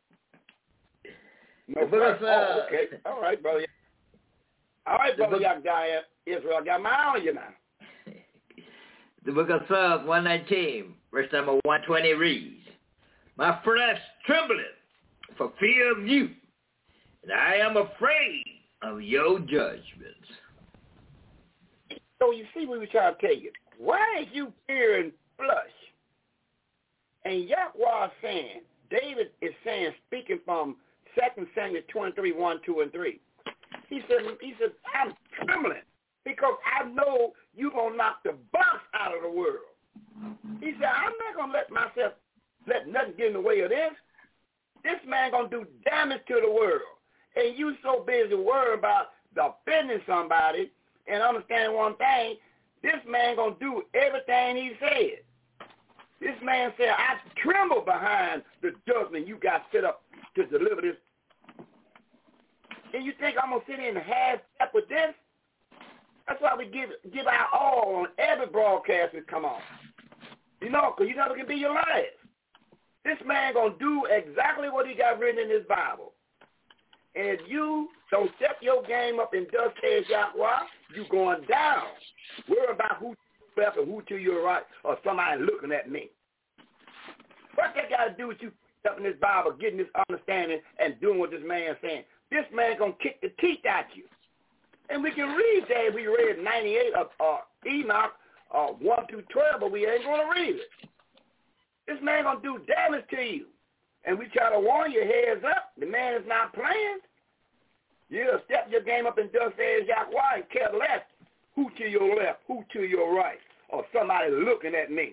No, sir. Oh, okay. All right, brother. All right, Brother Yagda Israel. I got my eye on you now. The book of Psalms 119, verse number 120 reads, my flesh trembleth for fear of you, and I am afraid of your judgments. So you see what we were trying to tell you. Why is you fearing flesh? And Yahweh is saying, David is saying, speaking from 2 Samuel 23, 1, 2, and 3. He said, I'm trembling because I know you're going to knock the box out of the world. He said, I'm not going to let nothing get in the way of this. This man going to do damage to the world. And you so busy worrying about offending somebody and understanding one thing, this man going to do everything he said. This man said, I tremble behind the judgment you got set up to deliver this. And you think I'm going to sit in and half-step with this? That's why we give our all on every broadcast that come on. You know, because you never can be your last. This man going to do exactly what he got written in his Bible. And if you don't step your game up and thus says Yahweh, you going down. Worry about who to your left and who to your right, or somebody looking at me. What that got to do with you up in this Bible, getting this understanding and doing what this man is saying? This man going to kick the teeth at you. And we can read that. We read 98 of Enoch 1 through 12, but we ain't going to read it. This man going to do damage to you. And we try to warn you, heads up. The man is not playing. You'll step your game up and thus says Yahweh and care less who to your left, who to your right, or somebody looking at me.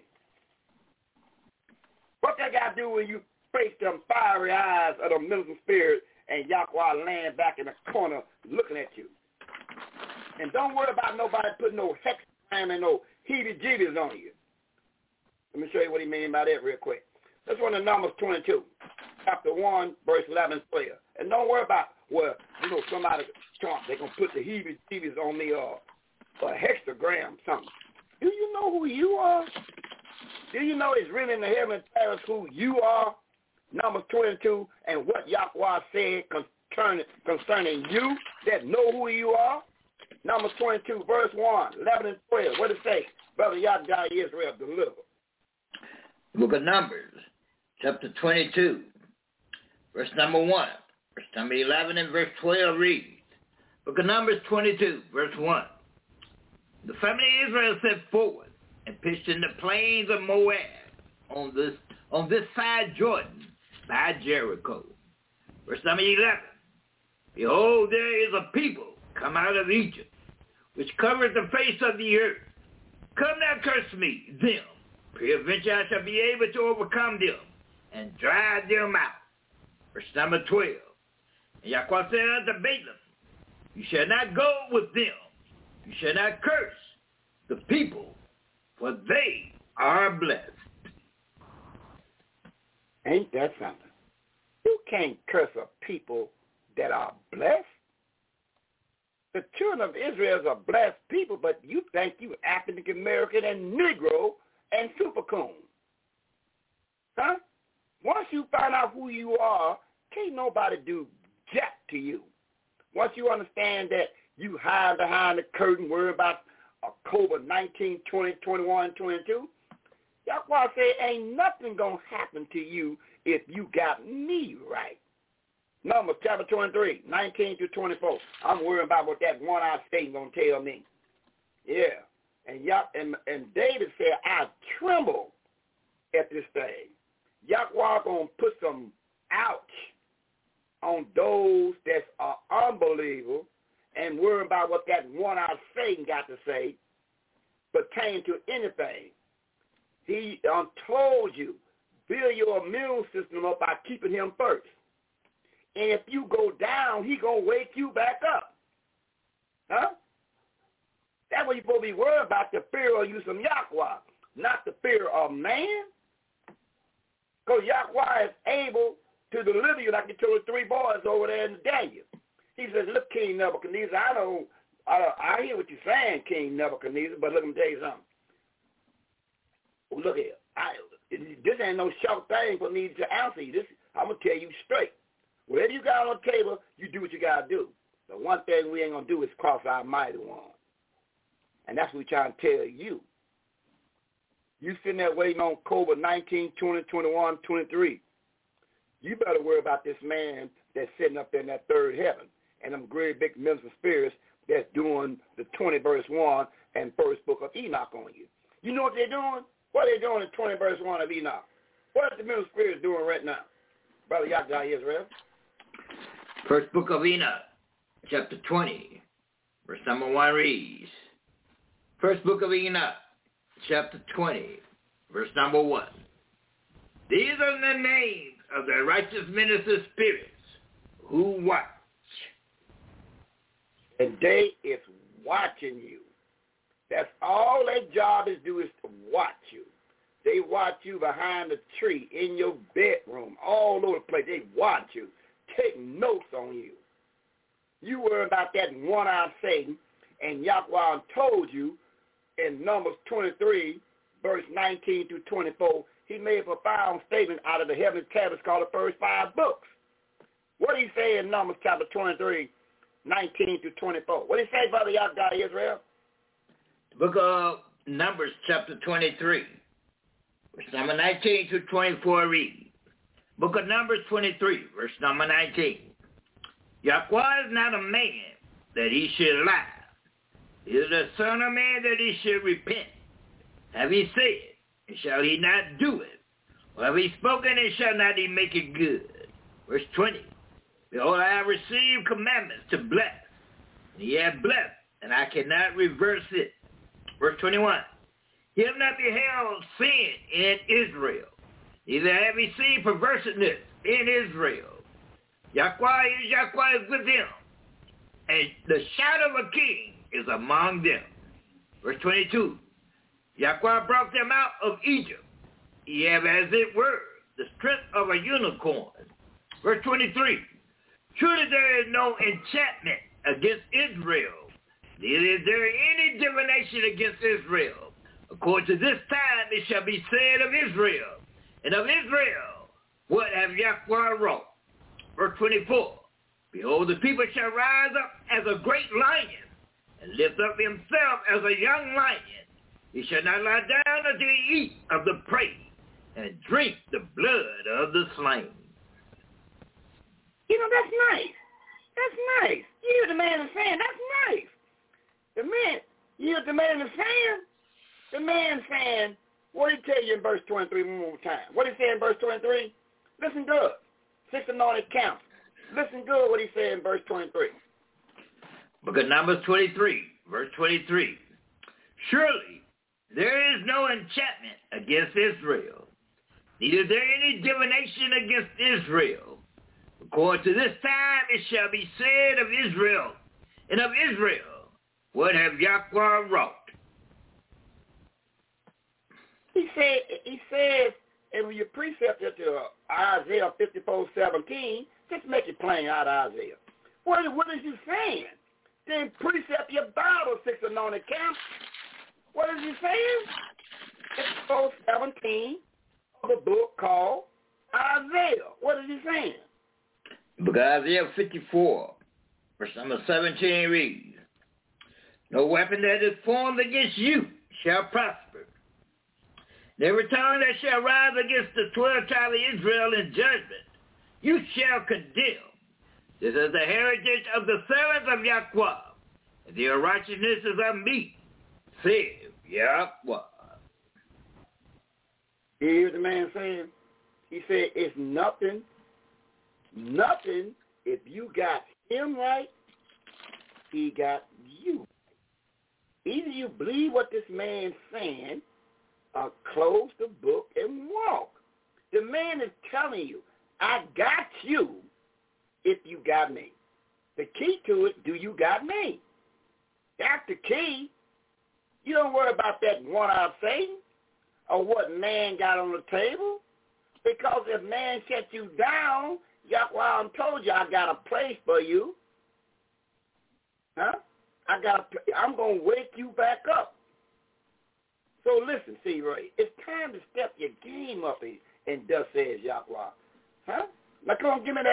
What that got to do when you face them fiery eyes of the militant spirit and Yahweh laying back in the corner looking at you? And don't worry about nobody putting no hex time and no heebie-jeebies on you. Let me show you what he means by that real quick. Let's run to Numbers 22, chapter 1, verse 11 and 12. And don't worry about, well, you know, somebody, they're going to put the heebie-jeebies on me or a hexagram, something. Do you know who you are? Do you know it's written in the heaven and who you are? Numbers 22, and what Yahweh said concerning you that know who you are? Numbers 22, verse 1, 11 and 12. What does it say? Brother Yahweh Israel, deliver. Book of Numbers, chapter 22, verse number 1, verse number 11, and verse 12 reads, Book of Numbers 22, verse 1. The family of Israel set forward and pitched in the plains of Moab on this side Jordan by Jericho. Verse number 11. Behold, there is a people come out of Egypt, which covereth the face of the earth. Come now, curse me, them. Peradventure I shall be able to overcome them and drive them out. Verse number 12. And Yahweh said unto Balaam, you shall not go with them. You shall not curse the people, for they are blessed. Ain't that something? You can't curse a people that are blessed. The children of Israel are blessed people, but you think you African American and Negro and super coon. Huh? Once you find out who you are, can't nobody do jack to you. Once you understand that you hide behind the curtain, worry about October 19, 20, 21, 22, that's why I say ain't nothing going to happen to you if you got me right. Numbers chapter 23, 19 to 24. I'm worried about what that one-eyed Satan going to tell me. Yeah. And David said, I tremble at this thing. Yahweh going to put some ouch on those that are unbelievers and worry about what that one-eyed Satan got to say pertaining to anything. He told you, build your immune system up by keeping him first. And if you go down, he going to wake you back up. Huh? That's what you're supposed to be worried about, the fear of you some Yahweh, not the fear of man. Because Yahweh is able to deliver you like he told the three boys over there in Daniel. He says, look, King Nebuchadnezzar, I hear what you're saying, King Nebuchadnezzar, but let me tell you something. Well, look here. This ain't no short thing for me to answer you. I'm going to tell you straight. Whatever you got on the table, you do what you got to do. The one thing we ain't going to do is cross our mighty one. And that's what we're trying to tell you. You sitting there waiting on COVID 19, 20, 21, 23. You better worry about this man that's sitting up in that third heaven and them great big minister spirits that's doing the 20 verse 1 and first book of Enoch on you. You know what they're doing? What are they doing in 20 verse 1 of Enoch? What is the minister spirits doing right now? Brother Yahweh Israel. First book of Enoch, chapter 20, verse number 1 reads, First book of Enoch, chapter 20, verse number 1. These are the names of the righteous minister spirits who watch. And they is watching you. That's all their job is do is to watch you. They watch you behind the tree, in your bedroom, all over the place. They watch you, take notes on you. You worry about that one-eyed Satan, and Yahweh told you in Numbers 23, verse 19 through 24, he made a profound statement out of the heavenly tablets called the first 5 books. What did he say in Numbers chapter 23, 19 through 24? What did he say, Brother Yahweh Israel? The book of Numbers chapter 23, verse number 19 to 24 read. Book of Numbers 23, verse number 19. Yahweh is not a man that he should lie. He is the son of man that he should repent. Have he said, and shall he not do it? Or have he spoken, and shall not he make it good? Verse 20. Behold, I have received commandments to bless. And he hath blessed, and I cannot reverse it. Verse 21. He hath not beheld sin in Israel, neither have he seen perverseness in Israel. Yahweh is with him, and the shadow of a king is among them. Verse 22. Yahweh brought them out of Egypt. He have, as it were, the strength of a unicorn. Verse 23. Surely there is no enchantment against Israel, neither is there any divination against Israel. According to this time it shall be said of Israel, and of Israel, what have Yahweh wrought? Verse 24. Behold, the people shall rise up as a great lion, and lift up himself as a young lion. He shall not lie down until he eat of the prey, and drink the blood of the slain. You know, that's nice. That's nice. You hear the man is saying, that's nice. The man, you hear the man is saying? The man saying, what did he tell you in verse 23 one more time? What did he say in verse 23? Listen good. 6 anointed counts. Listen good what he said in verse 23. Book of Numbers 23, verse 23. Surely there is no enchantment against Israel, neither is there any divination against Israel. According to this time it shall be said of Israel, and of Israel, what have Yahweh wrought? He says, and when you precept it to Isaiah 54:17, just make it plain out of Isaiah. What is he saying? Then precept your Bible, 6 anointed camps. What is he saying? 54:17 of the book called Isaiah. What is he saying? Book of Isaiah 54, verse number 17 reads, no weapon that is formed against you shall prosper. And every tongue that shall rise against the 12 tribes of Israel in judgment, you shall condemn. This is the heritage of the servants of Yahweh, and their righteousness is of me, saith Yahweh. You hear the man saying? He said, it's nothing if you got him right, he got you. Either you believe what this man's saying, or close the book and walk. The man is telling you, I got you if you got me. The key to it, do you got me? That's the key. You don't worry about that one-eyed Satan or what man got on the table. Because if man set you down, Yahweh told you I got a place for you. Huh? I'm going to wake you back up. So listen, see, Ray, it's time to step your game up, and thus says Yahweh. Huh? Now come on, give me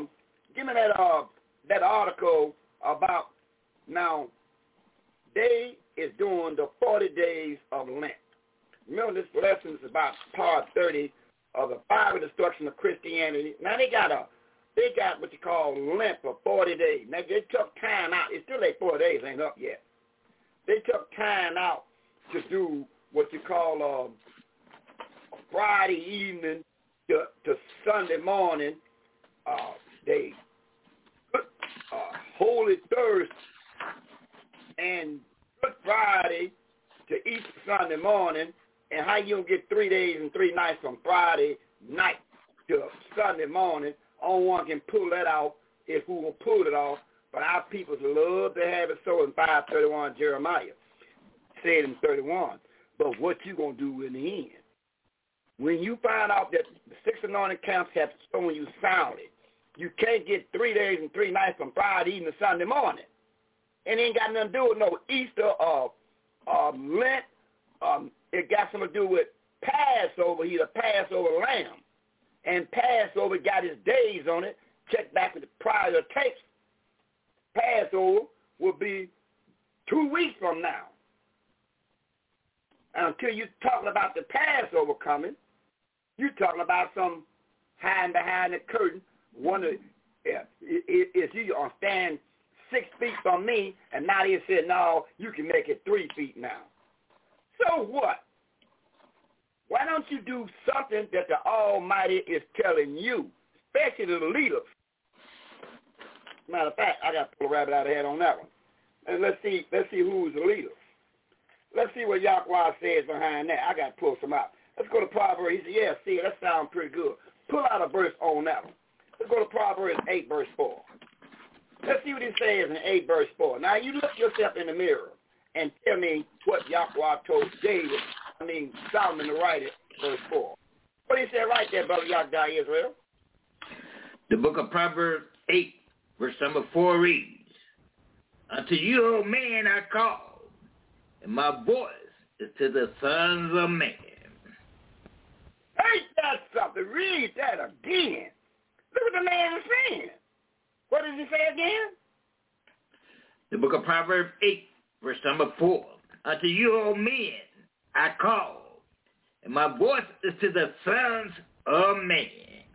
that article about now. They is doing the 40 days of Lent. Remember, this lesson is about part 30 of the fiery destruction of Christianity. Now they got what you call Lent for 40 days. Now they took time out. It's still like 4 days ain't up yet. They took time out to do what you call Friday evening to Sunday morning. They put Holy Thursday and Good Friday to Easter Sunday morning, and how you gonna get 3 days and 3 nights from Friday night to Sunday morning? Only one can pull that off if we will pull it off. But our people love to have it so in 5:31 Jeremiah said in 31. But what you gonna do in the end? When you find out that the 6 anointing camps have shown you soundly, you can't get 3 days and 3 nights from Friday evening to Sunday morning. And it ain't got nothing to do with no Easter or Lent. It got something to do with Passover. He's a Passover lamb. And Passover got his days on it. Check back with the prior tapes. Passover will be 2 weeks from now. And until you're talking about the Passover coming, you're talking about some hiding behind the curtain. One is you gonna stand 6 feet from me, and now they said, no, you can make it 3 feet now. So what? Why don't you do something that the Almighty is telling you, especially the leaders? Matter of fact, I got to pull a rabbit out of the head on that one. And let's see who's the leader. Let's see what Yahweh says behind that. I got to pull some out. Let's go to Proverbs. He said, yeah, see, that sounds pretty good. Pull out a verse on that one. Let's go to Proverbs 8, verse 4. Let's see what he says in 8, verse 4. Now, you look yourself in the mirror and tell me what Yahweh told Solomon to write it, verse 4. What he said right there, Brother Yahweh Israel? The book of Proverbs 8, verse number 4 reads, unto you, O man, I call, and my voice is to the sons of men. Ain't that something? Read that again. Look what the man is saying. What does he say again? The book of Proverbs 8, verse number 4. Unto you, O men, I call, and my voice is to the sons of men.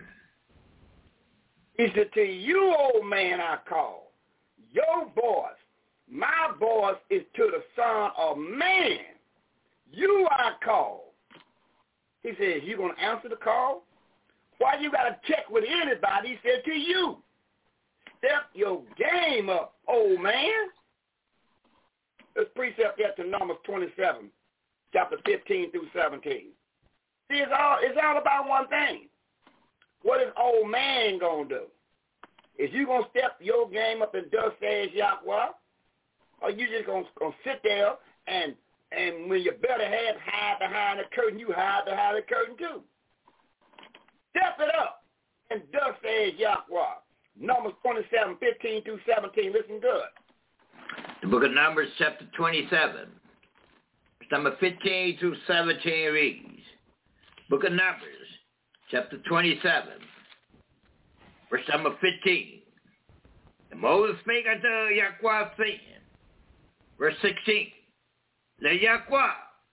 He said, to you, old man, I call. Your voice, my voice is to the son of man. You I call. He says, you going to answer the call? Why you got to check with anybody? He said, to you. Step your game up, old man. Let's precept that to Numbers 27, chapter 15 through 17. See, it's all about one thing. What is old man going to do? Is you going to step your game up and dust says Yahweh? Or you just going to sit there and when you better have hide behind the curtain, you hide behind the curtain too. Step it up and dust says Yahweh. Numbers 27, 15 through 17. Listen good. The book of Numbers, chapter 27, number 15 through 17 reads, book of Numbers, chapter 27, verse number 15. And Moses spake unto Yahweh, saying, verse 16, the Yahweh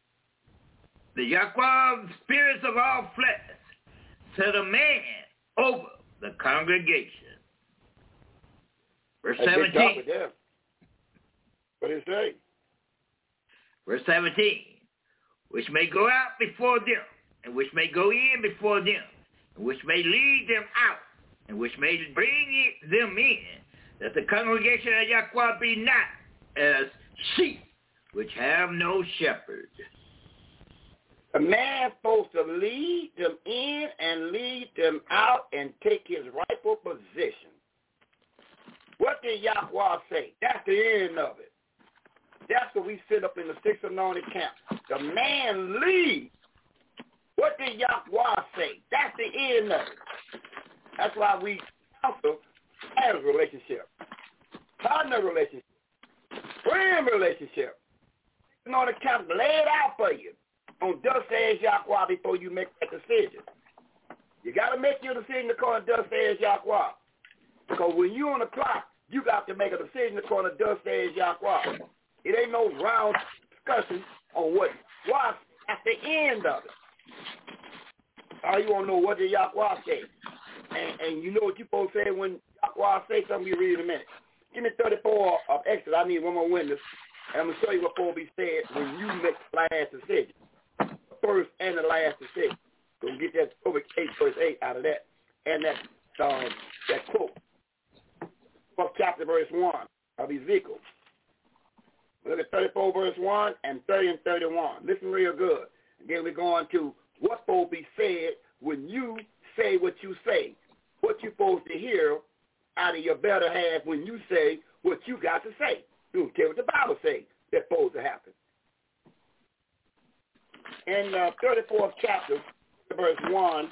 of the spirits of all flesh, set a man over the congregation. Verse 17. What did it say? Verse 17. Which may go out before them, and which may go in before them, and which may lead them out, and which may bring them in, that the congregation of Yahweh be not as sheep which have no shepherd. A man's supposed to lead them in and lead them out and take his rightful position. What did Yahweh say? That's the end of it. That's what we sit up in the 6 anointed camp. The man leads. What did Yahweh say? That's the end of it. That's why we counsel marriage relationship, partner relationship, friend relationship. 6 anointed camp laid out for you on thus says Yahweh before you make that decision. You got to make your decision according to thus says Yahweh. Because when you're on the clock, you got to make a decision according to thus says Yahweh. It ain't no round discussion on what was at the end of it. All you want to know what did Yahweh say. And you know what you're supposed to say when Yahweh say something, you read in a minute. Give me 34 of Exodus. I need one more witness. And I'm going to show you what's supposed to be said when you make the last decision. The first and the last decision. So get that over 8 verse 8 out of that. And that quote. Chapter verse 1 of Ezekiel. Look at 34 verse 1 and 30 and 31. Listen real good. Then we're going to what's supposed to be said when you say what you say. What you're supposed to hear out of your better half when you say what you got to say. You tell what the Bible says that's supposed to happen. In the 34th chapter, verse 1,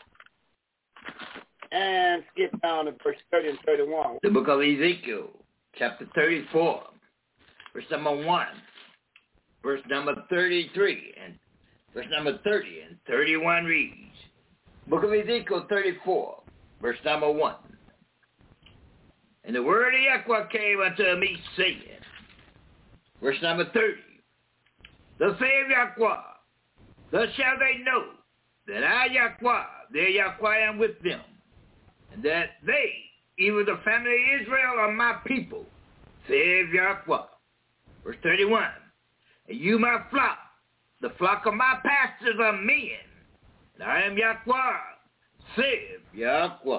and skip down to verse 30 and 31. The book of Ezekiel, chapter 34, verse number 1, verse number 33, and verse number 30 and 31 reads, book of Ezekiel 34, verse number 1. And the word of Yahweh came unto me, saying, verse number 30, thus saith Yahweh, thus shall they know that I, Yahweh, their Yahweh, am with them, and that they, even the family of Israel, are my people, saith Yahweh. Verse 31, and you my flock, the flock of my pastors are men, and I am Yahweh, saith Yahweh.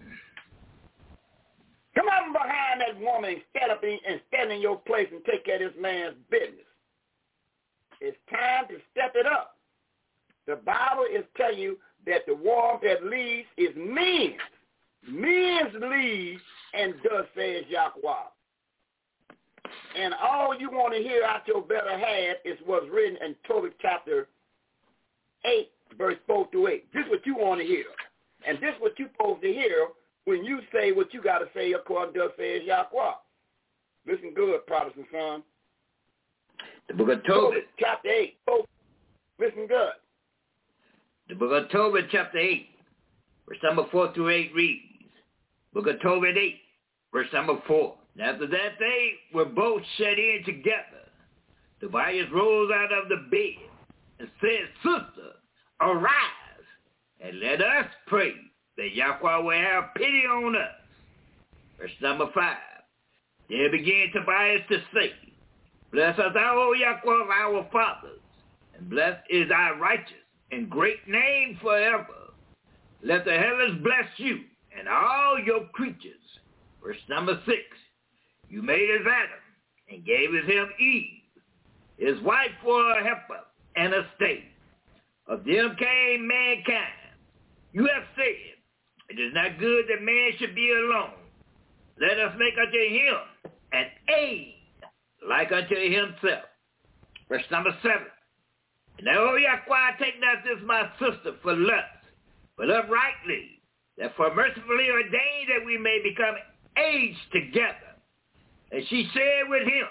Come on behind that woman and stand in your place and take care of this man's business. It's time to step it up. The Bible is telling you that the one that leads is men. Men's lead, and thus says Yahweh. And all you want to hear out your better half is what's written in Tobit chapter 8, verse 4 through 8. This is what you want to hear. And this is what you're supposed to hear when you say what you got to say according to thus says Yahweh. Listen good, Protestant son. The book of Tobit. Chapter 8. Listen good. The book of Tobit, chapter 8, verse number 4 through 8 reads, book of Tobit 8, verse number 4. And after that they were both shut in together. Tobias rose out of the bed and said, sister, arise, and let us pray that Yahweh will have pity on us. Verse number 5. Then began Tobias to say, bless us, O Yahweh of our fathers, and blessed is thy righteous and great name forever. Let the heavens bless you and all your creatures. Verse number 6. You made us Adam and gave us him Eve, his wife for a helper and a stay. Of them came mankind. You have said, it is not good that man should be alone. Let us make unto him an aid like unto himself. Verse number 7. Now, O Yahweh, take not this my sister for lust, but uprightly, that for mercifully ordained that we may become aged together. And she said with him,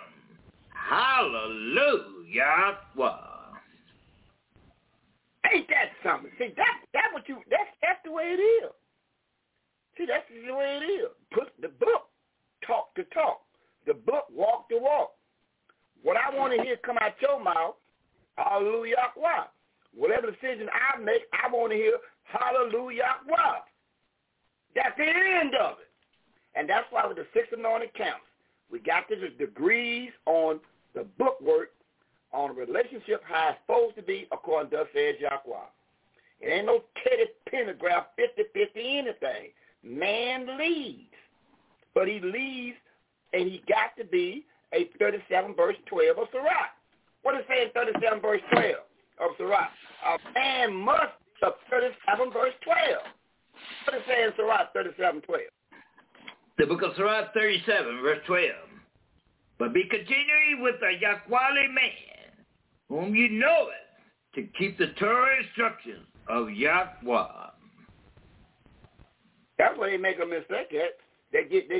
hallelujah. Ain't that something? See, that's the way it is. See, that's the way it is. Put the book, talk to talk. The book, walk to walk. What I want to hear come out your mouth, hallelujah. Whatever decision I make, I want to hear hallelujah. That's the end of it. And that's why with the 6 anointed counts, we got the degrees on the book work, on a relationship, how it's supposed to be, according to thus says Yahweh. It ain't no Teddy Pendergraph 50-50 anything. Man leads. But he leads, and he got to be a 37 verse 12 of Sirach. What does it say in 37 verse 12 of Sirach? A man must be a 37 verse 12. What does it say in Sirach 37:12? The book of Sirach 37, verse 12. But be continuing with a Yahweh man, whom you know it, to keep the Torah instructions of Yahweh. That's where they make a mistake at. They get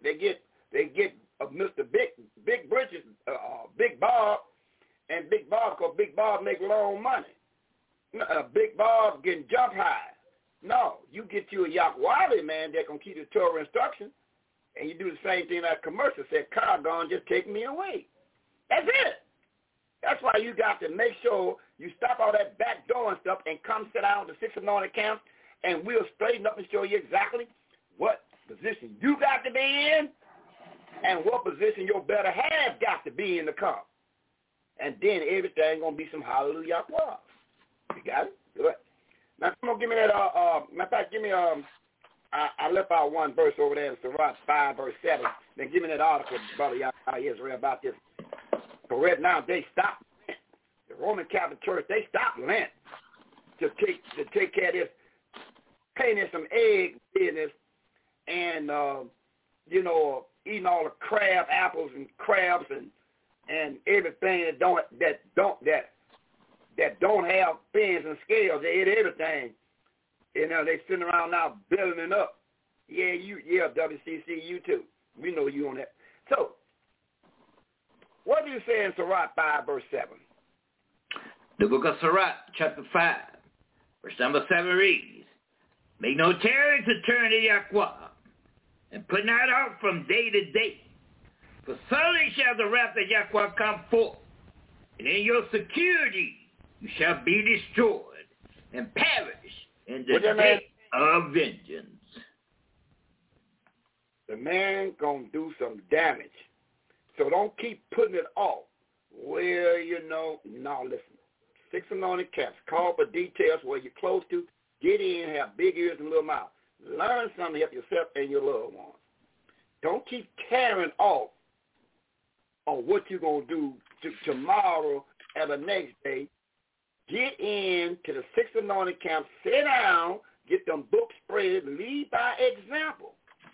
Mr. Big Britches, Big Bob, and Big Bob, because Big Bob make long money. Big Bob getting jump high. No, you get you a Yahweh man that can keep the Torah instructions. And you do the same thing that commercial said, car gone, just take me away. That's it. That's why you got to make sure you stop all that back door and stuff and come sit down with the 6 anointed camps, and we'll straighten up and show you exactly what position you got to be in and what position your better half got to be in the car. And then everything going to be some hallelujah. You got it? Good. Now, come on, give me that, matter of fact, give me, I left out one verse over there in Sirach 5, verse 7. Then give me that article, Brother Yahweh Israel, about this But right now they stopped Lent. The Roman Catholic Church, they stopped Lent to take care of this painting some egg business and eating all the crab apples and crabs and everything that don't have fins and scales. They eat everything. They sitting around now building it up. Yeah, WCC, you too. We know you on that. So, what do you say in Sirach 5, verse 7? The book of Sirach, chapter 5, verse number 7 reads, "Make no tarrying to turn to Yahweh, and put not out from day to day. For suddenly shall the wrath of Yahweh come forth, and in your security you shall be destroyed and perish in the day of vengeance." The man gonna do some damage. So don't keep putting it off. Well, no, listen. 6 anointed camps. Call for details where you're close to. Get in, have big ears and little mouth. Learn something to help yourself and your loved ones. Don't keep carrying off on what you're going to do tomorrow and the next day. Get in to the 6 anointed camps. Sit down. Get them books spread. Lead by example.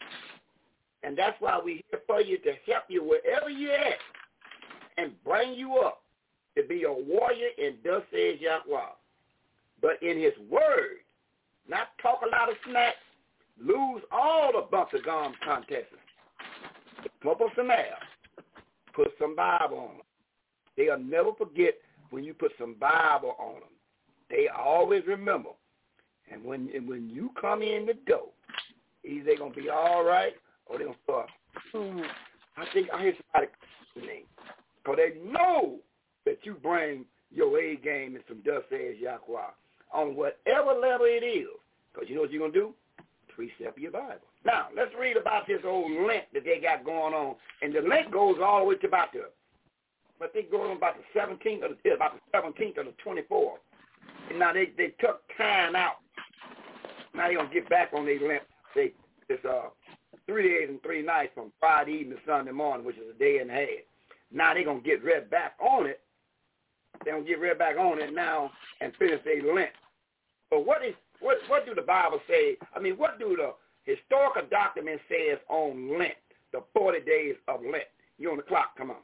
And that's why we're here for you to help you wherever you're at and bring you up to be a warrior in thus says Yahweh. But in his word, not talk a lot of smack, lose all the bumps of gum contests. Come up some air. Put some Bible on them. They'll never forget when you put some Bible on them. They always remember. And when you come in the door, either they're going to be all right or they're going to start, I think I hear somebody name. Because they know that you bring your A game and some dust says Yahweh on whatever level it is. Because you know what you're going to do? Precept your Bible. Now, let's read about this old Lent that they got going on. And the Lent goes all the way to about I think going on about the 17th or the 24th. And now they took time out. Now they're going to get back on their Lent. It's 3 days and 3 nights from Friday evening to Sunday morning, which is a day and a half. Now they're going to get right back on it. They're going to get right back on it now and finish their Lent. But what do the Bible say? I mean, what do the historical document says on Lent, the 40 days of Lent? You on the clock, come on.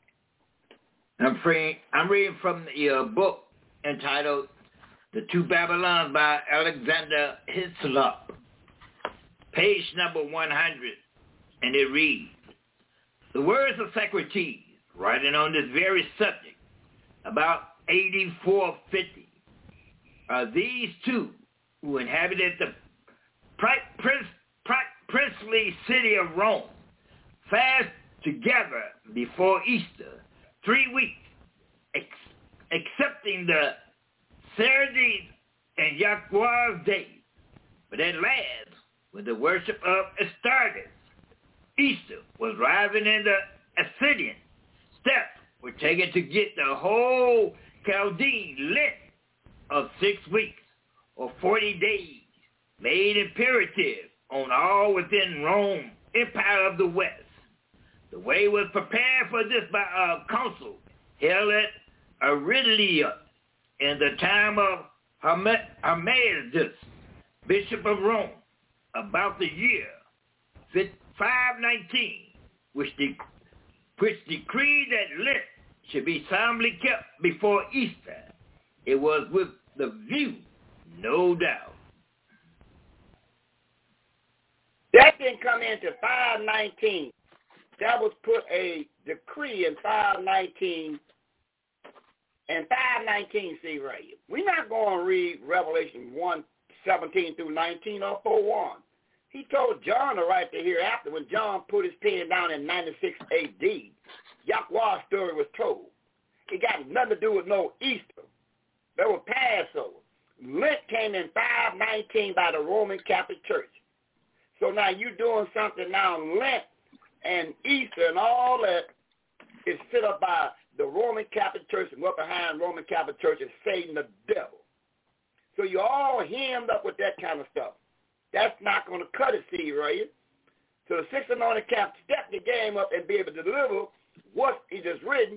I'm reading from the book entitled The Two Babylons by Alexander Hislop, page number 100, and it reads, "The words of Socrates, writing on this very subject, about AD 450, are these two who inhabited the princely city of Rome, fast together before Easter 3 weeks, accepting the Saturdays and Yahweh's days. But at last, when the worship of Astartes, Easter was arriving in the Assyrian, steps were taken to get the whole Chaldean Lent of 6 weeks or 40 days made imperative on all within Rome Empire of the West. The way was prepared for this by a council held at Aurelius in the time of Hermesdus, Bishop of Rome, about the year 519, which decreed that Lent should be solemnly kept before Easter. It was with the view, no doubt." That didn't come into 519. That was put a decree in 519. And 519, see right here. We're not going to read Revelation 1:17 through 19 or 4:1. He told John to write the hereafter when John put his pen down in 96 AD. Yahweh's story was told. It got nothing to do with no Easter. There was Passover. Lent came in 519 by the Roman Catholic Church. So now you're doing something now, Lent and Easter and all that is set up by the Roman Catholic Church, and what behind Roman Catholic Church is Satan the devil. So you're all hemmed up with that kind of stuff. That's not going to cut it, see, right? So the 6 anointed camp step the game up and be able to deliver what he has written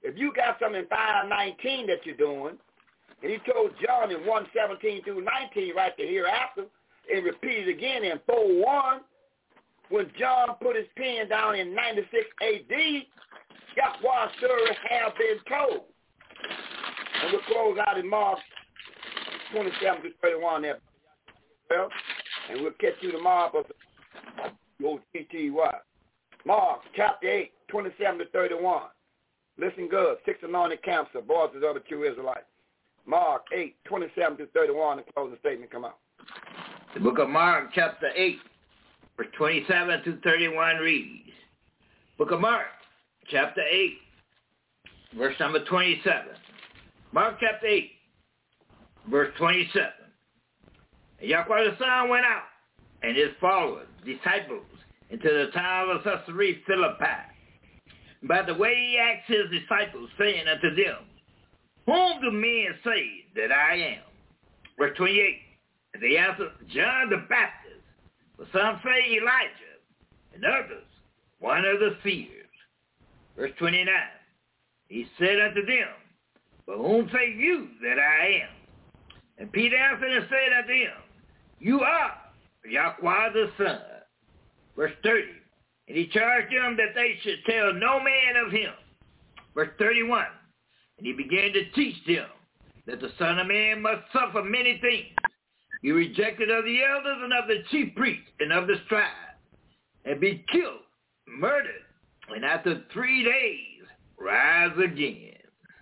If you got something in 5:19 that you're doing, and he told John in 1:17 through 19 right there hereafter, and repeated again in 4:1, when John put his pen down in 96 A.D., Yahweh's story have been told. And we'll close out in Mark 27 to 31 there. Well, and we'll catch you tomorrow for O-T-T-Y. Mark chapter 8, 27 to 31. Listen good. 6 anointed camps of boys of the true Israelites. Mark 8, 27 to 31. The closing statement come out. The book of Mark chapter 8, verse 27 to 31 reads. Book of Mark chapter 8, verse number 27. Mark chapter 8, verse 27. And Yahweh the Son went out, and his followers, disciples, into the town of Caesarea Philippi. By the way he asked his disciples, saying unto them, Whom do men say that I am? Verse 28. And they answered, John the Baptist, but some say Elijah, and others, one of the seers. Verse 29. He said unto them, But whom say you that I am? And Peter answered and said unto him, You are Yahweh the Son. Verse 30. And he charged them that they should tell no man of him. Verse 31. And he began to teach them that the Son of Man must suffer many things, be rejected of the elders and of the chief priests and of the scribes, and be killed, murdered, and after 3 days rise again.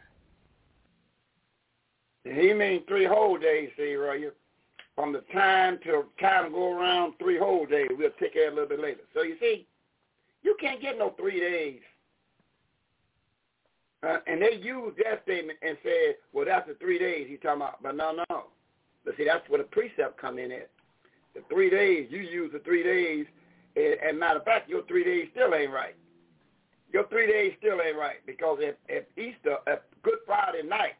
He means 3 whole days, see, right? From the time till time go around 3 whole days. We'll take care a little bit later. So you see, you can't get no 3 days. And they used that statement and said, well, that's the 3 days he's talking about. But no. But see, that's where the precept come in at. The 3 days, you use the 3 days, and matter of fact, your 3 days still ain't right. Your 3 days still ain't right, because if Easter, if Good Friday night,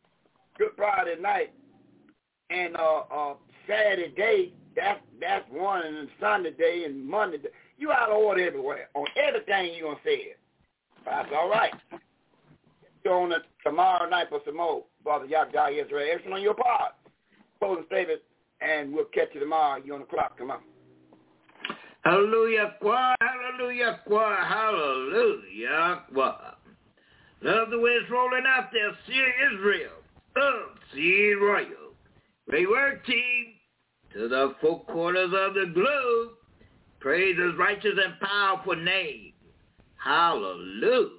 and Saturday day, that's one, and then Sunday day and Monday day, you out of order everywhere. On everything you're going to say it. That's all right. You're on it tomorrow night for some more, Brother Yahweh Israel. Everything on your part. Closing statement, and we'll catch you tomorrow. You're on the clock. Come on. Hallelujah, hallelujah, hallelujah. Love the way it's rolling out there. Seer Israel of Seed Royal. Great work, team. To the 4 corners of the globe. Praise his righteous and powerful name. Hallelujah.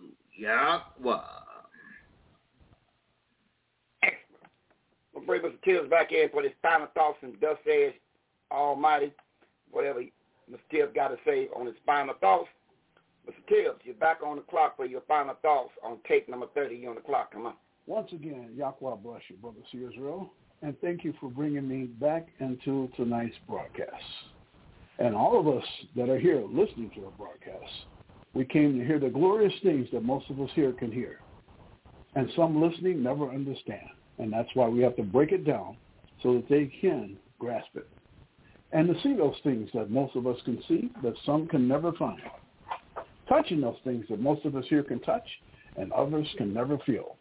We'll bring Mr. Tibbs back in for his final thoughts, and thus says Almighty, whatever Mr. Tibbs got to say on his final thoughts. Mr. Tibbs, you're back on the clock for your final thoughts on tape number 30. You're on the clock. Come on. Once again, Yahweh bless you, Brother C. Israel, and thank you for bringing me back into tonight's broadcast. And all of us that are here listening to the broadcast, we came to hear the glorious things that most of us here can hear. And some listening never understand. And that's why we have to break it down so that they can grasp it. And to see those things that most of us can see, that some can never find. Touching those things that most of us here can touch and others can never feel.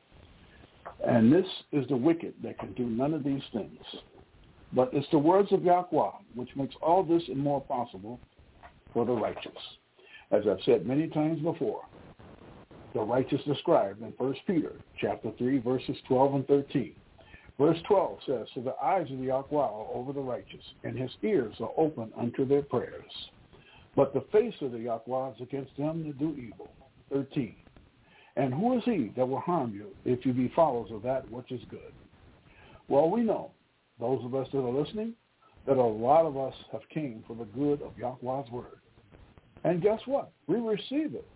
And this is the wicked that can do none of these things. But it's the words of Yahweh which makes all this and more possible for the righteous. As I've said many times before, the righteous described in 1 Peter chapter 3, verses 12 and 13. Verse 12 says, So the eyes of the Yahweh are over the righteous, and his ears are open unto their prayers. But the face of the Yahweh is against them that do evil. 13. And who is he that will harm you if you be followers of that which is good? Well, we know, those of us that are listening, that a lot of us have came for the good of Yahweh's word. And guess what? We receive it.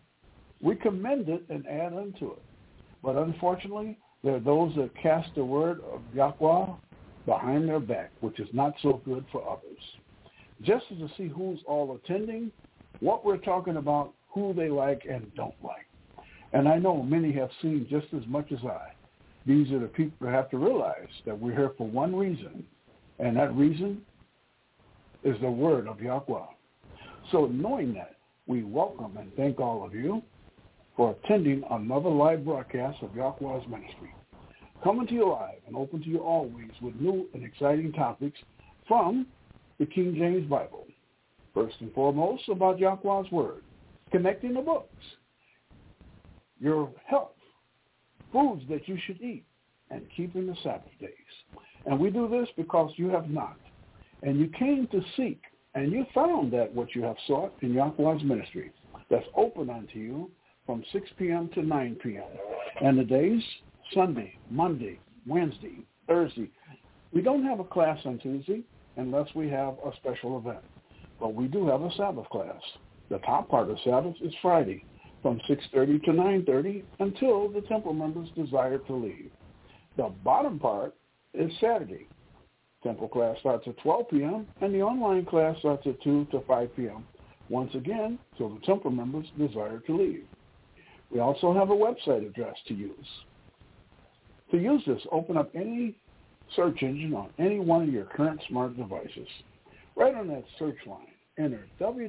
We commend it and add unto it. But unfortunately, there are those that cast the word of Yahweh behind their back, which is not so good for others. Just as to see who's all attending, what we're talking about, who they like and don't like. And I know many have seen just as much as I. These are the people that have to realize that we're here for one reason, and that reason is the word of Yahweh. So knowing that, we welcome and thank all of you for attending another live broadcast of Yahweh's ministry. Coming to you live and open to you always with new and exciting topics from the King James Bible. First and foremost, about Yahweh's Word, connecting the books, your health, foods that you should eat, and keeping the Sabbath days. And we do this because you have not. And you came to seek, and you found that what you have sought in Yahweh's ministry that's open unto you from 6 p.m. to 9 p.m. And the days, Sunday, Monday, Wednesday, Thursday. We don't have a class on Tuesday unless we have a special event. But we do have a Sabbath class. The top part of Sabbath is Friday from 6:30 to 9:30 until the temple members desire to leave. The bottom part is Saturday. Temple class starts at 12 p.m. and the online class starts at 2 to 5 p.m. Once again, till the temple members desire to leave. We also have a website address to use. To use this, open up any search engine on any one of your current smart devices. Right on that search line, enter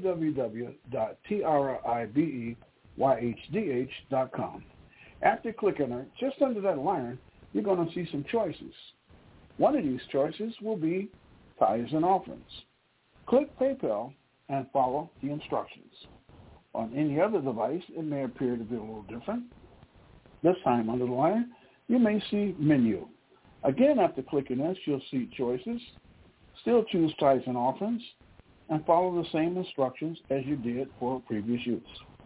www.tribeyhdh.com. After clicking on it, just under that line, you're going to see some choices. One of these choices will be tithes and offerings. Click PayPal and follow the instructions. On any other device, it may appear to be a little different. This time under the line, you may see menu. Again, after clicking this, you'll see choices. Still choose tithes and offerings and follow the same instructions as you did for previous use.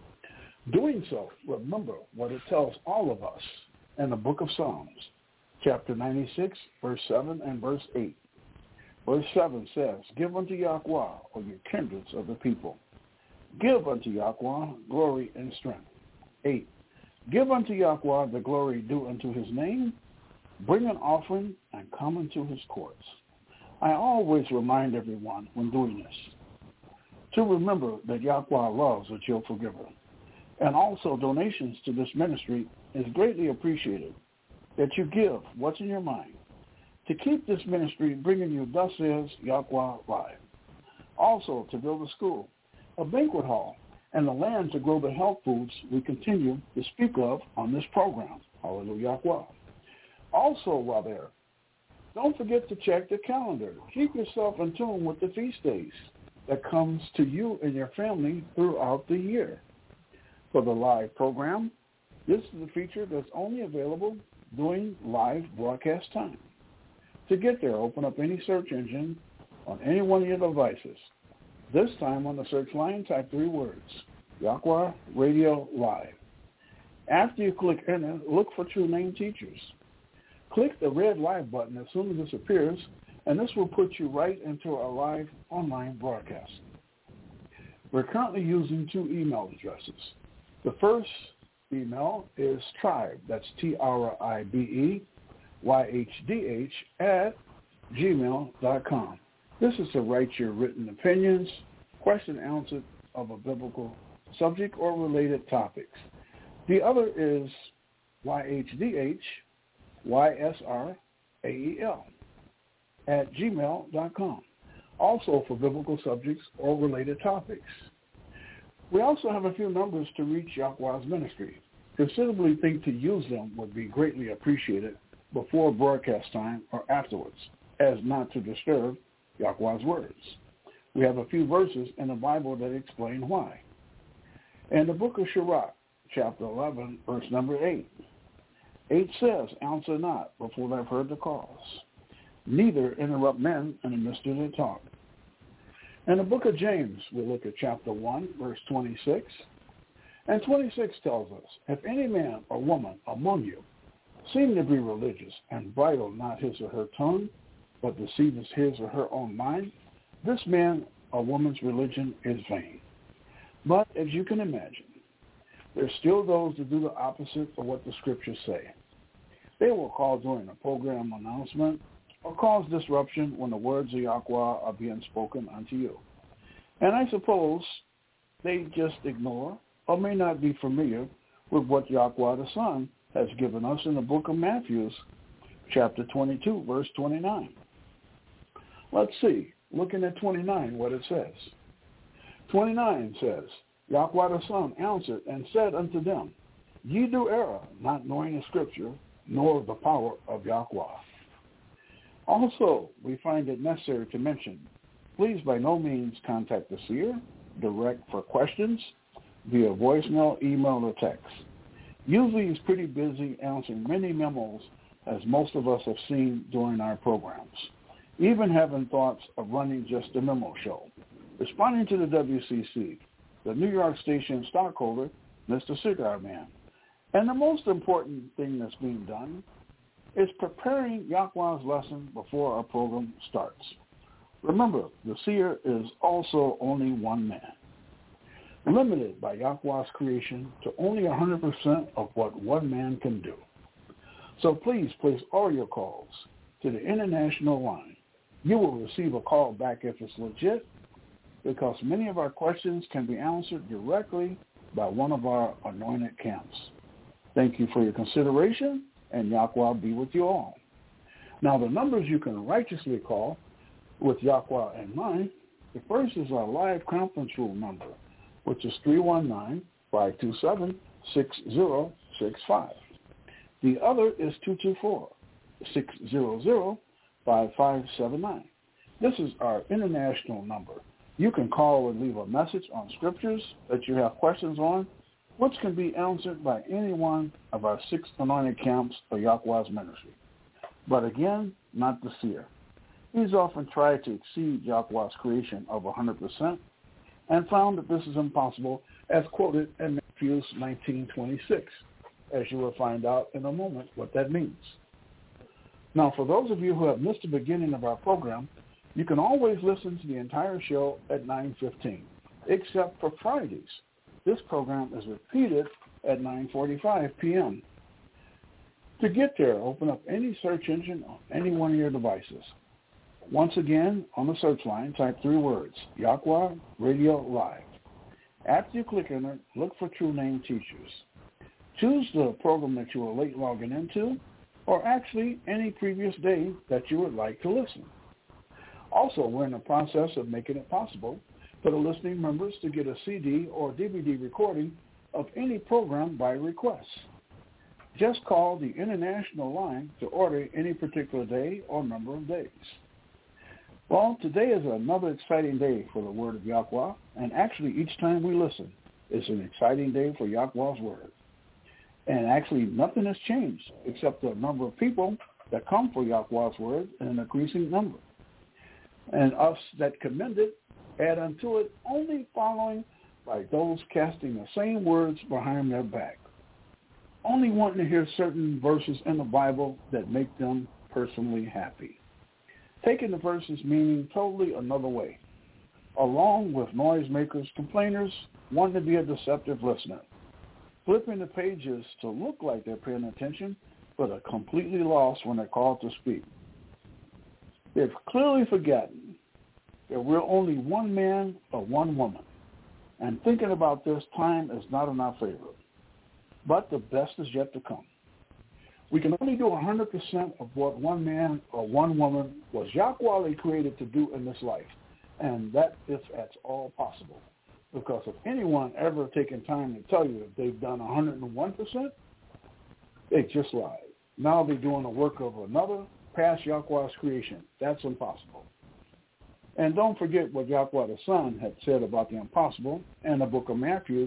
Doing so, remember what it tells all of us in the book of Psalms, chapter 96, verse 7 and verse 8. Verse 7 says, "Give unto Yahweh, O your kindreds of the people. Give unto Yahweh glory and strength." 8. "Give unto Yahweh the glory due unto his name. Bring an offering and come into his courts." I always remind everyone when doing this to remember that Yahweh loves a cheerful giver. And also donations to this ministry is greatly appreciated, that you give what's in your mind to keep this ministry bringing you Thus Says Yahweh Live. Also to build a school, a banquet hall, and the land to grow the health foods we continue to speak of on this program. Hallelujah. Also, while there, don't forget to check the calendar. Keep yourself in tune with the feast days that comes to you and your family throughout the year. For the live program, this is a feature that's only available during live broadcast time. To get there, open up any search engine on any one of your devices. This time on the search line, type 3 words, Yahweh Radio Live. After you click enter, look for True Name Teachers. Click the red live button as soon as this appears, and this will put you right into our live online broadcast. We're currently using 2 email addresses. The first email is tribe, that's TRIBEYHDH @gmail.com. This is to write your written opinions, question and answer of a biblical subject or related topics. The other is YHDHYSRAEL @gmail.com, also for biblical subjects or related topics. We also have a few numbers to reach Yahweh's ministry. Considerably think to use them would be greatly appreciated before broadcast time or afterwards, as not to disturb Yahweh's words. We have a few verses in the Bible that explain why. In the book of Sirach, chapter 11, verse number 8. 8 says, "Answer not before they've heard the cause, neither interrupt men in the midst of their talk." In the book of James, we look at chapter 1, verse 26. And 26 tells us, "If any man or woman among you seem to be religious and bridle not his or her tongue, but deceives his or her own mind, this man or woman's religion is vain." But as you can imagine, there's still those that do the opposite of what the scriptures say. They will call during a program announcement or cause disruption when the words of Yahweh are being spoken unto you. And I suppose they just ignore or may not be familiar with what Yahweh the Son has given us in the book of Matthew, chapter 22, verse 29. Let's see, looking at 29, what it says. 29 says, "Yahweh the Son answered and said unto them, Ye do err, not knowing the scripture, nor the power of Yahweh. Also, we find it necessary to mention, please by no means contact the seer direct for questions via voicemail, email, or text. Usually he's pretty busy answering many memos, as most of us have seen during our programs, even having thoughts of running just a memo show. Responding to the WCC, the New York station stockholder, Mr. Cigar Man. And the most important thing that's being done is preparing Yahweh's lesson before our program starts. Remember, the seer is also only one man, limited by Yahweh's creation to only 100% of what one man can do. So please place all your calls to the international line. You will receive a call back if it's legit, because many of our questions can be answered directly by one of our anointed camps. Thank you for your consideration, and Yahweh be with you all. Now, the numbers you can righteously call with Yahweh in mind, the first is our live conference room number, which is 319-527-6065. The other is 224-600-5579. This is our international number. You can call and leave a message on scriptures that you have questions on, which can be answered by any one of our 6 anointed camps of Yahweh's ministry. But again, not the seer. He's often tried to exceed Yahweh's creation of 100% and found that this is impossible, as quoted in Matthew 19:26, as you will find out in a moment what that means. Now, for those of you who have missed the beginning of our program, you can always listen to the entire show at 9:15, except for Fridays. This program is repeated at 9:45 p.m. To get there, open up any search engine on any one of your devices. Once again, on the search line, type 3 words, Yahweh Radio Live. After you click on it, look for True Name Teachers. Choose the program that you are late logging into, or actually any previous day that you would like to listen. Also, we're in the process of making it possible for the listening members to get a CD or DVD recording of any program by request. Just call the international line to order any particular day or number of days. Well, today is another exciting day for the Word of Yahweh, and actually each time we listen, it's an exciting day for Yahweh's Word. And actually nothing has changed except the number of people that come for Yahweh's Word in an increasing number. And us that commend it, add unto it, only following by those casting the same words behind their back, only wanting to hear certain verses in the Bible that make them personally happy, taking the verses meaning totally another way, along with noisemakers, complainers, wanting to be a deceptive listener, flipping the pages to look like they're paying attention, but are completely lost when they're called to speak. They've clearly forgotten that we're only one man or one woman, and thinking about this, time is not in our favor. But the best is yet to come. We can only do 100% of what one man or one woman was Yahweh created to do in this life, and that if that's all possible. Because if anyone ever taken time to tell you that they've done 101%, they just lied. Now they're doing the work of another past Yahweh's creation. That's impossible. And don't forget what Yahweh the Son had said about the impossible in the book of Matthew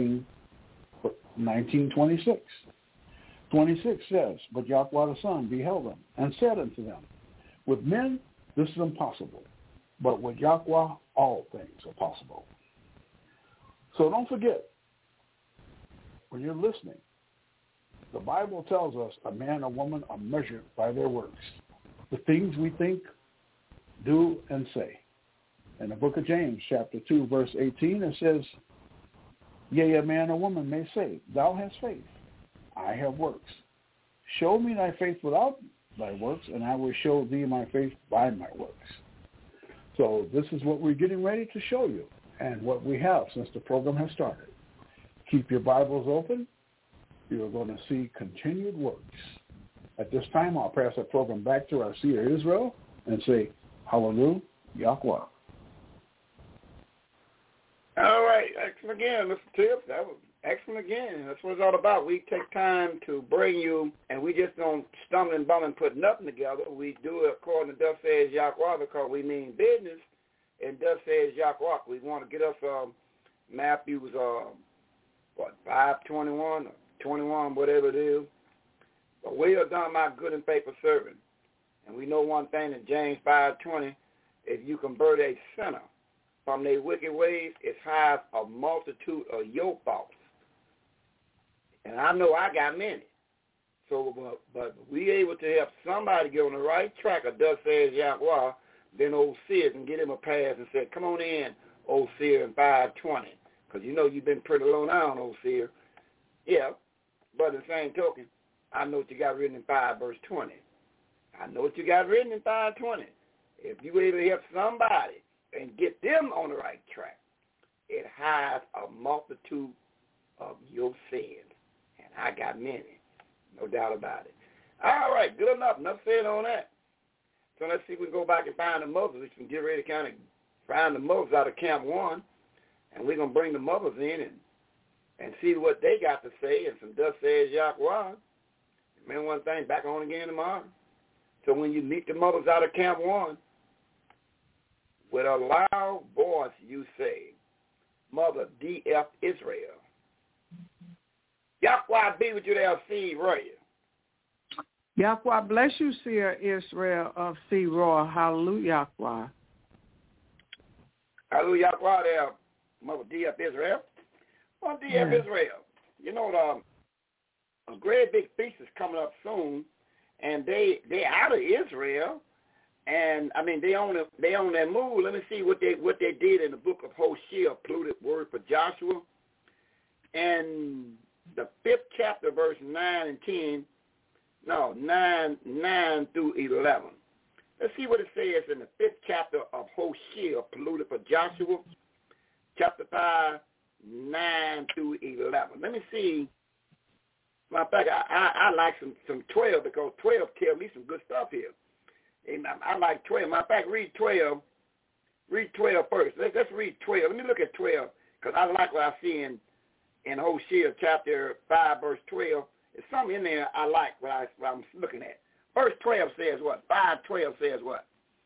19:26. 26 says, but Yahweh the Son beheld them and said unto them, with men this is impossible, but with Yahweh all things are possible. So don't forget, when you're listening, the Bible tells us a man or woman are measured by their works, the things we think, do, and say. In the book of James, chapter 2, verse 18, it says, yea, a man or woman may say, thou hast faith, I have works. Show me thy faith without thy works, and I will show thee my faith by my works. So this is what we're getting ready to show you, and what we have since the program has started. Keep your Bibles open. You're going to see continued works. At this time, I'll pass the program back to our seer Israel and say, hallelujah, Yahweh. All right. Thanks again, Mr. Tipp. That was Excellent again. That's what it's all about. We take time to bring you, and we just don't stumble and bum and put nothing together. We do it according to Thus Says Yahweh because we mean business, and Thus Says Yahweh. We want to get us Matthew's, 5:21 or 21, whatever it is. But well done, my good and faithful servant. And we know one thing in James 5:20, if you convert a sinner from their wicked ways, it hides a multitude of your faults. And I know I got many. So, but we able to help somebody get on the right track of Thus Says Yahweh, then old Seer can get him a pass and say, come on in, old Seer, in 5:20. Because you know you've been pretty low down, old Seer. Yeah, but in the same token, I know what you got written in 5:20. I know what you got written in 5:20. If you able to help somebody and get them on the right track, it hides a multitude of your sins. And I got many, no doubt about it. All right, good enough. Enough said on that. So let's see if we can go back and find the mothers. We can get ready to kind of find the mothers out of Camp 1, and we're going to bring the mothers in and see what they got to say and some Thus Says Yahweh. Remember one thing, back on again tomorrow. So when you meet the mothers out of Camp 1, with a loud voice you say, Mother D.F. Israel. Yahweh be with you there, C. Roy. Yahweh bless you, Seer Israel of C. Roy. Hallelujah, Yahweh. Hallelujah, Yahweh there, Mother D.F. Israel. Well, D.F. Israel, you know, a great big feast is coming up soon, and they out of Israel. And I mean, they on their move. Let me see what they did in the book of Hosea, polluted word for Joshua, and the 5th chapter, verse 9 and 10. No, 9 through 11. Let's see what it says in the 5th chapter of Hosea, polluted for Joshua, chapter 5, 9 through 11. Let me see. Matter of fact, I like some 12 because 12 tell me some good stuff here. And I like 12. Matter of fact, read 12. Read 12 first. Let's read 12. Let me look at 12 because I like what I see in Hosea chapter 5, verse 12. There's something in there I like what I'm looking at. Verse 12 says what? 5:12 says what?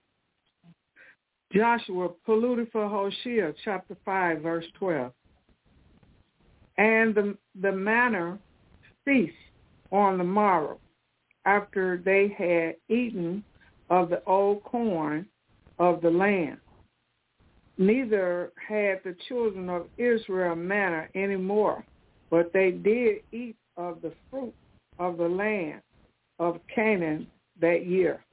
Joshua, polluted for Hosea, chapter 5, verse 12. And the manner ceased on the morrow, after they had eaten of the old corn of the land. Neither had the children of Israel manna any more, but they did eat of the fruit of the land of Canaan that year.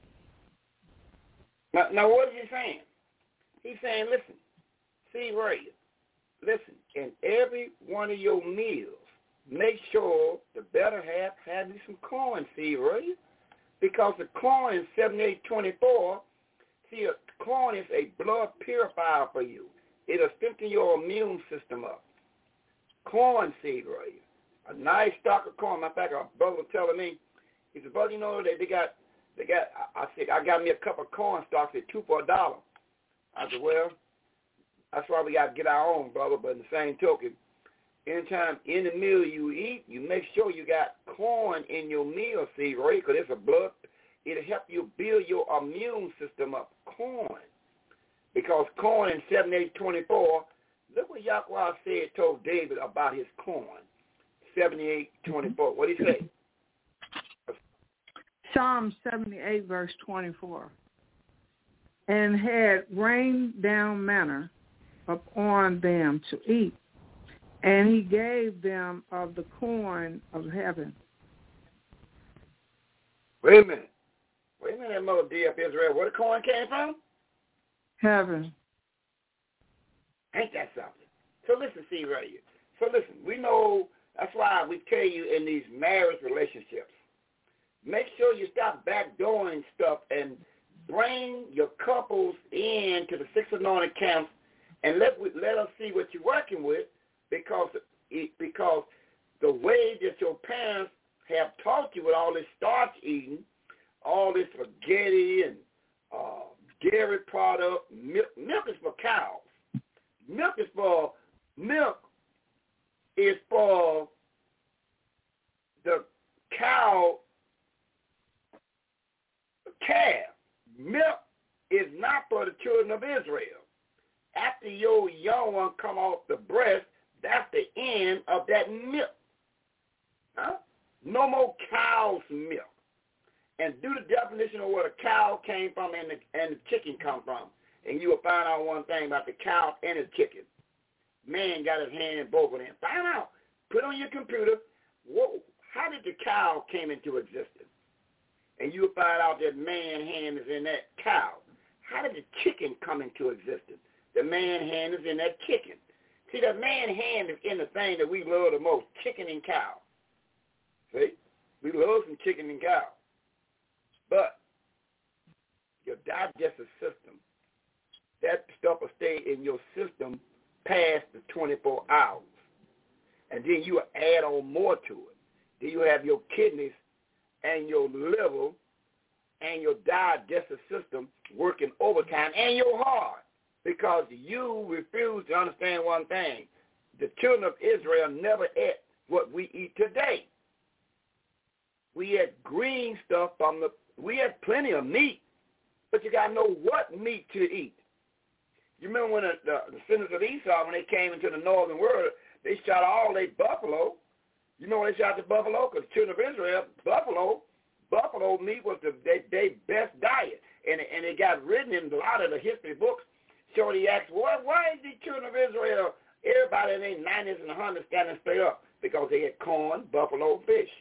Now what is he saying? He's saying, listen, see right here. Listen, in every one of your meals, make sure the better half has some corn seed, right? Because the corn is 7824. See, corn is a blood purifier for you. It'll strengthen your immune system up. Corn seed, right? A nice stock of corn. Matter of fact, a brother was telling me, he said, brother, you know, they got. I said, I got me a couple of corn stalks at $2 for $1. I said, well, that's why we got to get our own, brother. But in the same token, anytime in the meal you eat, you make sure you got corn in your meal, see, right? Because it's a blood. It'll help you build your immune system up. Corn. Because corn in 7824, look what Yahweh said, told David about his corn. 78:24. What did he say? Psalm 78, verse 24. And had rained down manna upon them to eat, and he gave them of the corn of heaven. Wait a minute, Mother D.F. Israel. Where the corn came from? Heaven. Ain't that something? So listen, see right here. So listen, we know, that's why we tell you in these marriage relationships, make sure you stop backdooring stuff and bring your couples in to the 6 anointed camps and let us see what you're working with, because the way that your parents have taught you with all this starch eating, all this spaghetti and dairy product, milk is for cows. Milk is for the calf. Milk is not for the children of Israel. After your young one come off the breast, that's the end of that milk. Huh? No more cow's milk. And do the definition of where the cow came from and the chicken come from. And you will find out one thing about the cow and the chicken. Man got his hand in both of them. Find out. Put on your computer, how did the cow came into existence? And you'll find out that man hand is in that cow. How did the chicken come into existence? The man hand is in that chicken. See, the man hand is in the thing that we love the most, chicken and cow. See? We love some chicken and cow. But your digestive system, that stuff will stay in your system past the 24 hours. And then you will add on more to it. Then you have your kidneys and your liver and your digestive system working overtime and your heart, because you refuse to understand one thing. The children of Israel never ate what we eat today. We had green stuff we had plenty of meat, but you got to know what meat to eat. You remember when the descendants of Esau, when they came into the northern world, they shot all their buffalo. You know when they shot the buffalo? Because the children of Israel, buffalo meat was their best diet. And it got written in a lot of the history books. So he asked, why is the children of Israel, everybody in their 90s and 100s standing straight up? Because they had corn, buffalo, fish.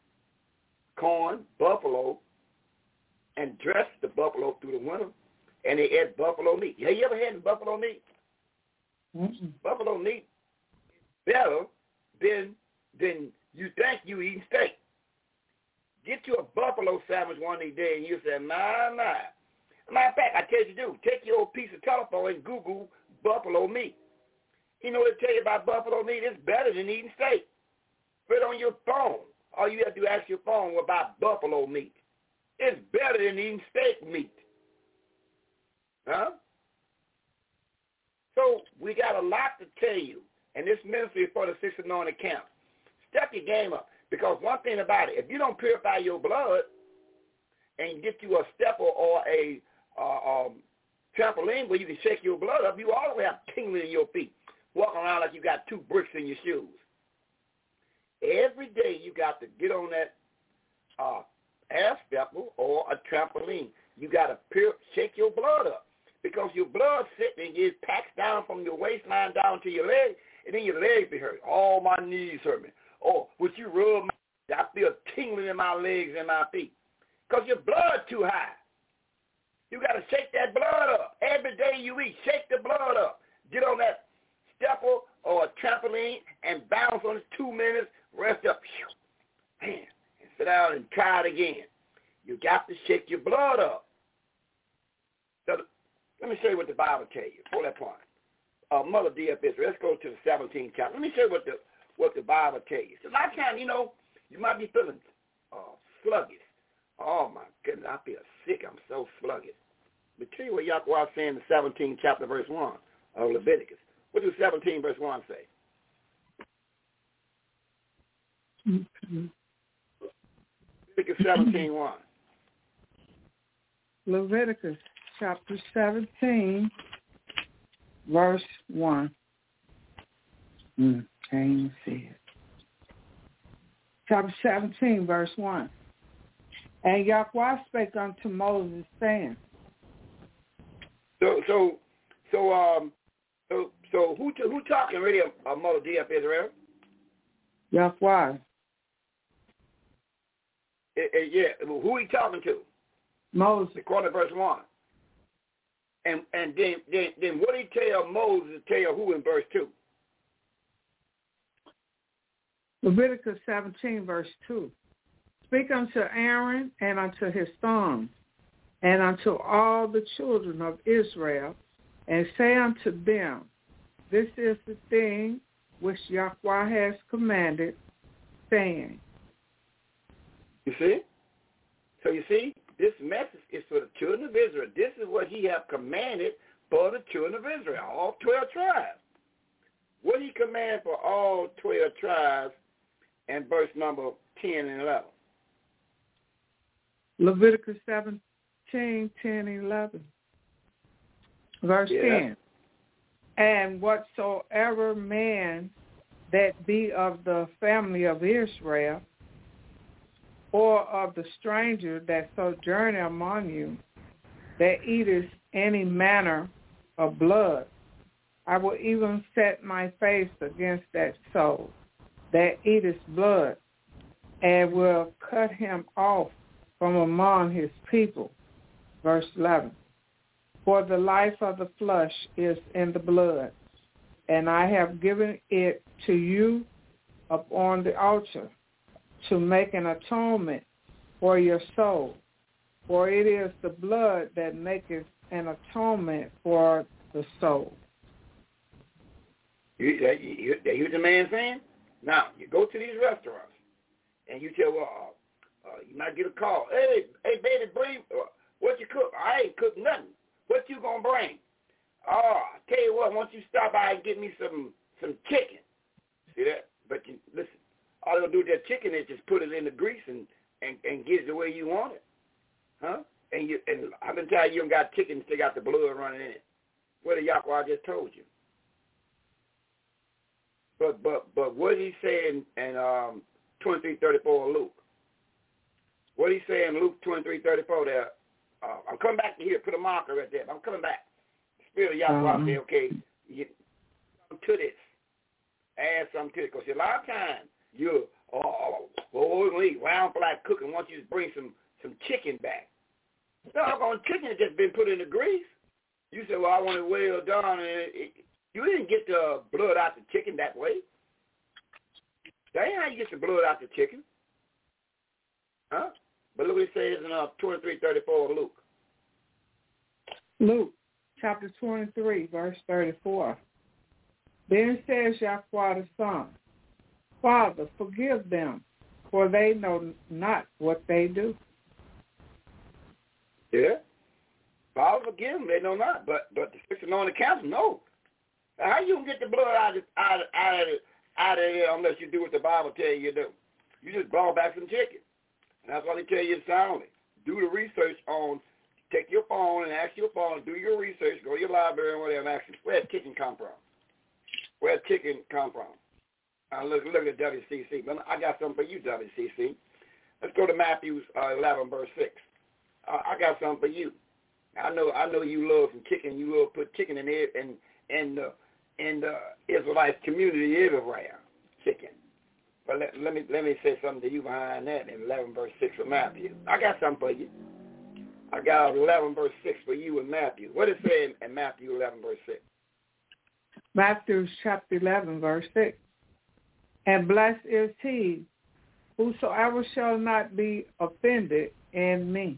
Corn, buffalo, and dressed the buffalo through the winter. And they ate buffalo meat. Have you ever had buffalo meat? Mm-hmm. Buffalo meat is better than you think you eating steak. Get you a buffalo sandwich one of these days and you say, my. Matter of fact, I tell you to do, take your old piece of telephone and Google buffalo meat. You know what they tell you about buffalo meat? It's better than eating steak. Put it on your phone. All you have to do is ask your phone about buffalo meat. It's better than eating steak meat. Huh? So we got a lot to tell you. And this ministry is for the 6 anointed camp. Step your game up. Because one thing about it, if you don't purify your blood and get you a stepper or a trampoline where you can shake your blood up, you always have tingling in your feet, walking around like you got 2 bricks in your shoes. Every day you got to get on that air stepper or a trampoline. You got to shake your blood up because your blood sitting and gets packed down from your waistline down to your leg, and then your legs be hurt. Oh, my knees hurt me. Oh, would you rub my, I feel tingling in my legs and my feet because your blood too high. You got to shake that blood up. Every day you eat, shake the blood up. Get on that stepper or a trampoline and bounce on it 2 minutes, rest up, man, and sit down and try it again. You got to shake your blood up. So let me show you what the Bible tells you. Pull that point. Mother D.F. Israel. Let's go to the 17th chapter. Let me show you what the Bible tells you. So a lot of times, you might be feeling sluggish. Oh, my goodness, I feel sick. I'm so sluggish. But tell you what Yahweh saying in the 17th chapter, verse 1 of Leviticus. What does 17, verse 1 say? Mm-hmm. Leviticus 17:1. Leviticus chapter 17, verse 1. Can't even see it. Chapter 17, verse 1. And Yahweh spake unto Moses, saying. So who talking really? Mother D.F. Israel? Yahweh. Yeah. Who he talking to? Moses. According to verse 1. And then what did he tell Moses to tell who in verse 2? Leviticus 17, verse 2. Speak unto Aaron and unto his sons and unto all the children of Israel, and say unto them, this is the thing which Yahweh has commanded, saying. You see? So you see, this message is for the children of Israel. This is what he have commanded for the children of Israel, all 12 tribes. What did he command for all 12 tribes in verse number 10 and 11? Leviticus 17, 10, and 11. Verse 10. And whatsoever man that be of the family of Israel, or of the stranger that sojourneth among you, that eateth any manner of blood, I will even set my face against that soul that eateth blood, and will cut him off from among his people. Verse 11. For the life of the flesh is in the blood, and I have given it to you upon the altar to make an atonement for your soul. For it is the blood that maketh an atonement for the soul. You hear the man saying? Now, you go to these restaurants, and you tell, you might get a call. Hey, baby, bring, what you cook? I ain't cooked nothing. What you going to bring? Oh, I tell you what, once you stop by and get me some chicken. See that? But you, listen, all they'll do with that chicken is just put it in the grease and get it the way you want it. Huh? And I've been telling you don't got chicken, still got the blood running in it. What the Yahweh just told you. But what did he say in 23:34 of Luke? What did he say in Luke 23:34 there? I'm coming back to here. Put a marker right there. I'm coming back. The Spirit of Yahweh say, okay, you come to this. Add something to it. Because a lot of times you'll eat round flat cooking. Once you just bring some chicken back. Doggone chicken has just been put in the grease. You say, well, I want it well done. And you didn't get the blood out the chicken that way. That ain't how you get the blood out the chicken. Huh? But look what it says in 23:34 of Luke. Luke chapter 23, verse 34. Then says Yahweh the Son, Father, forgive them, for they know not what they do. Yeah. Father, forgive them, they know not. But the six anointed council, no. How you gonna get the blood out of there unless you do what the Bible tells you to do? You just blow back some chicken. And that's why they tell you soundly. Do the research on, take your phone and ask your phone, do your research, go to your library and whatever, and ask them, where did chicken come from? Where did chicken come from? Look at WCC. I got something for you, WCC. Let's go to Matthew 11, verse 6. I got something for you. I know you love some chicken. You love put chicken in there in the Israelite community everywhere, chicken. But let me say something to you behind that in 11 verse 6 of Matthew. I got something for you. I got 11 verse 6 for you in Matthew. What does it say in Matthew 11 verse 6? Matthew chapter 11 verse 6. And blessed is he whosoever shall not be offended in me.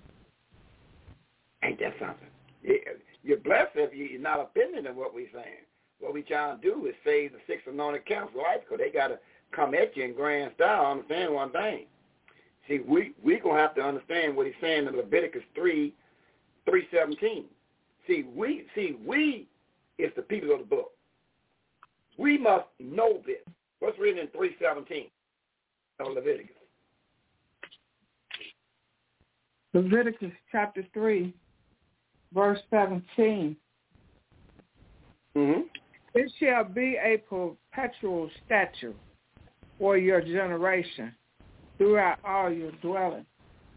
Ain't that something? You're blessed if you're not offended in what we're saying. What we trying to do is save the six anointed council, right? Because they got to come at you in grand style. Understand one thing. See, we going to have to understand what he's saying in Leviticus 3:17. See, we is the people of the book. We must know this. What's written in 3:17 of Leviticus? Leviticus chapter 3, verse 17. Mm-hmm. It shall be a perpetual statute for your generation throughout all your dwellings.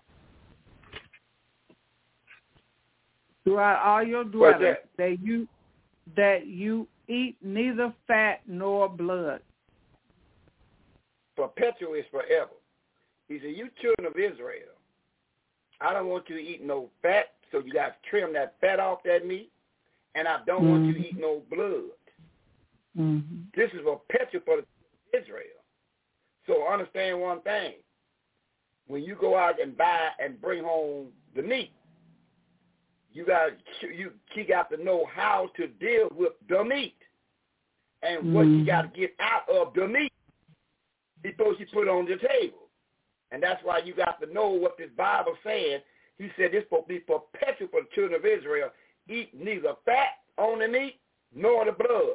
Throughout all your dwellings, that you eat neither fat nor blood. Perpetual is forever. He said, you children of Israel, I don't want you to eat no fat, so you got to trim that fat off that meat, and I don't want you to eat no blood. Mm-hmm. This is perpetual for Israel. So understand one thing. When you go out and buy and bring home the meat, she got to know how to deal with the meat and what you got to get out of the meat before she put it on the table. And that's why you got to know what this Bible saying. He said this will be perpetual for the children of Israel. Eat neither fat on the meat nor the blood.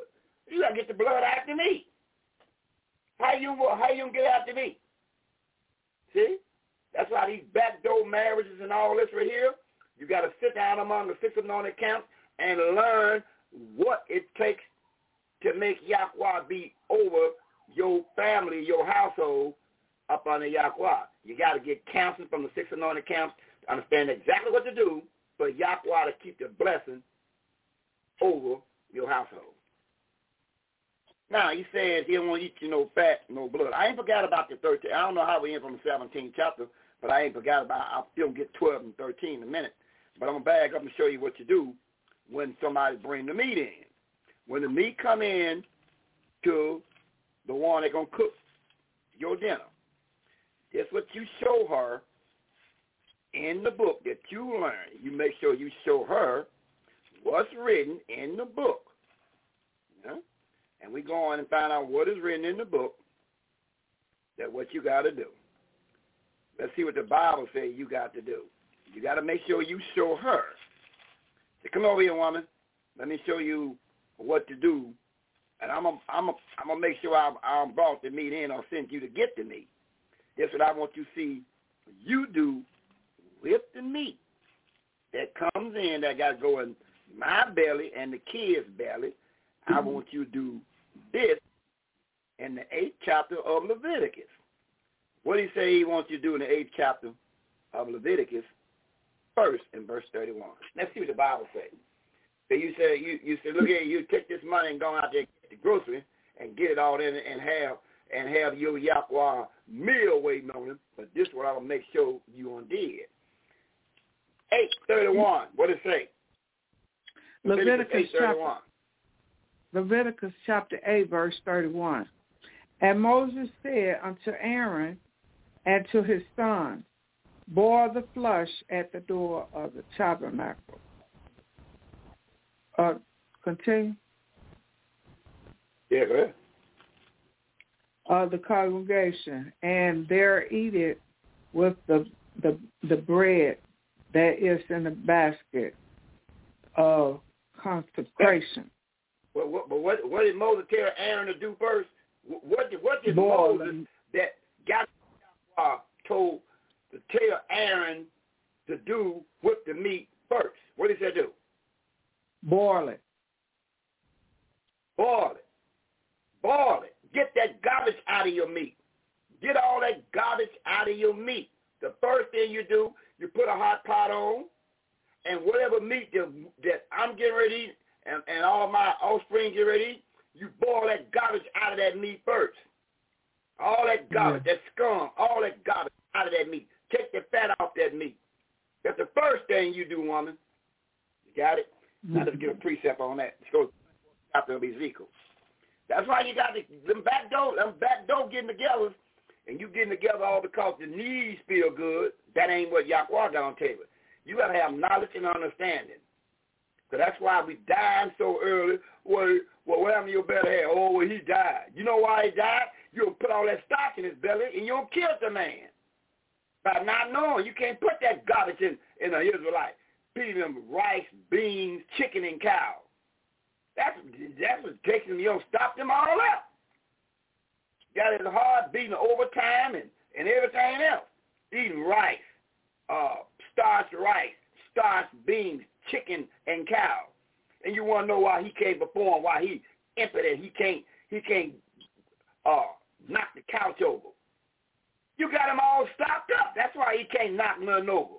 You got to get the blood after me. How you gonna get after me? See? That's why these backdoor marriages and all this right here, you got to sit down among the 6 anointed camps and learn what it takes to make Yahweh be over your family, your household, up under Yahweh. You got to get counsel from the 6 anointed camps to understand exactly what to do for Yahweh to keep the blessing over your household. Now, he says he don't want to eat you no fat, no blood. I ain't forgot about the 13. I don't know how we end from the 17th chapter, but I ain't forgot about I'll still get 12 and 13 in a minute. But I'm going to back up and show you what you do when somebody bring the meat in. When the meat come in to the one that's going to cook your dinner, that's what you show her in the book that you learn. You make sure you show her what's written in the book. Yeah? And we go on and find out what is written in the book, that what you got to do. Let's see what the Bible says you got to do. You got to make sure you show her. Say, come over here, woman. Let me show you what to do. And I'm gonna make sure I brought the meat in or send you to get the meat. That's what I want you to see you do with the meat that comes in, that got to go in my belly and the kids' belly. I want you to do this in the 8th chapter of Leviticus. What did he say he wants you to do in the 8th chapter of Leviticus? First, in verse 31. Let's see what the Bible says. So you say, look here, you take this money and go out there and get the grocery and get it all in and have your Yahweh meal waiting on him. But this is what I'll make sure you undid. 8:31. What does it say? Leviticus chapter 8, verse 31. And Moses said unto Aaron and to his sons, boil the flesh at the door of the tabernacle. Continue. Yeah, go ahead. Of the congregation, and there eat it with the bread that is in the basket of consecration. But what did Moses tell Aaron to do first? What did Moses that got told to tell Aaron to do with the meat first? What did he say do? Boil it. Boil it. Boil it. Get that garbage out of your meat. Get all that garbage out of your meat. The first thing you do, you put a hot pot on, and whatever meat that I'm getting ready to eat and all my offspring get ready to eat, you boil that garbage out of that meat first. All that garbage, that scum, all that garbage out of that meat. Take the fat off that meat. That's the first thing you do, woman. You got it? Now let's get a precept on that. Let's go to chapter of Ezekiel. That's why you got them back door getting together, and you getting together all because the knees feel good. That ain't what Yahweh got on table. You got to have knowledge and understanding. So that's why we dying so early. Well, what happened to your belly hair? Oh, well, he died. You know why he died? You'll put all that starch in his belly, and you'll kill the man. By not knowing, you can't put that garbage in an Israelite. Feeding them rice, beans, chicken, and cow. That's what takes them. You don't stop them all up. Got his heart beating overtime and everything else. Eating rice, starched rice, starched beans, chicken, and cow. And you want to know why he can't perform, why he impotent, he can't knock the couch over. You got him all stopped up. That's why he can't knock nothing over.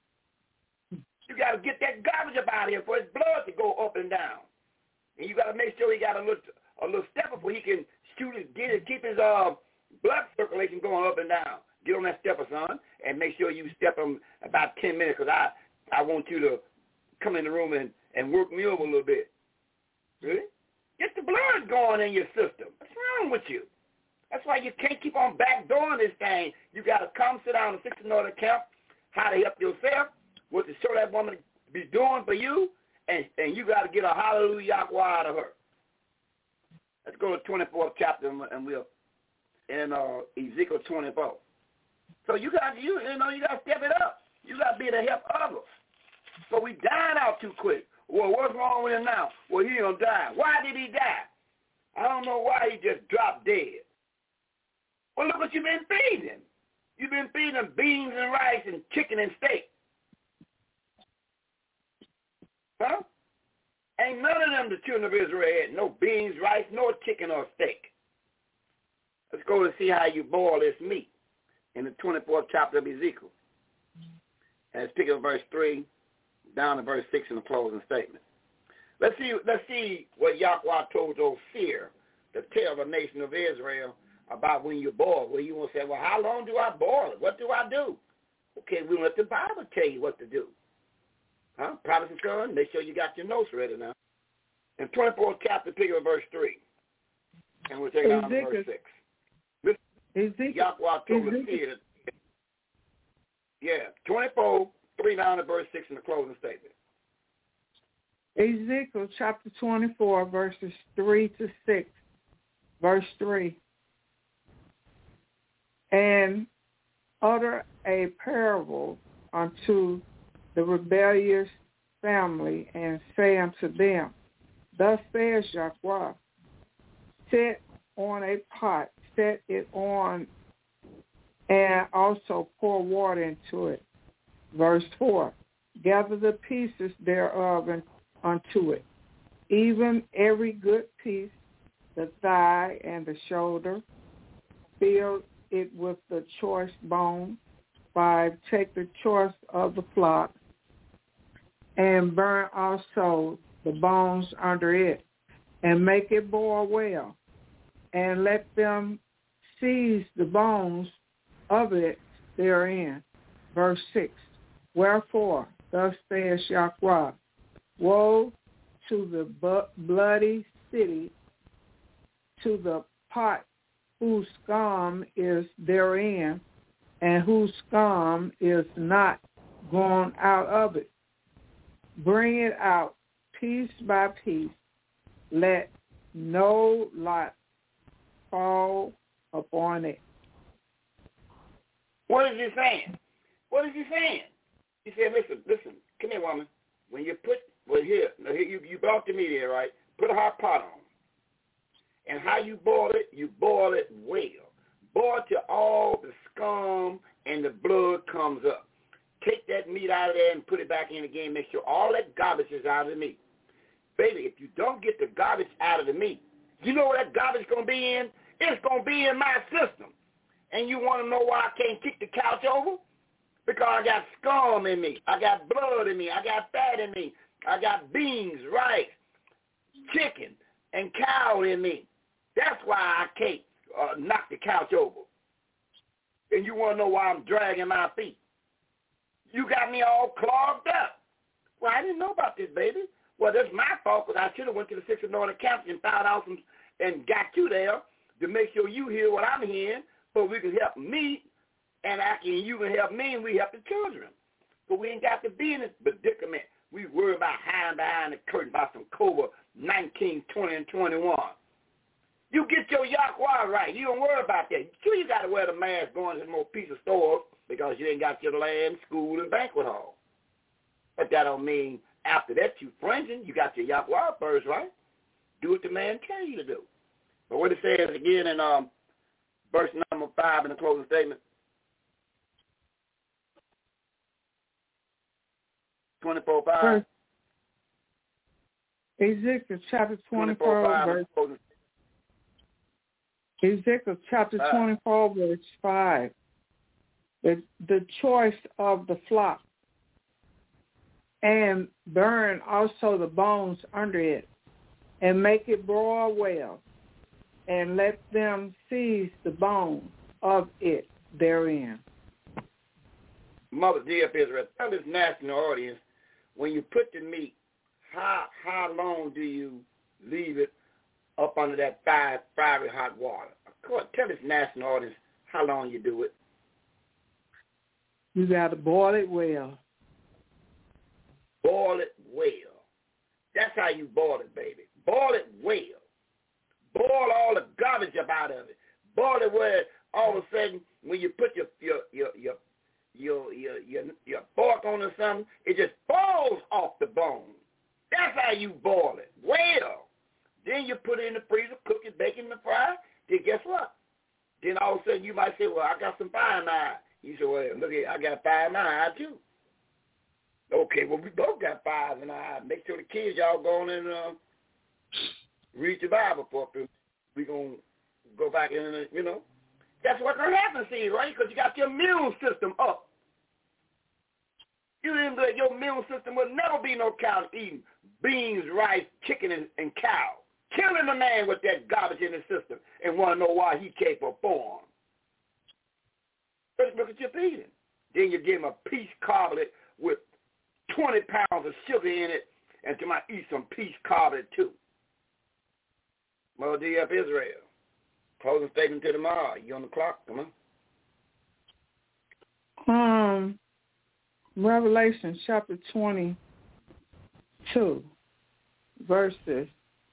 You got to get that garbage up out of here for his blood to go up and down. And you got to make sure he got a little stepper so he can keep his blood circulation going up and down. Get on that stepper, son, and make sure you step him about 10 minutes because I want you to come in the room and work me over a little bit. Really? Get the blood going in your system. What's wrong with you? That's why you can't keep on backdooring this thing. You got to come sit down and fix another camp, how to help yourself, what to show that woman to be doing for you, and you got to get a hallelujah out of her. Let's go to 24th chapter, and we'll in Ezekiel 24. So you got to step it up. You got to be to help others. So we dying out too quick. Well, what's wrong with him now? Well, he gonna die. Why did he die? I don't know why he just dropped dead. Well, look what you've been feeding. You've been feeding him beans and rice and chicken and steak. Huh? Ain't none of them the children of Israel had no beans, rice, nor chicken or steak. Let's go and see how you boil this meat in the 24th chapter of Ezekiel. And let's pick up verse 3 down to verse 6 in the closing statement. Let's see what Yahweh told those seer to tell the nation of Israel about when you boil. Well, you want to say, well, how long do I boil it? What do I do? Okay, we'll let the Bible tell you what to do. Huh? Protestant son, make sure you got your notes ready now. In 24th chapter, pick up verse 3. And we'll take it down to verse 6. Yahweh told the seer, 24, 3 down to verse 6 in the closing statement. Ezekiel chapter 24, verses 3 to 6. Verse 3. And utter a parable unto the rebellious family, and say unto them, thus says Yahweh, set on a pot, set it on, and also pour water into it. Verse 4, gather the pieces thereof unto it, even every good piece, the thigh and the shoulder, fill it with the choice bone. 5, take the choice of the flock, and burn also the bones under it, and make it boil well, and let them seize the bones of it therein. Verse 6, wherefore, thus says Yahweh, woe to the bloody city, to the pot whose scum is therein, and whose scum is not gone out of it. Bring it out piece by piece. Let no lot fall upon it. What is he saying? What is he saying? He said, listen, come here, woman. When you put, here you brought the meat here, right? Put a hot pot on. And how you boil it well. Boil till all the scum and the blood comes up. Take that meat out of there and put it back in again. Make sure all that garbage is out of the meat. Baby, if you don't get the garbage out of the meat, you know what that garbage is going to be in? It's going to be in my system. And you want to know why I can't kick the couch over? Because I got scum in me. I got blood in me. I got fat in me. I got beans, rice, chicken, and cow in me. That's why I can't knock the couch over. And you want to know why I'm dragging my feet? You got me all clogged up. Well, I didn't know about this, baby. Well, that's my fault because I should have went to the 6th Anointed Council and found out and got you there to make sure you hear what I'm hearing so we can help me and you can help me and we help the children. But we ain't got to be in this predicament. We worry about hiding behind the curtain about some COVID-19, 20, and 21. You get your Yahweh right. You don't worry about that. Sure, you got to wear the mask going to more piece of stores because you ain't got your land, school, and banquet hall. But that don't mean after that you fringing. You got your Yahweh first, right? Do what the man tell you to do. But what it says again in verse number 5 in the closing statement. 24:5. Ezekiel chapter 24, verse. Ezekiel chapter 24, verse 5. The choice of the flock, and burn also the bones under it, and make it broil well, and let them seize the bones of it therein. Mother dear Israel, tell this national audience, when you put the meat, how long do you leave it up under that fiery hot water? Tell this national audience how long you do it. You got to boil it well. Boil it well. That's how you boil it, baby. Boil it well. Boil all the garbage up out of it. Boil it where all of a sudden when you put your fork on or something, it just falls off the bone. That's how you boil it. Well, then Then you put it in the freezer, cook it, bake it in the fry. Then guess what? Then all of a sudden you might say, well, I got some fire knives. You say, well, look here, I got fire knives too. Okay, well, we both got fires in our eyes. Make sure the kids, y'all go on and read the Bible for us. We're going to go back in, you know. That's what's going to happen, see, right? Because you got your immune system up. Your immune system will never be no cow eating beans, rice, chicken, and cow. Killing a man with that garbage in his system and want to know why he can't perform. Let's look at your feeding. Then you give him a peach cobblet with 20 pounds of sugar in it, and you might eat some peach cobblet too. Mother D.F. Israel. Closing statement to tomorrow. You on the clock? Come on. Revelation chapter 22, verses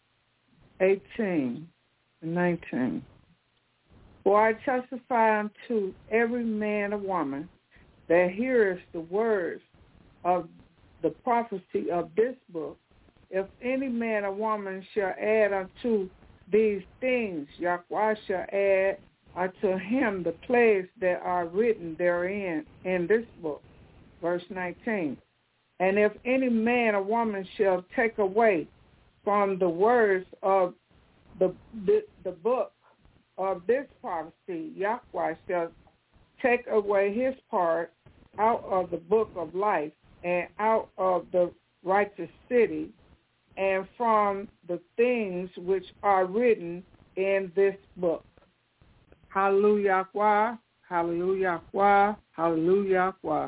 18 and 19. For I testify unto every man or woman that heareth the words of the prophecy of this book, if any man or woman shall add unto these things, Yahweh shall add unto him the plagues that are written therein in this book. Verse 19. And if any man or woman shall take away from the words of the book of this prophecy, Yahweh shall take away his part out of the book of life and out of the righteous city and from the things which are written in this book. Hallelujah, Yahweh, hallelujah, Yahweh, hallelujah, Yahweh.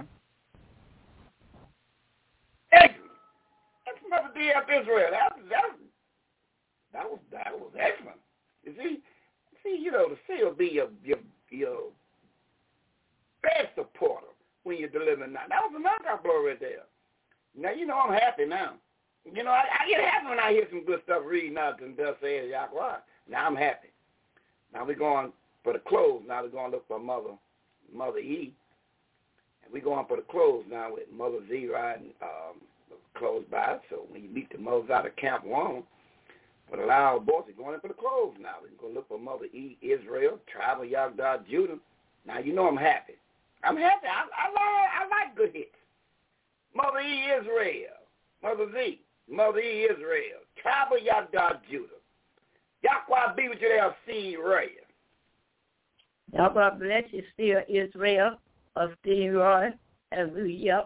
Excellent. That's Mother D.F. Israel. That was excellent. You see, you know, the sea will be your best supporter when you're delivering now. That was a knockout blow right there. Now, you know, I'm happy now. You know, I get happy when I hear some good stuff reading out and thus says Yahweh. Now I'm happy. Now we're going for the clothes. Now we're going to look for Mother E. And we're going for the clothes now with Mother Z riding close by. So when you meet the mothers out of Camp 1, for the loud boys, we're going in for the clothes now. We're going to look for Mother E. Israel, Tribe of Yahweh, Judah. Now you know I'm happy. I'm happy. I like good hits. Mother E. Israel, Mother Z, Mother E. Israel, Tribe of Yahweh, Judah. Yahweh be with you there, see Ray. Yahweh bless you still, Israel, of Steve Roy. Hallelujah.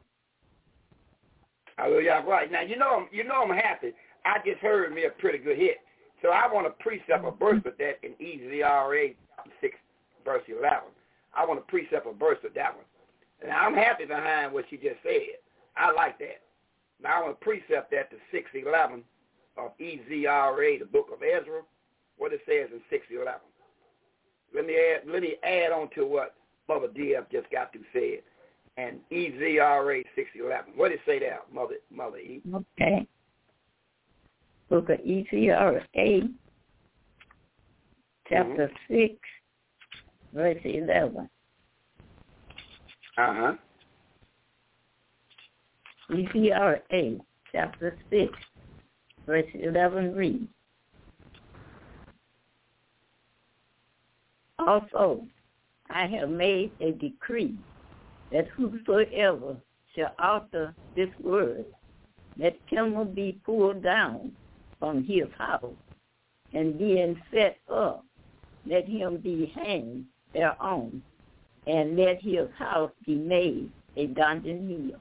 Hallelujah. Right. Now, you know I'm happy. I just heard me a pretty good hit. So I want to precept a verse with that in EZRA 6, verse 11. I want to precept a verse with that one. And I'm happy behind what she just said. I like that. Now I want to precept that to 6:11 of EZRA, the book of Ezra, what it says in 6:11. Let me add on to what Mother DF just got to say, and EZRA 6:11. What did it say there, Mother E? Okay. Book of EZRA, chapter 6, verse 11. Uh-huh. EZRA, chapter 6, verse 11 reads, also, I have made a decree that whosoever shall alter this word, let him will be pulled down from his house, and being set up, let him be hanged thereon, and let his house be made a dungeon hill.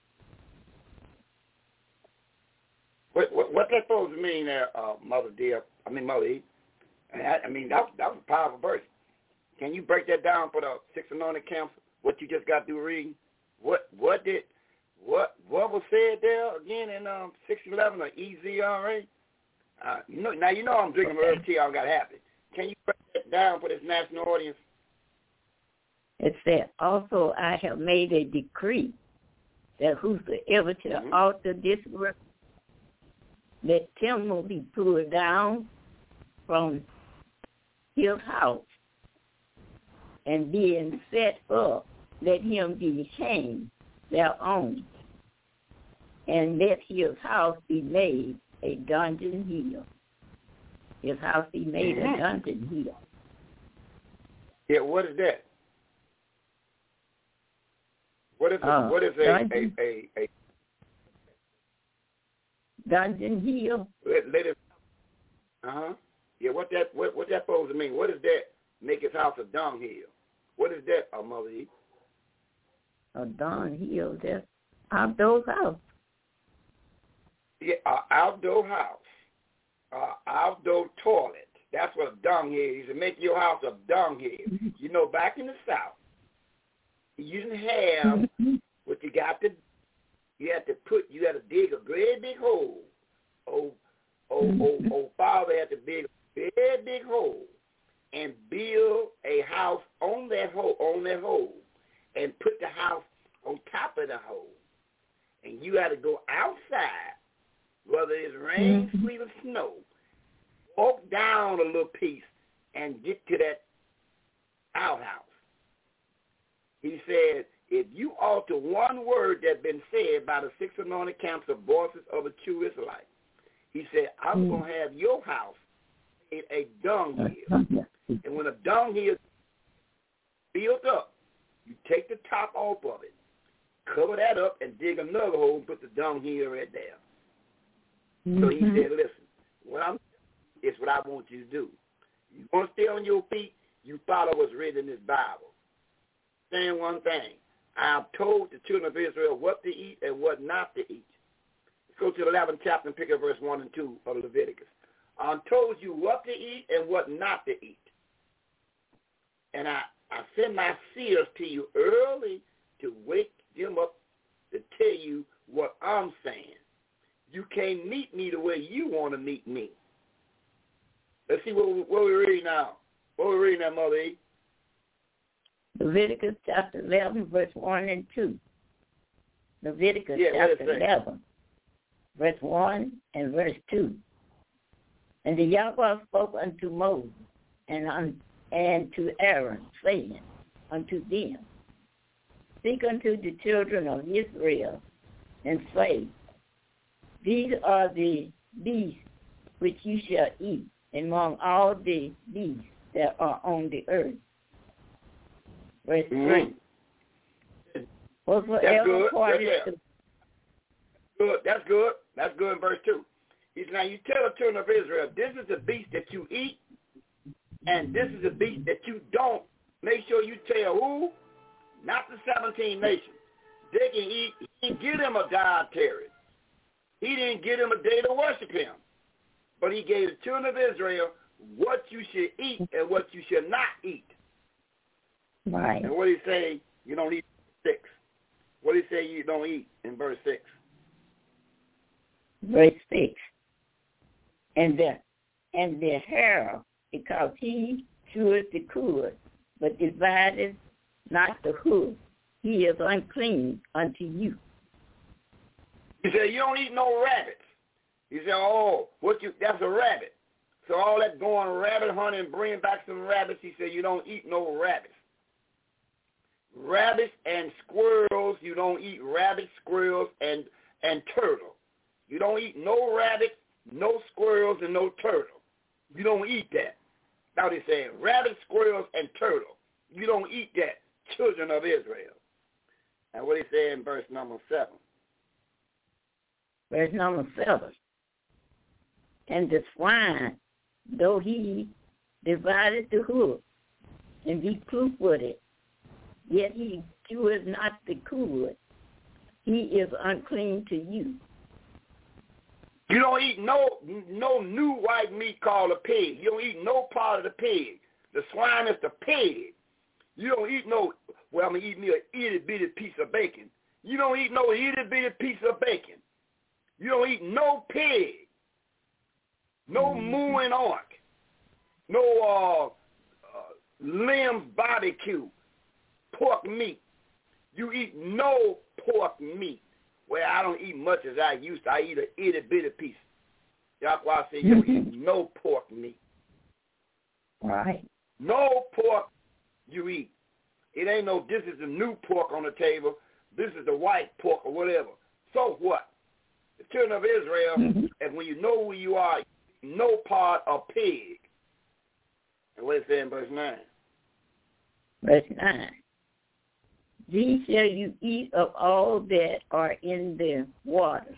What that supposed to mean there, Mother E? I mean, that was a powerful verse. Can you break that down for the 6 Anointed Camps? What you just got through reading? What was said there again in 6:11 or EZRA? You know I'm drinking my herb tea. I got happy. Can you break that down for this national audience? It said, also I have made a decree that whosoever shall alter this word, let him will be pulled down from his house, and being set up, let him be hanged thereon, and let his house be made a dungeon hill. his house he made a dungeon hill. Yeah, what is that? What is a dungeon hill? Let it. Yeah, what that supposed to mean? What is that? Make his house a dung hill. What is that, Mother E? A dung hill, that's outdoor house. Yeah, outdoor house. Outdoor toilet. That's what a dung hill is. To make your house a dung hill. You know, back in the South, you didn't have what you got to. You had to dig a great big hole. Father had to dig a very big hole and build a house on that hole, and put the house on top of the hole. And you had to go outside, whether it's rain, sleet, or snow, walk down a little piece and get to that outhouse. He said, if you alter one word that's been said by the 6 anointed camps of voices of a true Israelite, he said, I'm going to have your house in a dung hill. And when a dung hill is built up, you take the top off of it, cover that up, and dig another hole and put the dung hill right there. So he said, listen, it's what I want you to do. You want to stay on your feet, you follow what's written in this Bible. Saying one thing, I have told the children of Israel what to eat and what not to eat. Let's go to the 11th chapter and pick up verse 1 and 2 of Leviticus. I told you what to eat and what not to eat. And I send my seers to you early to wake them up to tell you what I'm saying. You can't meet me the way you want to meet me. Let's see what we're reading now. What we're reading now, Mother E. Leviticus chapter 11, verse 1 and 2. Leviticus chapter 11, verse 1 and verse 2. And the Yahweh spoke unto Moses and to Aaron, saying unto them, speak unto the children of Israel, and say, these are the beasts which you shall eat among all the beasts that are on the earth. Verse 3. Whatsoever party That's good. That's good in verse 2. He said, now you tell the children of Israel, this is the beast that you eat, and this is the beast that you don't. Make sure you tell who? Not the 17 nations. They can eat. He didn't give them a dietary. He didn't give them a day to worship him. But he gave the children of Israel what you should eat and what you should not eat. Right. And what did he say? You don't eat 6. What did he say you don't eat in verse 6? Verse 6. And the hair, because he cheweth the cud, but divideth not the hood, he is unclean unto you. He said, you don't eat no rabbits. He said, that's a rabbit. So all that going rabbit hunting and bringing back some rabbits, he said, you don't eat no rabbits. Rabbits and squirrels, you don't eat rabbits, squirrels, and turtle. You don't eat no rabbits, no squirrels, and no turtle. You don't eat that. Now they say rabbits, squirrels, and turtle. You don't eat that, children of Israel. And what he said in verse number 7. Verse number 7. And the swine, though he divided the hoof and be proof-footed, yet he cheweth not the cud, he is unclean to you. You don't eat no new white meat called a pig. You don't eat no part of the pig. The swine is the pig. You don't eat I'm going to eat me an itty-bitty piece of bacon. You don't eat no itty-bitty piece of bacon. You don't eat no pig. No mooing orc. No limbs barbecue. Pork meat. You eat no pork meat. Well, I don't eat much as I used to. I eat an itty-bitty piece. That's why I say you don't eat no pork meat. Right. No pork you eat. It ain't no, this is the new pork on the table. This is the white pork or whatever. So what? The children of Israel, and when you know who you are, no part of pig. And what it say in verse 9? Verse 9. These shall you eat of all that are in the water.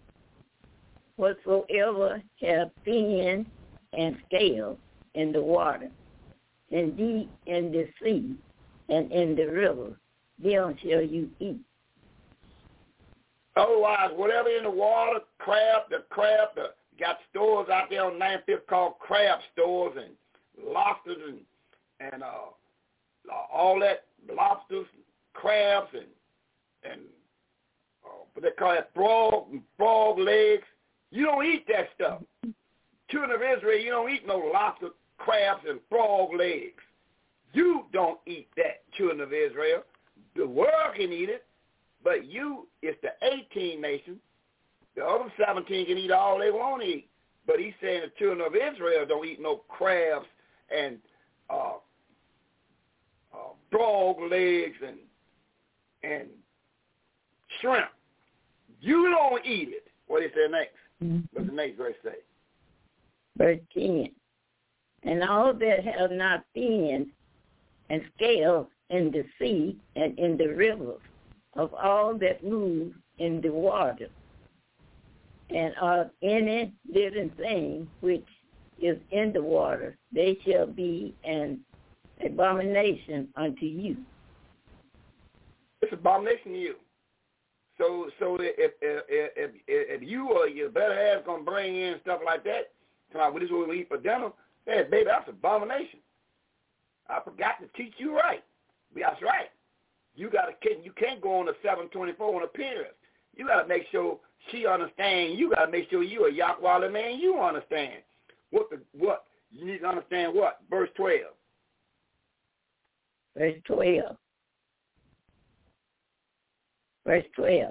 Whatsoever have fin and scale in the water, and deep in the sea, and in the river, them shall you eat. Otherwise, whatever in the water, got stores out there on 9th called crab stores and lobsters and all that, lobsters, crabs and what they call it, frog legs. You don't eat that stuff. Children of Israel, you don't eat no lobster, crabs, and frog legs. You don't eat that, children of Israel. The world can eat it, but you, it's the 18 nations. The other 17 can eat all they want to eat. But he's saying the children of Israel don't eat no crabs and frog legs and shrimp. You don't eat it. What did he say next? What's the next verse say? Verse 10. And all that have not fins and scales in the sea and in the rivers, of all that move in the water, and of any living thing which is in the water, they shall be an abomination unto you. It's an abomination to you. So if you or your better half gonna bring in stuff like that, well, this is what we eat for dinner, hey, baby, that's an abomination. I forgot to teach you right. That's right. You can't go on a 724 on a period. You gotta make sure she understands. You gotta make sure you a Yahweh man. You understand what you need to understand. What verse 12. Verse 12. Verse 12.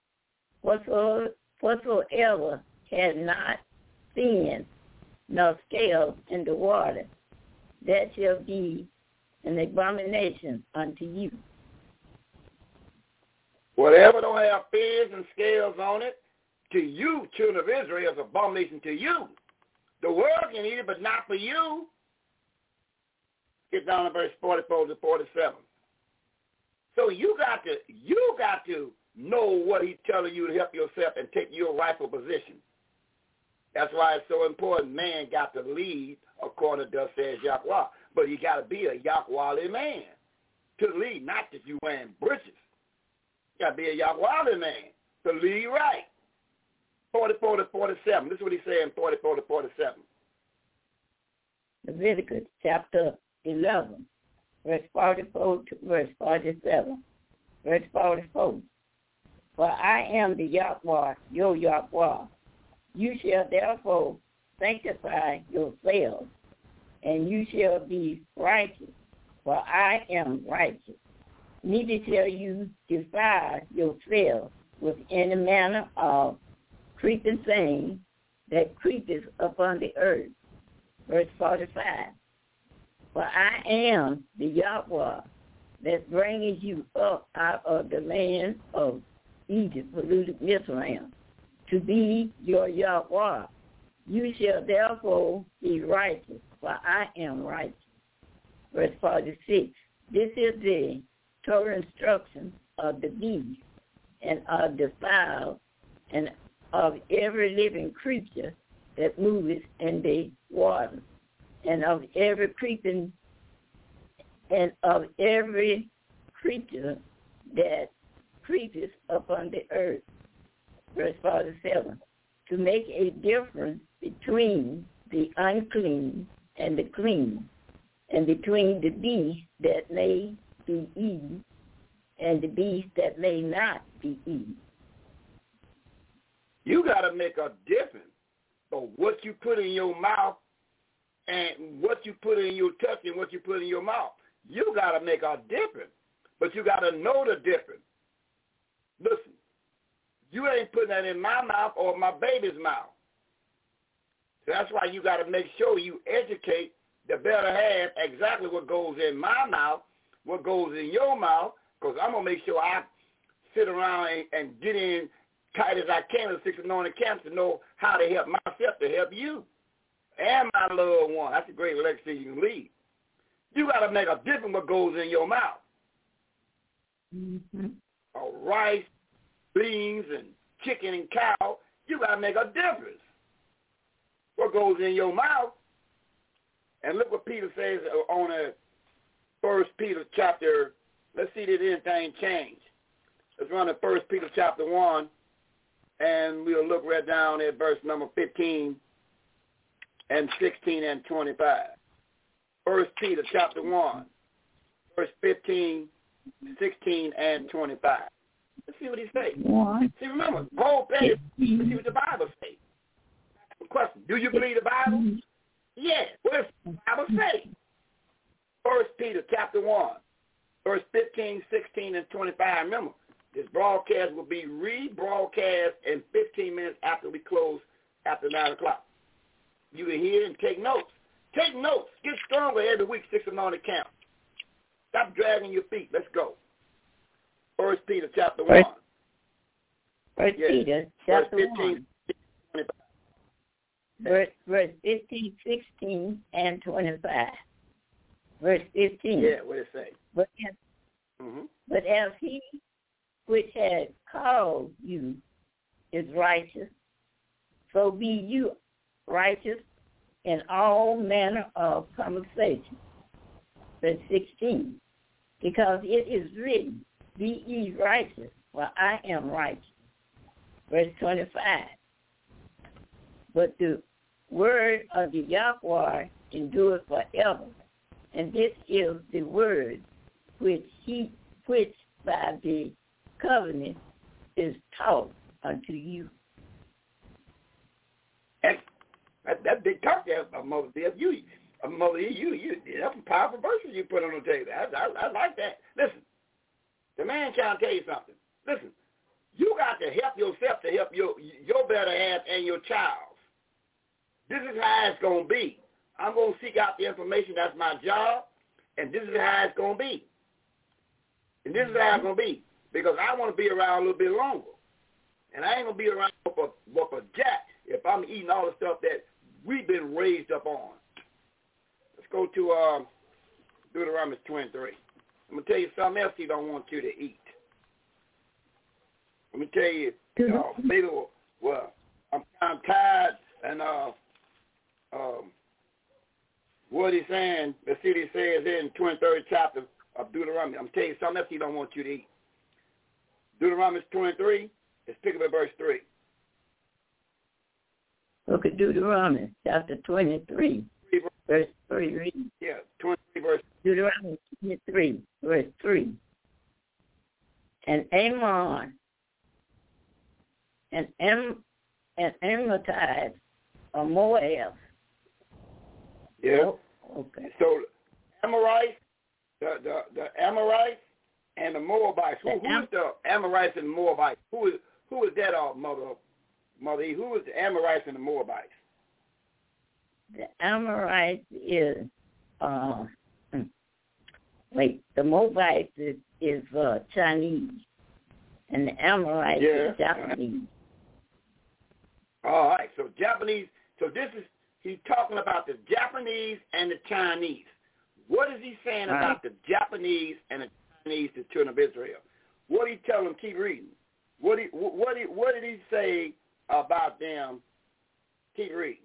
Whatsoever had not fin nor scale in the water, that shall be an abomination unto you. Whatever don't have fins and scales on it, to you, children of Israel, is an abomination to you. The world can eat it, but not for you. Get down to verse 44 to 47. So you got to know what he's telling you to help yourself and take your rightful position. That's why it's so important. Man got to lead according to thus says Yahweh. But you got to be a Yahweh man to lead, not that you wearing breeches. You got to be a Yahweh man to lead right. 44 to 47. This is what he's saying, 44 to 47. Leviticus chapter 11, verse 44 to verse 47. Verse 44. For I am the Yahweh, your Yahweh. You shall therefore sanctify yourselves, and you shall be righteous, for I am righteous. Neither shall you defile yourselves with any manner of creeping thing that creepeth upon the earth. Verse 45. For I am the Yahweh that bringeth you up out of the land of Egypt, polluted Mizraim, to be your Yahweh. You shall therefore be righteous, for I am righteous. Verse 46. This is the Torah instruction of the beast, and of the fowl, and of every living creature that moveth in the water, and of every creeping, and of every creature that creepeth upon the earth. Verse 47. To make a difference between the unclean and the clean, and between the beast that may be eaten and the beast that may not be eaten. You got to make a difference of what you put in your mouth and what you put in your touch and what you put in your mouth. You got to make a difference, but you got to know the difference. Listen, you ain't putting that in my mouth or my baby's mouth. So that's why you got to make sure you educate the better half exactly what goes in my mouth, what goes in your mouth, because I'm going to make sure I sit around and get in tight as I can to 6 anointed camps to know how to help myself to help you. and my loved one. That's a great legacy you can leave. You got to make a difference what goes in your mouth. Mm-hmm. Rice, beans, and chicken and cow, you got to make a difference what goes in your mouth. And look what Peter says on 1 Peter chapter. Let's see if anything changed. Let's run to 1 Peter chapter 1, and we'll look right down at verse number 15 and 16 and 25. 1 Peter chapter 1, verse 15, 16, and 25. Let's see what he says. See, remember, the whole thing is, let's see what the Bible says. Question, do you believe the Bible? Yes. What does the Bible say? 1 Peter chapter 1, verse 15, 16, and 25. Remember, this broadcast will be rebroadcast in 15 minutes after we close after 9 o'clock. You can hear and take notes. Take notes. Get stronger every week, 6 and on the count. Stop dragging your feet. Let's go. 1 Peter chapter 1. 1 Peter chapter 15, 1. Verse 15, 16, and 25. Verse 15. Yeah, what does it say? But as he which had called you is righteous, so be you righteous in all manner of conversation. Verse 16. Because it is written, be ye righteous, for I am righteous. Verse 25. But the word of the Yahweh endureth forever. And this is the word which by the covenant is taught unto you. That big talk there, Mother Dear. Mother, that's some powerful verses you put on the table. I like that. Listen, the man trying to tell you something. Listen, you got to help yourself to help your better half and your child. This is how it's going to be. I'm going to seek out the information. That's my job. And this is how it's going to be. And this is how it's going to be. Because I want to be around a little bit longer. And I ain't going to be around for jack if I'm eating all the stuff that we've been raised up on. Let's go to Deuteronomy 23. I'm going to tell you something else he don't want you to eat. Let me tell you, maybe, well, I'm tired and what he's saying, let's see what he says in 23rd chapter of Deuteronomy. I'm telling you something else he don't want you to eat. Deuteronomy 23, let's pick up at verse 3. Look at Deuteronomy chapter 23, verse 3. Read. Yeah, 23 verse. Deuteronomy 23, verse 3. And Ammon and Amalekites or Moab. Yeah. Oh, okay. So Amorites, the Amorites and the Moabites. Who is the Amorites and the Moabites? Who is that? Mother E? Who is the Amorites and the Moabites? The Amorites is the Moabites is Chinese, and the Amorites is Japanese. All right, so Japanese. So he's talking about the Japanese and the Chinese. What is he saying about the Japanese and the Chinese, the children of Israel? What did he tell them? Keep reading. What did he say about them? Keep reading.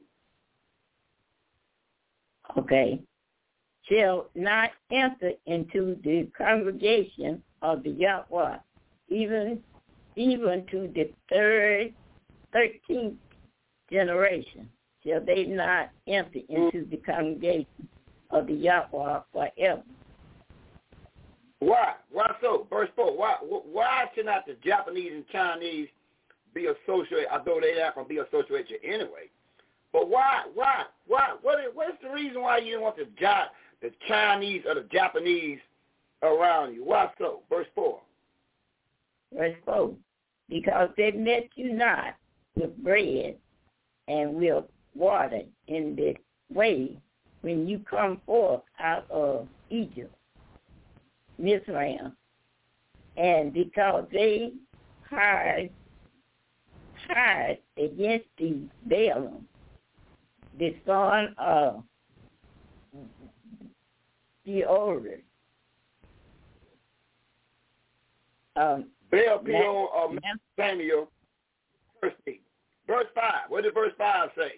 Okay. Shall not enter into the congregation of the Yahweh, even to the 13th generation. Shall they not enter into the congregation of the Yahweh forever? Why? Why so? Verse 4. Why should not the Japanese and Chinese be associated, although they're not going to be associated anyway? But why? What's the reason why you don't want the Chinese or the Japanese around you? Why so? Verse 4. Verse 4. Because they met you not with bread and with water in the way when you come forth out of Egypt, Mizraim, and because they hired against the Balaam, the son of Beori. Samuel, verse 5. What did verse 5 say?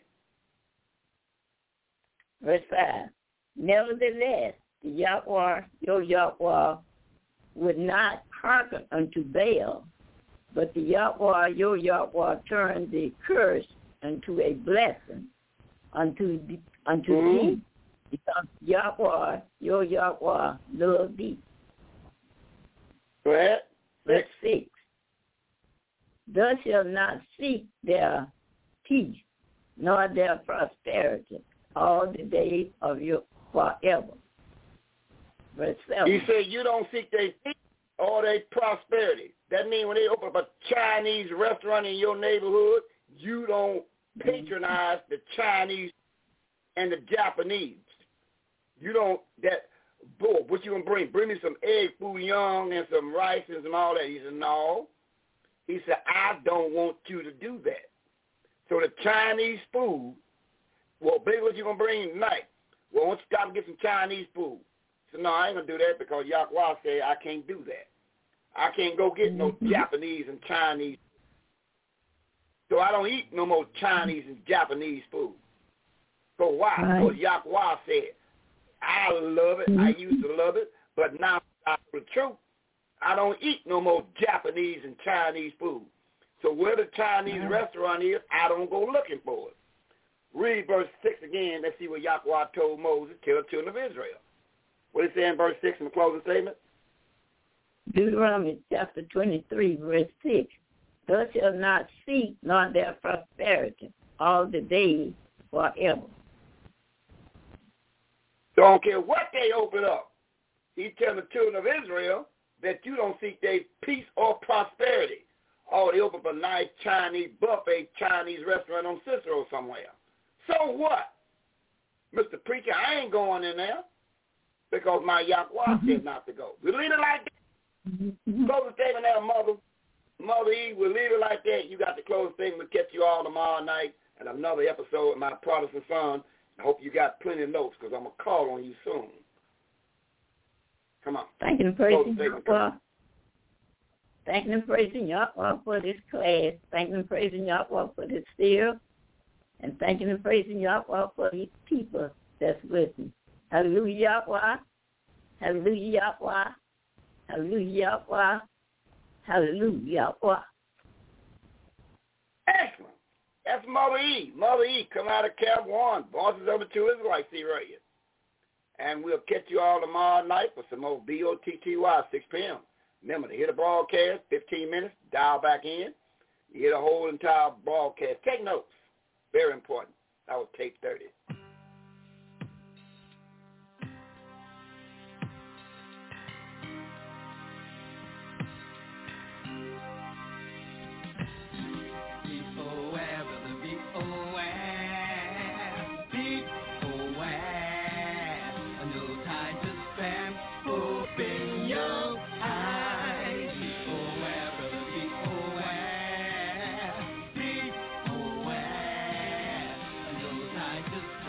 Verse 5. Nevertheless, the Yahweh, your Yahweh, would not hearken unto Baal, but the Yahweh, your Yahweh, turned the curse unto a blessing unto thee, because Yahweh, your Yahweh, loved thee. Go ahead. Verse 6. Thou shalt not seek their peace, nor their prosperity, all the days of your forever. Verse 7. He said you don't seek their peace or their prosperity. That means when they open up a Chinese restaurant in your neighborhood, you don't patronize the Chinese and the Japanese. You don't, what you going to bring? Bring me some egg foo young and some rice and some all that. He said, no. He said, I don't want you to do that. So the Chinese food, well, baby, what you going to bring tonight? Well, why don't you stop and get some Chinese food? He said, no, I ain't going to do that because Yahweh said I can't do that. I can't go get no Japanese and Chinese. So I don't eat no more Chinese and Japanese food. So why? Because Yahweh said, I love it. I used to love it. But now, for the truth, I don't eat no more Japanese and Chinese food. So where the Chinese restaurant is, I don't go looking for it. Read verse 6 again. Let's see what Yahweh told Moses, tell the children of Israel. What did it say in verse 6 in the closing statement? Deuteronomy chapter 23, verse 6. Thou shalt not seek nor their prosperity all the days forever. Don't care what they open up. He telling the children of Israel that you don't seek their peace or prosperity. Oh, they open up a nice Chinese buffet Chinese restaurant on Cicero somewhere. So what? Mr. Preacher, I ain't going in there because my Yahweh said not to go. We leave it like that. Close the statement there, Mother E. We'll leave it like that. You got the closing statement. We'll catch you all tomorrow night and another episode of my Protestant Son. I hope you got plenty of notes because I'm going to call on you soon. Come on. Thank you and praising Yahweh. Thank you and praising Yahweh for this class. Thank you and praising Yahweh for this seer. And thank you and praising Yahweh for these people that's listening. Hallelujah, Yahweh. Hallelujah, Yahweh. Hallelujah, Yahweh. Hallelujah, Yahweh. Excellent. That's Mother E. Mother E, come out of Cab 1. Bosses over to Israelites, see right here. And we'll catch you all tomorrow night for some more BOTTY, 6 p.m. Remember to hear the broadcast, 15 minutes, dial back in. You hear the whole entire broadcast. Take notes. Very important. That was tape 30. Just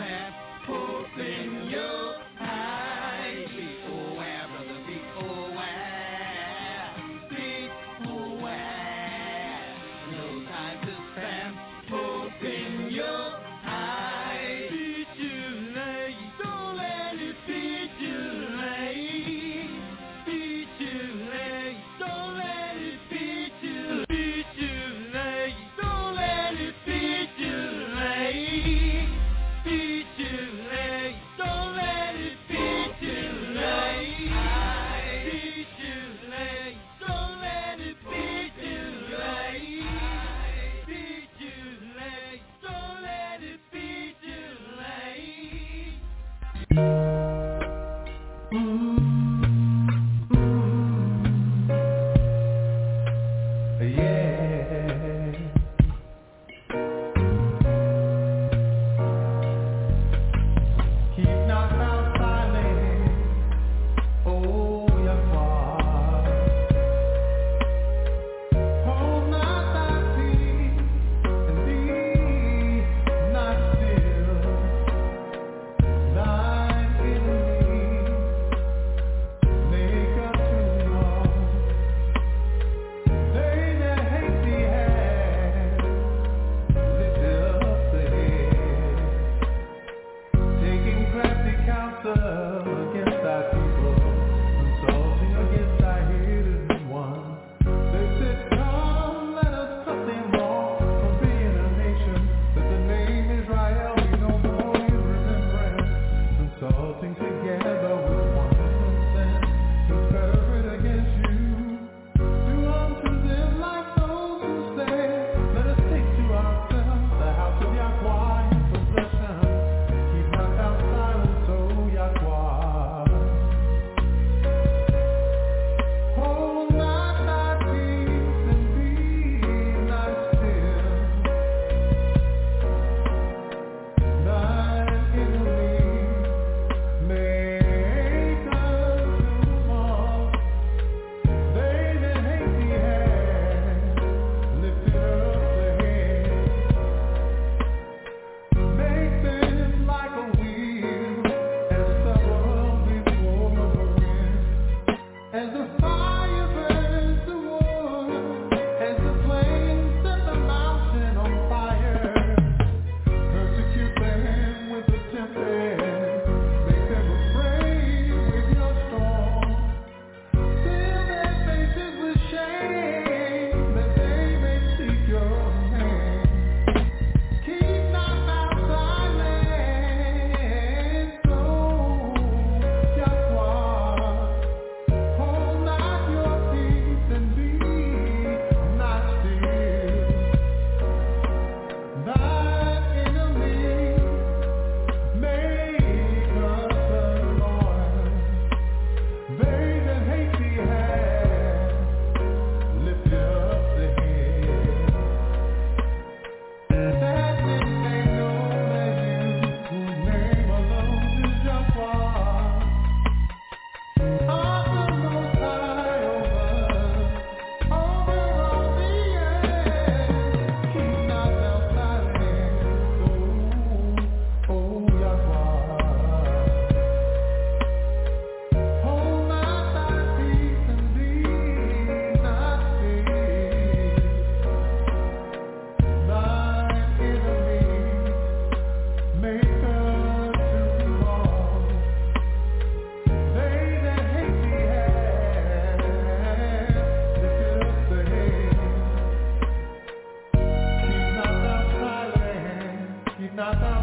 Not